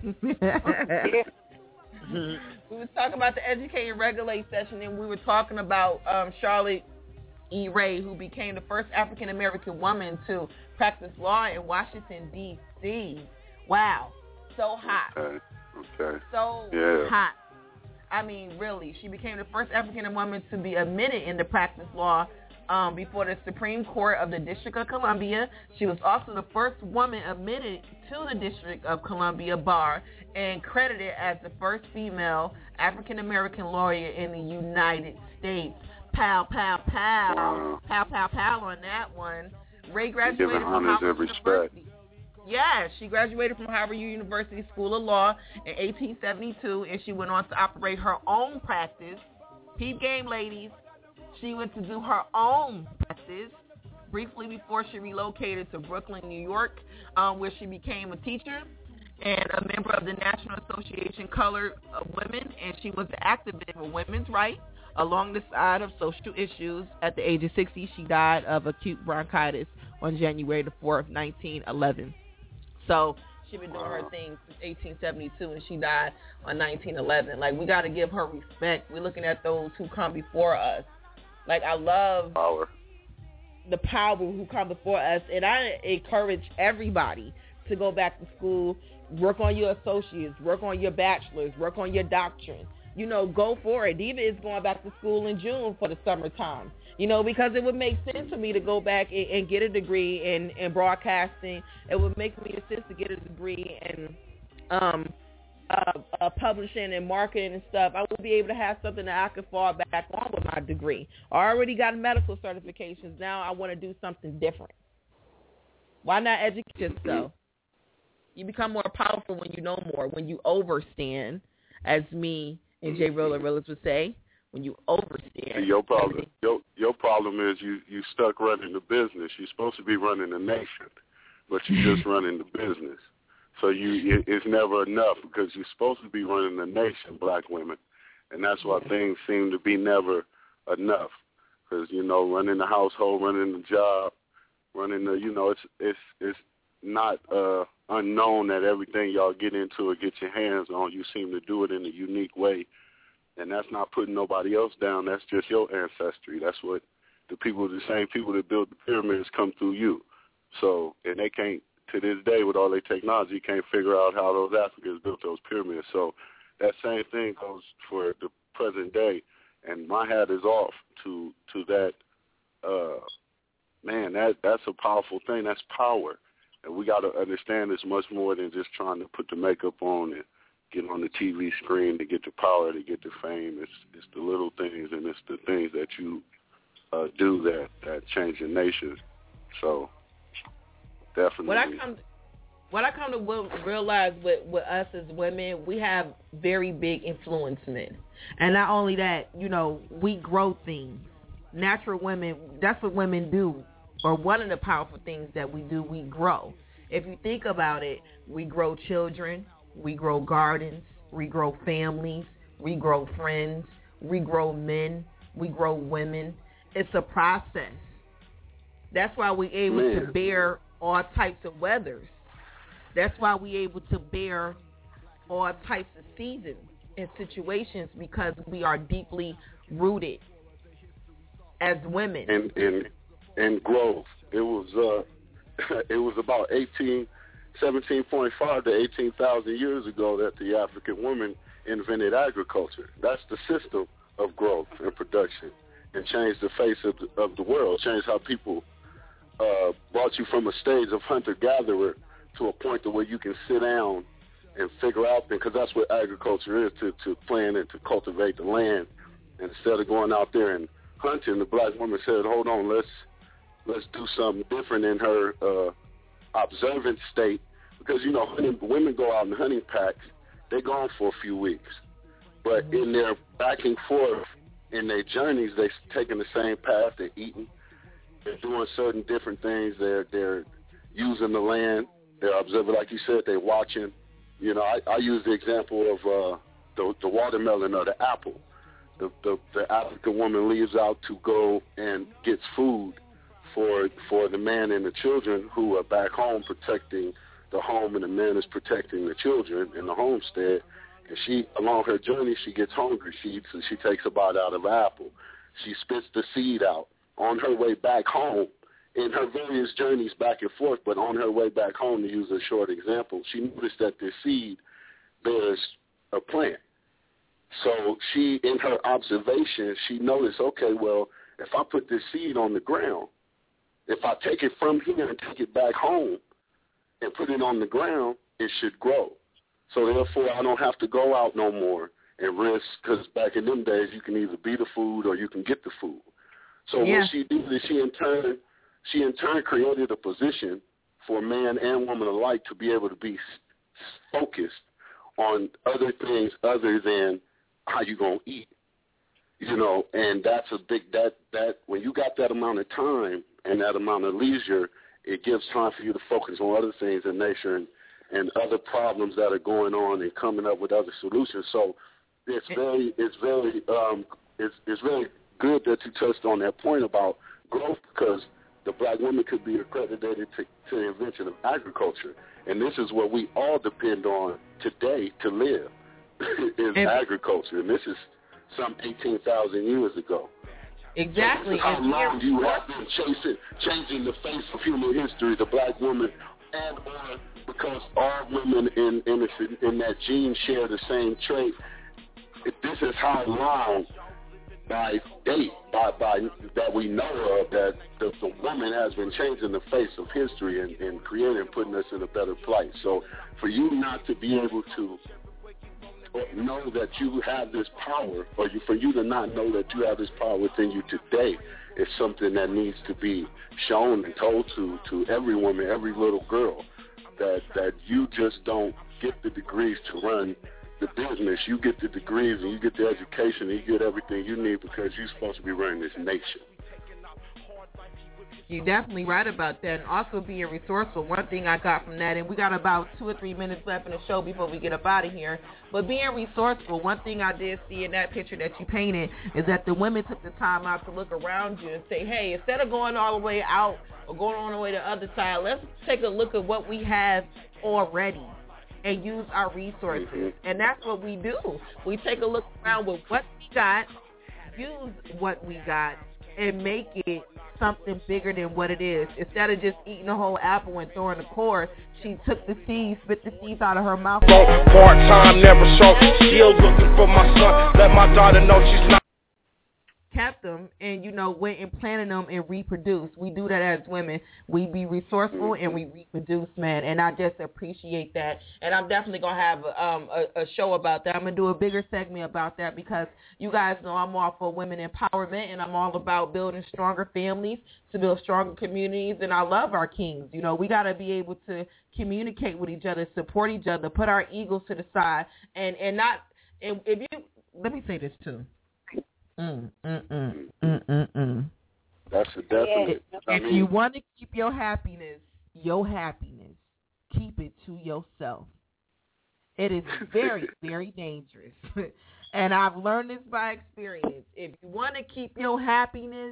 We was talking about the educate and regulate session, and we were talking about Charlotte E. Ray, who became the first African-American woman to practice law in Washington, D.C. Wow. So hot. Okay. So hot. I mean, really. She became the first African woman to be admitted into practice law before the Supreme Court of the District of Columbia. She was also the first woman admitted to the District of Columbia Bar and credited as the first female African-American lawyer in the United States. Pow, pow, pow. Wow. Pow, pow, pow on that one. Ray graduated from honors Howard and University. Yeah, she graduated from Howard University School of Law in 1872, and she went on to operate her own practice. Peep game, ladies. She went to do her own practice briefly before she relocated to Brooklyn, New York, where she became a teacher and a member of the National Association Colored Women, and she was an activist for women's rights along the side of social issues. At the age of 60, she died of acute bronchitis on January the 4th, 1911. So she's been doing her thing since 1872, and she died on 1911. Like, we got to give her respect. We're looking at those who come before us. Like, I love the power who come before us, and I encourage everybody to go back to school, work on your associates, work on your bachelor's, work on your doctrine. You know, go for it. Diva is going back to school in June for the summertime, you know, because it would make sense for me to go back and get a degree in broadcasting. It would make me sense to get a degree in publishing and marketing and stuff. I will be able to have something that I can fall back on with my degree. I already got medical certifications. Now I want to do something different. Why not educate yourself? You become more powerful when you know more, when you overstand, as me and Jay Willis would say, when you overstand. Your problem is you stuck running the business. You're supposed to be running the nation, but you're just running the business. So it's never enough because you're supposed to be running the nation, black women, and that's why things seem to be never enough. Because, you know, running the household, running the job, running the, you know, it's not unknown that everything y'all get into or get your hands on, you seem to do it in a unique way. And that's not putting nobody else down. That's just your ancestry. That's what the same people that built the pyramids come through you. So, and they can't, to this day, with all their technology, can't figure out how those Africans built those pyramids. So that same thing goes for the present day. And my hat is off to that. Man, that's a powerful thing. That's power. And we got to understand it's much more than just trying to put the makeup on and get on the TV screen to get the power, to get the fame. It's the little things, and it's the things that you do that change your nation. So definitely. What I come to realize with us as women, we have very big influence men. And not only that, you know, we grow things. Natural women, that's what women do. Or one of the powerful things that we do, we grow. If you think about it, we grow children, we grow gardens, we grow families, we grow friends, we grow men, we grow women. It's a process. That's why we're able to bear all types of weathers. That's why we're able to bear all types of seasons and situations, because we are deeply rooted as women. And growth. It was about 17.5 to 18,000 years ago that the African woman invented agriculture. That's the system of growth and production, and changed the face of the world, changed how people brought you from a stage of hunter-gatherer to a point to where you can sit down and figure out, because that's what agriculture is, to plan and to cultivate the land. And instead of going out there and hunting, the black woman said, hold on, let's do something different in her observant state, because, you know, women go out in hunting packs, they're gone for a few weeks. But in their back and forth, in their journeys, they're taking the same path, they're eating, they're doing certain different things, they're using the land, they're observing, like you said, they're watching. You know, I use the example of the watermelon or the apple. The African woman leaves out to go and gets food for the man and the children who are back home protecting the home, and the man is protecting the children in the homestead. And she, along her journey, she gets hungry. She eats and she takes a bite out of an apple. She spits the seed out. On her way back home, in her various journeys back and forth, but on her way back home, to use a short example, she noticed that this seed bears a plant. So she, in her observation, she noticed, okay, well, if I put this seed on the ground, if I take it from here and take it back home and put it on the ground, it should grow. So therefore, I don't have to go out no more and risk, because back in them days, you can either be the food or you can get the food. So what she did is she in turn created a position for man and woman alike to be able to be focused on other things other than how you gonna eat, you know. And that's a big that when you got that amount of time and that amount of leisure, it gives time for you to focus on other things in nature and other problems that are going on and coming up with other solutions. So it's very good that you touched on that point about growth, because the black woman could be accredited to the invention of agriculture. And this is what we all depend on today to live, is agriculture. And this is some 18,000 years ago. Exactly. So how long you have been changing the face of human history, the black woman, and or because all women in that gene share the same trait. This is how long by date, by that we know of, that the woman has been changing the face of history and creating and putting us in a better place. So for you not to be able to know that you have this power, or for you to not know that you have this power within you today, is something that needs to be shown and told to every woman, every little girl, that you just don't get the degrees to run the business. You get the degrees and you get the education and you get everything you need because you're supposed to be running this nation. You're definitely right about that. And also being resourceful. One thing I got from that, and we got about 2 or 3 minutes left in the show before we get up out of here, but being resourceful, one thing I did see in that picture that you painted is that the women took the time out to look around you and say, hey, instead of going all the way out or going all the way to the other side, let's take a look at what we have already and use our resources. Mm-hmm. And that's what we do. We take a look around with what we got, use what we got, and make it something bigger than what it is. Instead of just eating a whole apple and throwing the core, she took the seeds, spit the seeds out of her mouth. Part-time, never show. Still looking for my son. Let my daughter know she's not. Kept them and, went and planted them and reproduced. We do that as women. We be resourceful and we reproduce, man. And I just appreciate that. And I'm definitely going to have a show about that. I'm going to do a bigger segment about that because you guys know I'm all for women empowerment and I'm all about building stronger families to build stronger communities. And I love our kings. We got to be able to communicate with each other, support each other, put our egos to the side and if you, let me say this too. That's a definite. If you want to keep your happiness, keep it to yourself. It is very, very dangerous. And I've learned this by experience. If you want to keep your happiness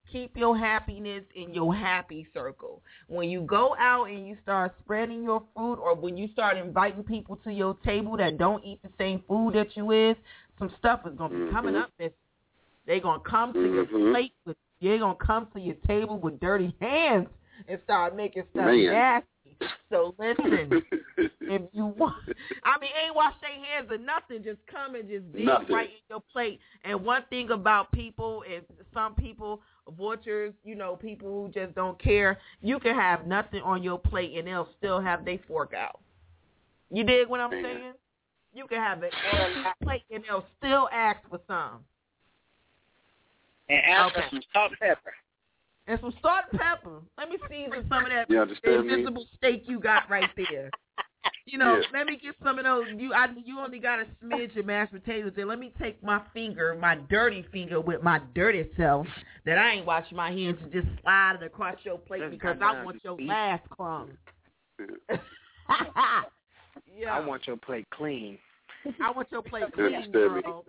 in your happy circle. When you go out and you start spreading your food, or when you start inviting people to your table that don't eat the same food that you is, some stuff is going to be coming up. They're going to come to your plate. They're going to come to your table with dirty hands and start making stuff nasty. So listen, if you want, ain't wash their hands or nothing. Just come and just dig right in your plate. And one thing about people is some people, butchers, people who just don't care, you can have nothing on your plate and they'll still have their fork out. You dig what I'm saying? You can have it on your plate and they'll still ask for some. And ask for some salt and pepper. And some salt and pepper. Let me season some of that invisible steak you got right there. Let me get some of those. You only got a smidge of mashed potatoes there. Let me take my dirty finger with my dirty self that I ain't washing my hands, and just slide it across your plate because I want your last crumb. Yeah. I want your plate clean. I want your plate clean, girl.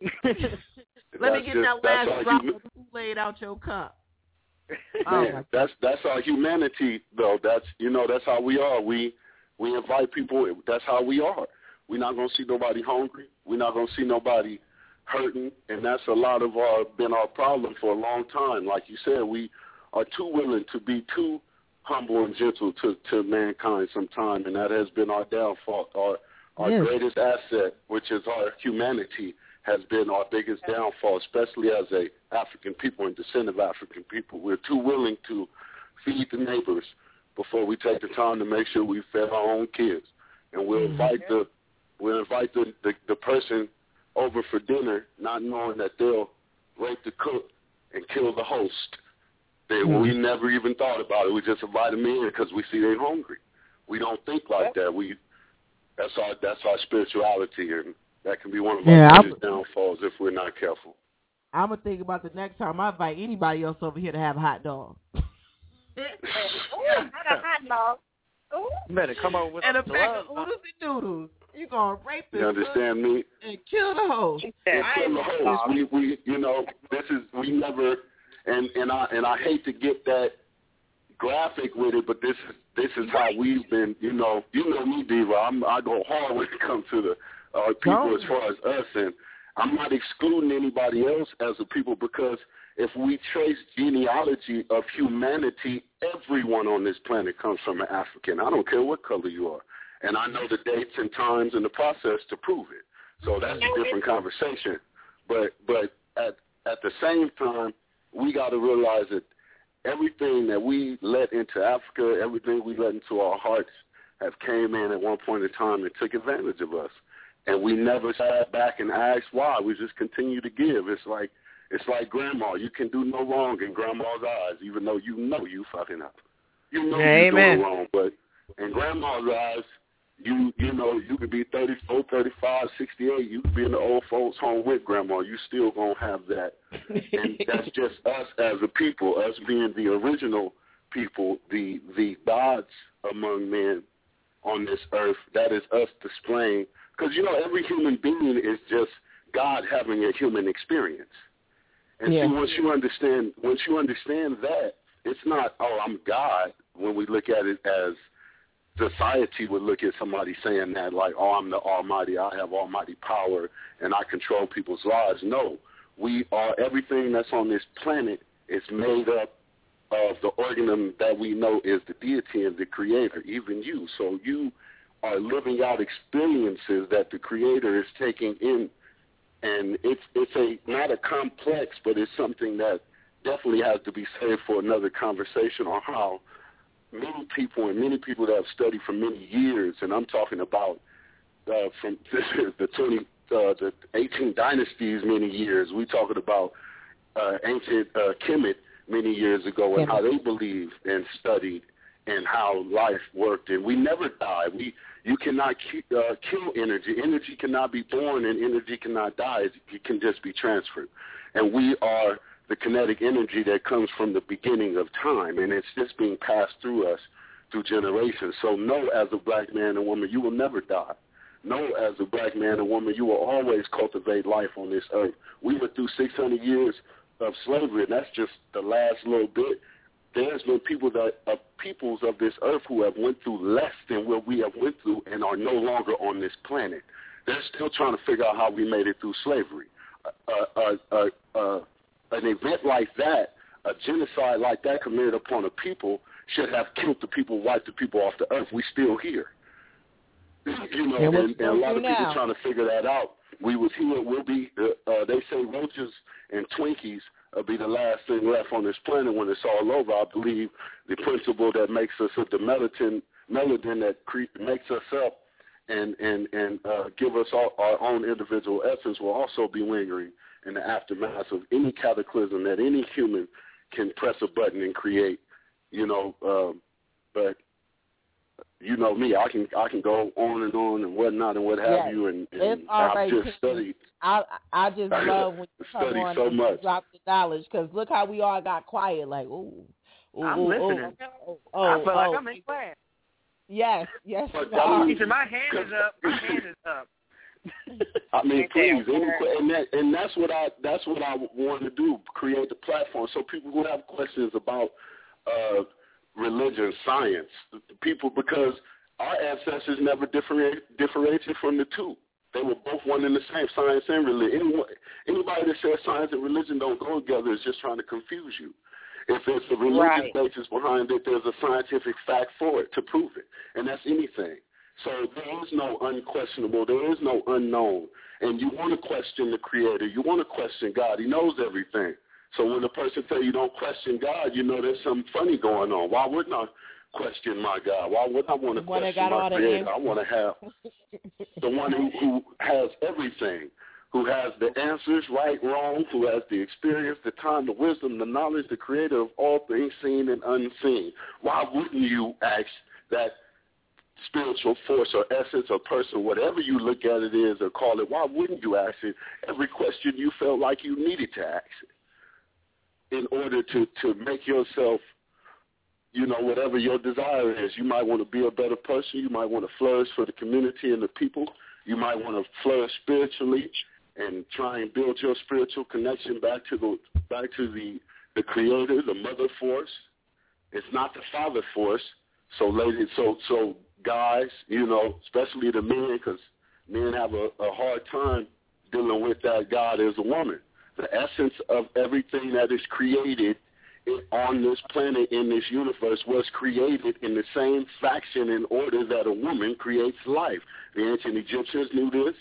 Let me get that last drop of Kool-Aid out your cup. Man, that's our humanity, though. That's how we are. We invite people. That's how we are. We're not gonna see nobody hungry. We're not gonna see nobody hurting, and that's a lot of been our problem for a long time. Like you said, we are too willing to be too humble and gentle to mankind sometimes, and that has been our downfall. Our greatest asset, which is our humanity, has been our biggest downfall, especially as a African people and descent of African people. We're too willing to feed the neighbors before we take the time to make sure we fed our own kids. And we'll invite the person over for dinner, not knowing that they'll rape the cook and kill the host. We never even thought about it. We just invite them in because we see they're hungry. We don't think like that. That's our spirituality, and that can be one of our biggest downfalls if we're not careful. I'm going to think about the next time I invite anybody else over here to have a hot dog. Not a hot dog. Ooh. You better come over with and a pack of oodles and noodles. You're going to rape You understand me? And kill the host. And kill the host. We never, and I hate to get that graphic with it, but this is how we've been, you know me, Diva. I go hard when it comes to the people as far as us, and I'm not excluding anybody else as a people, because if we trace genealogy of humanity, everyone on this planet comes from an African. I don't care what color you are. And I know the dates and times and the process to prove it. So that's a different conversation. But at the same time, we got to realize that everything that we let into Africa, everything we let into our hearts have came in at one point in time and took advantage of us. And we never sat back and asked why. We just continue to give. It's like grandma. You can do no wrong in grandma's eyes, even though you know you fucking up. You know you're doing wrong. But in grandma's eyes, you could be 34, 35, 68. You could be in the old folks' home with grandma. You still going to have that. And that's just us as a people, us being the original people, the gods among men on this earth. That is us displaying. Because, every human being is just God having a human experience. And see, once you understand that, it's not, I'm God, when we look at it as society would look at somebody saying that, like, I'm the Almighty, I have almighty power, and I control people's lives. No, we are, everything that's on this planet is made up of the organism that we know is the deity and the creator, even you. So you are living out experiences that the creator is taking in. And it's not a complex, but it's something that definitely has to be saved for another conversation on how many people that have studied for many years, and I'm talking about from the 18 dynasties many years. We're talking about ancient Kemet many years ago and how they believed and studied and how life worked. And we never die. You cannot kill energy. Energy cannot be born and energy cannot die. It can just be transferred. And we are the kinetic energy that comes from the beginning of time, and it's just being passed through us through generations. So know, as a black man and woman, you will never die. know as a black man and woman, you will always cultivate life on this earth. We went through 600 years of slavery, and that's just the last little bit. There's been peoples of this earth who have went through less than what we have went through and are no longer on this planet. They're still trying to figure out how we made it through slavery. An event like that, a genocide like that committed upon a people, should have killed the people, wiped the people off the earth. We still here. You know, and a lot of people trying to figure that out. We was here. We'll be. They say roaches and Twinkies will be the last thing left on this planet when it's all over. I believe the principle that makes us up, the melanin that makes us up and give us our own individual essence, will also be lingering in the aftermath of any cataclysm that any human can press a button and create. You know, but you know me, I can go on and whatnot and what have you, and I've just studied. I just love when you come on so and much. drop the knowledge, because look how we all got quiet, like, ooh. I'm listening. I feel like I'm in class. Yes. Teacher, my hand is up. I mean, please, and that's what I want to do, create the platform so people who have questions about religion, science, people, because our ancestors never differentiated from the two. They were both one and the same, science and religion. Anybody that says science and religion don't go together is just trying to confuse you. If there's a religious basis behind it, there's a scientific fact for it to prove it, and that's anything. So there is no unquestionable, there is no unknown, and you want to question the Creator, you want to question God. He knows everything. So when a person tells you don't question God, you know there's something funny going on. Why wouldn't I question my God? Why would I want to question my Creator? I want to have the one who has everything, who has the answers, right, wrong, who has the experience, the time, the wisdom, the knowledge, the Creator of all things seen and unseen. Why wouldn't you ask that spiritual force or essence or person, whatever you look at it is or call it, why wouldn't you ask it every question you felt like you needed to ask it in order to make yourself, you know, whatever your desire is? You might want to be a better person. You might want to flourish for the community and the people. You might want to flourish spiritually and try and build your spiritual connection back to the Creator, the Mother Force. It's not the Father Force. So ladies, so guys, you know, especially the men, because men have a hard time dealing with that God as a woman. The essence of everything that is created on this planet, in this universe, was created in the same faction and order that a woman creates life. The ancient Egyptians knew this.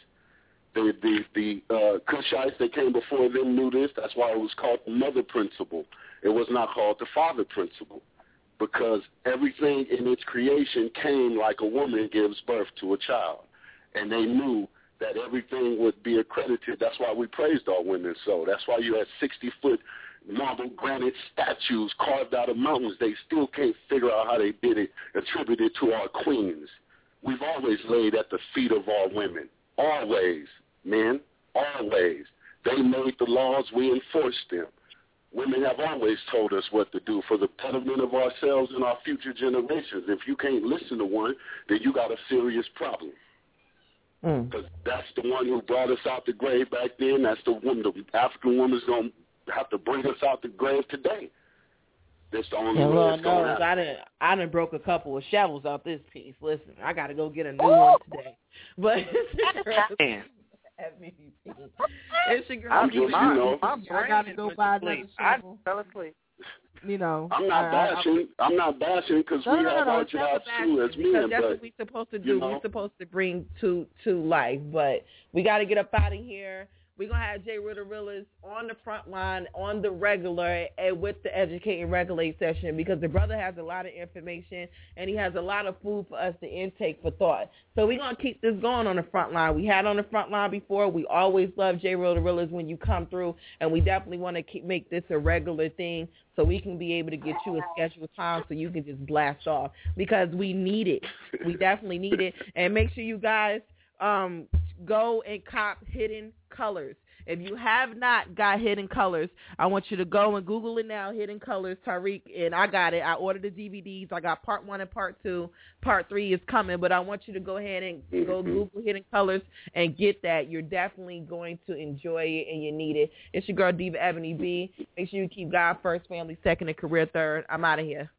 The Cushites that came before them knew this. That's why it was called the mother principle. It was not called the father principle, because everything in its creation came like a woman gives birth to a child. And they knew that everything would be accredited. That's why we praised our women so. That's why you had 60-foot marble granite statues carved out of mountains. They still can't figure out how they did it, attributed to our queens. We've always laid at the feet of our women. Always, men, always. They made the laws, we enforced them. Women have always told us what to do for the betterment of ourselves and our future generations. If you can't listen to one, then you got a serious problem. Because that's the one who brought us out the grave back then. That's the woman, the African woman's going to have to bring us out the grave today. That's the only way it's going to happen. I done broke a couple of shovels out this piece. Listen, I got to go get a new one today. But it's your girl. I got to go buy another shovel. I fell asleep. You know, I'm not bashing because we have our jobs too as men. That's what we're supposed to do. You know, we're supposed to bring to life, but we got to get up out of here. We're going to have Jay Ritterillas on the front line, on the regular, and with the Educate and Regulate session, because the brother has a lot of information, and he has a lot of food for us to intake for thought. So we're going to keep this going on the front line. We had on the front line before. We always love Jay Ritterillas when you come through, and we definitely want to make this a regular thing so we can be able to get you a scheduled time so you can just blast off, because we need it. We definitely need it. And make sure you guys go and cop Hidden Colors. If you have not got Hidden Colors, I want you to go and Google it now, Hidden Colors, Tariq, and I got it. I ordered the DVDs. I got part 1 and part 2. Part 3 is coming, but I want you to go ahead and go Google Hidden Colors and get that. You're definitely going to enjoy it, and you need it. It's your girl, Diva Ebony B. Make sure you keep God first, family second, and career third. I'm out of here.